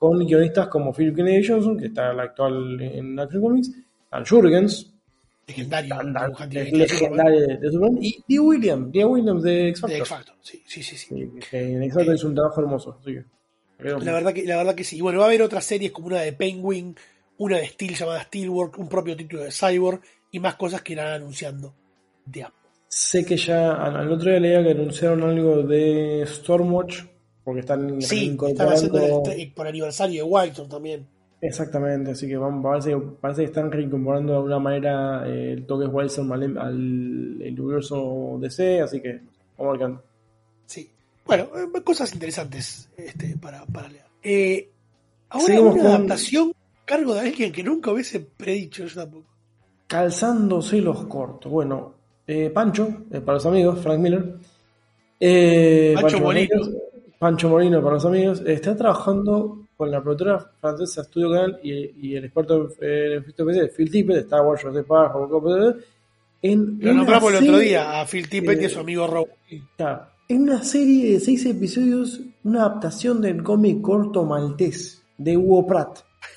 con guionistas como Philip Kennedy Johnson, que está el actual en Action Comics, Dan Jurgens, legendario, legendario de, de Superman, y Dee Williams, Dee Williams de X Factor. De X Factor, sí, sí, sí. sí. sí que en X Factor eh, hizo un trabajo hermoso. Así que, la, verdad que, la verdad que sí. Y bueno, va a haber otras series como una de Penguin, una de Steel llamada Steelwork, un propio título de Cyborg y más cosas que irán anunciando de Apple. Sé que ya al otro día leía que anunciaron algo de Stormwatch, porque están sí, incorporando... están haciendo el, por aniversario de Wildstorm también. Exactamente, así que vamos, parece, parece que están reincorporando de alguna manera eh, el toque Wildstorm al, al el universo D C, así que vamos a ver qué anda. Sí, bueno, eh, cosas interesantes este, para, para leer. Eh, ahora Seguimos una con... adaptación a cargo de alguien que nunca hubiese predicho yo tampoco. Calzándose los cortos. Bueno, eh, Pancho, eh, para los amigos, Frank Miller. Eh, Pancho, Pancho Morino. Morino, Pancho Morino para los amigos. Está trabajando con la productora francesa Studio Canal y, y el experto en efectos especiales Phil Tippett, de Star Wars, Jurassic Park, Robocop, en lo nombramos el otro día a Phil Tippett eh, y a su amigo Rob. Claro, en una serie de seis episodios, una adaptación del cómic corto maltés de Hugo Pratt.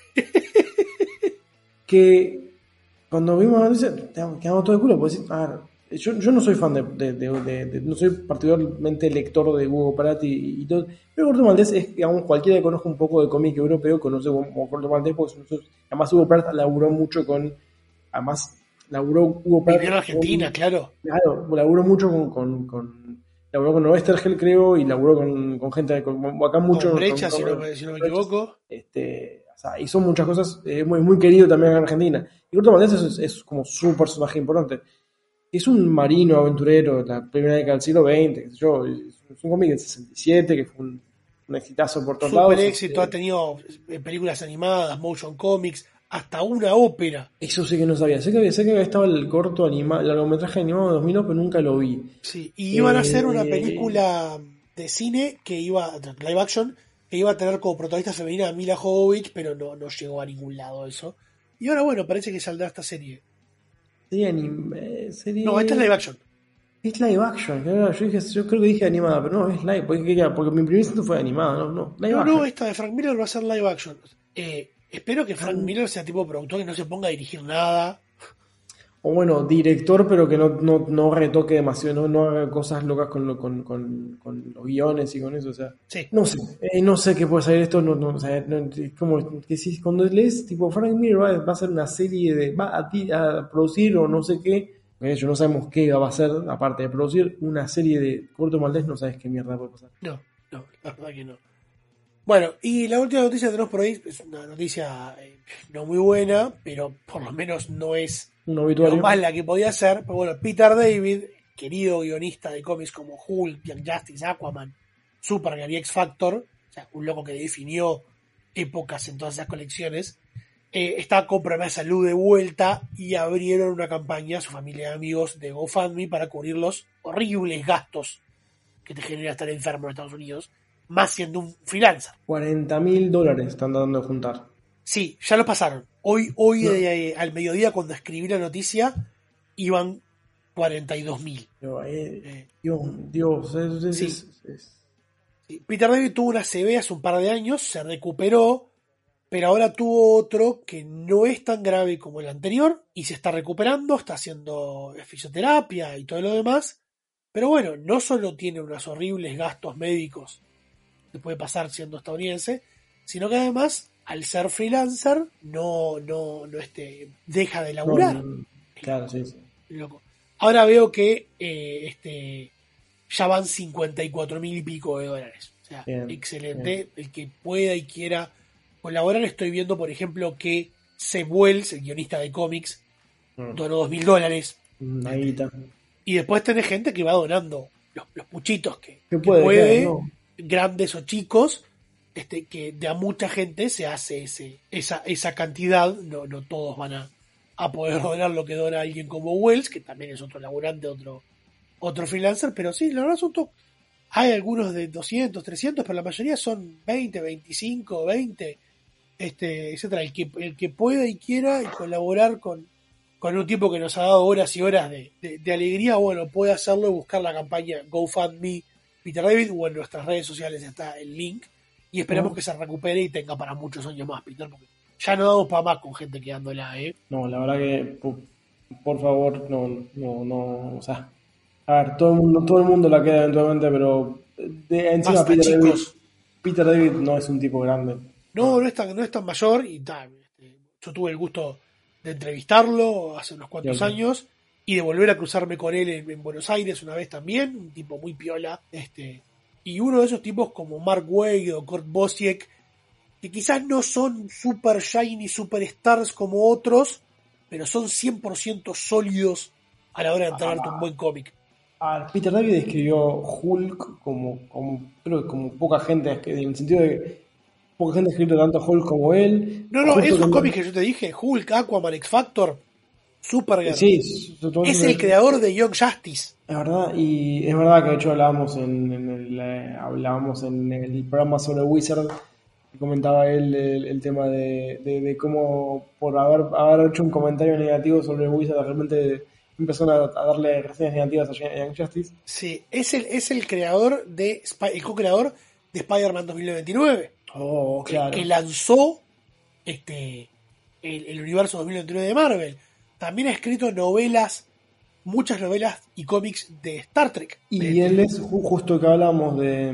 Que cuando vimos la noticia, quedamos todo de culo, porque a ver, yo, yo no soy fan de, de, de, de, de no soy particularmente lector de Hugo Pratt y, y todo, pero Corto Maltés es, digamos, cualquiera que conozca un poco de cómic europeo conoce como Corto Maltés, porque nosotros, además Hugo Pratt laburó mucho con, además laburó Hugo Pratt en Argentina, con, claro. Claro, laburó mucho con, con, con laburó con Oestergel, creo, y laburó con, con gente, con, acá mucho. Con Brecha, con, si, no, si no me equivoco. Este, o sea, hizo muchas cosas, eh, muy, muy querido también en Argentina. Y Corto Maltés es, es como su personaje importante. Es un marino aventurero de la primera década del siglo veinte, qué sé yo, es un cómic del sesenta y siete que fue un, un exitazo por todos lados. Super éxito, ha tenido películas animadas, motion comics, hasta una ópera. Eso sí que no sabía, sé que, sé que estaba el corto animado, el largometraje animado de dos mil dos, pero nunca lo vi. Sí, y iban eh, a hacer una película de cine que iba, live action, que iba a tener como protagonista femenina a Mila Jovovich, pero no, no llegó a ningún lado eso. Y ahora bueno, parece que saldrá esta serie. Sería anime, sería... No, esta es live action. Es live action, yo, dije, yo creo que dije animada, pero no, es live, porque, porque mi primer intento fue animada, no, no, live no, action. No, esta de Frank Miller va a ser live action. Eh, espero que Frank Miller sea tipo productor, que no se ponga a dirigir nada. O bueno, director, pero que no, no, no retoque demasiado, no, no haga cosas locas con, lo, con, con, con los guiones y con eso, o sea, sí. no sé, eh, no sé qué puede salir esto, no, no, o sea, no, como que si cuando lees, tipo, Frank Miller va, va a hacer una serie de, va a, a producir o no sé qué, de hecho no sabemos qué va a hacer, aparte de producir una serie de Corto Maltés, no sabes qué mierda puede pasar. No, no, la verdad que no. Bueno, y la última noticia que tenemos por ahí es una noticia eh, no muy buena, pero por lo menos no es un obituario. Lo más la que podía ser. Pero bueno, Peter David, querido guionista de cómics como Hulk, Young Justice, Aquaman, Supergirl y X Factor, o sea, un loco que definió épocas en todas esas colecciones, eh, está con problemas de salud de vuelta y abrieron una campaña a su familia y amigos de GoFundMe para cubrir los horribles gastos que te genera estar enfermo en Estados Unidos, más siendo un freelancer. cuarenta mil dólares están dando de juntar. Sí, ya lo pasaron. Hoy, hoy no. eh, al mediodía, cuando escribí la noticia, iban cuarenta y dos mil. Eh, Dios, Dios. Es, es, sí. es, es. Sí. Peter David tuvo una C B hace un par de años, se recuperó, pero ahora tuvo otro que no es tan grave como el anterior y se está recuperando, está haciendo fisioterapia y todo lo demás. Pero bueno, no solo tiene unos horribles gastos médicos que puede pasar siendo estadounidense, sino que además, al ser freelancer, no, no, no este, deja de laburar. No, claro, sí, sí. Loco. Ahora veo que eh, este, ya van cincuenta y cuatro mil y pico de dólares. O sea, bien, excelente. Bien. El que pueda y quiera colaborar. Estoy viendo, por ejemplo, que Seb Wells, el guionista de cómics, mm. donó dos mil dólares. Este, y después tenés gente que va donando los, los puchitos que, que puede, que puede claro, no. grandes o chicos, este, que de a mucha gente se hace ese, esa, esa cantidad. No, no todos van a, a poder donar lo que dona alguien como Wells, que también es otro laburante, otro, otro freelancer, pero sí, la verdad son todos. Hay algunos de doscientos, trescientos, pero la mayoría son veinte, veinticinco, veinte, este, etcétera. El que, el que pueda y quiera y colaborar con, con un tipo que nos ha dado horas y horas de, de, de alegría, bueno, puede hacerlo y buscar la campaña GoFundMe Peter David, o en nuestras redes sociales está el link. y esperemos No. que se recupere y tenga para muchos años más, Peter, porque ya no damos para más con gente quedándola, ¿eh? No, la verdad que, por, por favor, no, no, no, o sea, a ver, todo el mundo, todo el mundo la queda eventualmente, pero de, encima Basta, Peter David, chicos. Peter David no es un tipo grande. No, no es tan, no es tan mayor y tal. Este, yo tuve el gusto de entrevistarlo hace unos cuantos Bien. años y de volver a cruzarme con él en, en Buenos Aires una vez también, un tipo muy piola, este, y uno de esos tipos como Mark Waid o Kurt Busiek, que quizás no son super shiny, super stars como otros, pero son cien por ciento sólidos a la hora de entregarte un buen cómic. Ah, Peter David escribió Hulk como, como creo que como poca gente, en el sentido de que poca gente ha escrito tanto Hulk como él. No, no, Justo esos cuando- cómics que yo te dije, Hulk, Aquaman, X-Factor, Supergirl, Sí, todo es eso el es- creador de Young Justice. Es verdad, y es verdad que de hecho hablábamos en, en el, eh, hablábamos en el programa sobre Wizard, y comentaba él el, el tema de, de, de cómo por haber, haber hecho un comentario negativo sobre Wizard, realmente empezaron a, a darle reseñas negativas a Young Justice. Sí, es el, es el creador de Sp- el co-creador de Spider-Man dos mil veintinueve. Oh, que- claro. que, lanzó este el, el universo dos mil veintinueve de Marvel. También ha escrito novelas, muchas novelas y cómics de Star Trek. Y él es ju- justo que hablamos de,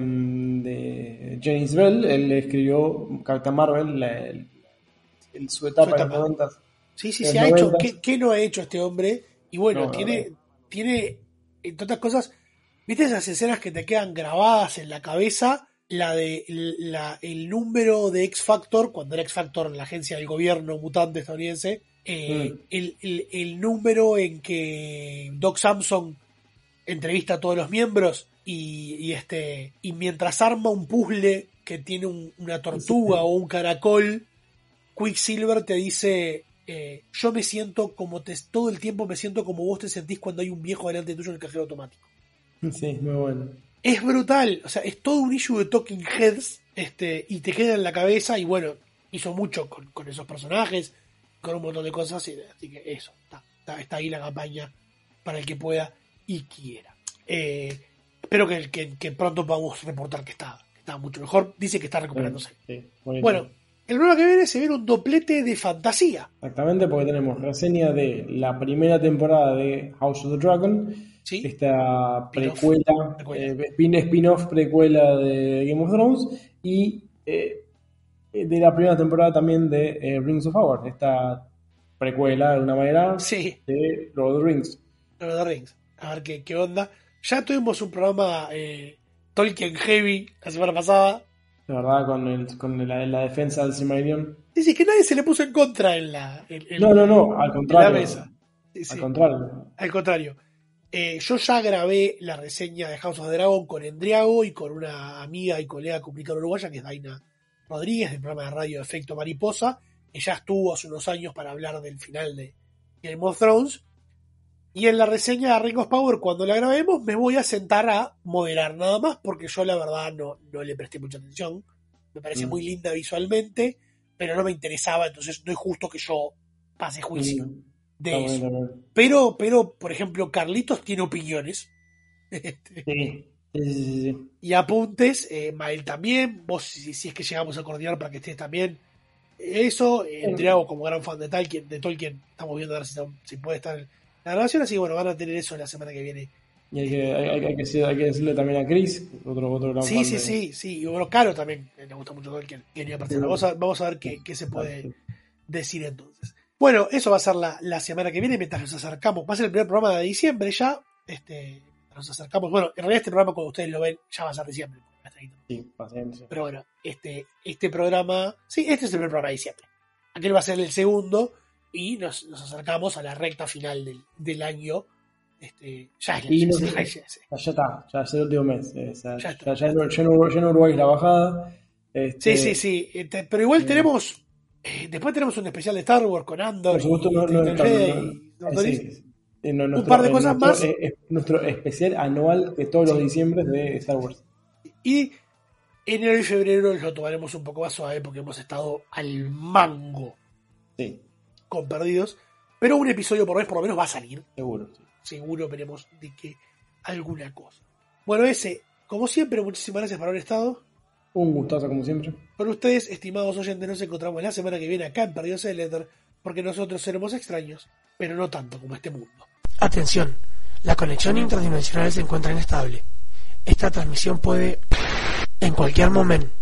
de James Bell, él escribió Captain Marvel, la- el- el- su etapa Su en los etapa. noventas. Sí, sí, en se los ha hecho. noventas. ¿Qué, qué no ha hecho este hombre? Y bueno, No, tiene, no. tiene, entre otras cosas, ¿viste esas escenas que te quedan grabadas en la cabeza? La de la, el número de X Factor, cuando era X Factor la agencia del gobierno mutante estadounidense, eh, Mm. el, el, el número en que Doc Samson entrevista a todos los miembros y, y este y mientras arma un puzzle que tiene un- una tortuga o un caracol, Quicksilver te dice, eh, yo me siento como te, todo el tiempo me siento como vos te sentís cuando hay un viejo delante tuyo en el cajero automático. Sí, muy bueno. Es brutal, o sea, es todo un issue de Talking Heads, este, y te queda en la cabeza, y bueno, hizo mucho con, con esos personajes, con un montón de cosas, y, así que eso, está, está, está ahí la campaña para el que pueda y quiera. Eh, espero que, que, que pronto podamos reportar que está, que está mucho mejor, dice que está recuperándose. Sí, bonito. Bueno, el programa que viene se viene un doplete de fantasía. Exactamente, porque tenemos reseña de la primera temporada de House of the Dragon, esta precuela, eh, spin- spin-off precuela de Game of Thrones, y eh, de la primera temporada también de eh, Rings of Power, esta precuela de alguna manera de Lord of the Rings. Lord of the Rings. A ver qué, qué onda. Ya tuvimos un programa eh, Tolkien Heavy la semana pasada. De verdad, con, el, con la, la defensa del Silmarillion. Dice que nadie se le puso en contra en la, en, en- No, no, no, al en contrario. la mesa. Sí, sí. Al contrario. Al contrario. Eh, yo ya grabé la reseña de House of the Dragon con Endriago y con una amiga y colega comunicadora uruguaya que es Daina Rodríguez del programa de radio Efecto Mariposa. Ella estuvo hace unos años para hablar del final de Game of Thrones. Y en la reseña de Ring of Power, cuando la grabemos, me voy a sentar a moderar nada más, porque yo la verdad no, no le presté mucha atención. Me parece Mm. muy linda visualmente, pero no me interesaba, entonces no es justo que yo pase juicio Mm. de Está eso. bueno, está bueno. Pero, pero, por ejemplo, Carlitos tiene opiniones. Este, Sí, sí, sí, sí, sí. y apuntes, eh, Mael también, vos si, si es que llegamos a coordinar para que estés también. Eso, eh, Endriago como gran fan de Tolkien, de Tolkien, estamos viendo a ver si, si puede estar en la grabación, así que bueno, van a tener eso la semana que viene. Y hay que, hay, hay- hay que, decir- hay que decirle también a Chris, otro, otro gran Sí, fan sí, de- sí, sí, y bueno, Caro también, eh, le gusta mucho Tolkien, quería participar. Vamos a, vamos a ver qué, qué se puede decir entonces. Bueno, eso va a ser la, la semana que viene mientras nos acercamos. Va a ser el primer programa de diciembre ya. Este, nos acercamos. Bueno, en realidad este programa cuando ustedes lo ven ya va a ser diciembre. Sí, paciencia. Pero bueno, este, este programa, sí, este es el primer programa de diciembre. Aquel va a ser el segundo y nos, nos acercamos a la recta final del, del año. Este, ya es la Y no ya- sé, ya- ya- ya, ya está, ya es el último mes. eh, o sea, Ya ya, está. ya, en, ya en Uruguay, ya en Uruguay es la bajada. Este, Sí, sí, sí. Este, pero igual tenemos. eh, después tenemos un especial de Star Wars con Andor. Por supuesto, y no, no, Twitter no, Jedi no, y no, Doctor sí, Who. sí. Eh, no, Un nuestro- par de eh, cosas nuestro- más. eh, eh, nuestro especial anual de todos los diciembres de Star Wars. Y enero y febrero lo tomaremos un poco más suave porque hemos estado al mango Sí, con perdidos. Pero un episodio por vez por lo menos va a salir. seguro. Sí. Seguro veremos de que alguna cosa. Bueno, ese, como siempre, muchísimas gracias por haber estado. Un gustazo como siempre. Con ustedes, estimados oyentes, nos encontramos la semana que viene acá en Perdidos en el Éter, porque nosotros seremos extraños, pero no tanto como este mundo. Atención, la conexión interdimensional se encuentra inestable. Esta transmisión puede, en cualquier momento,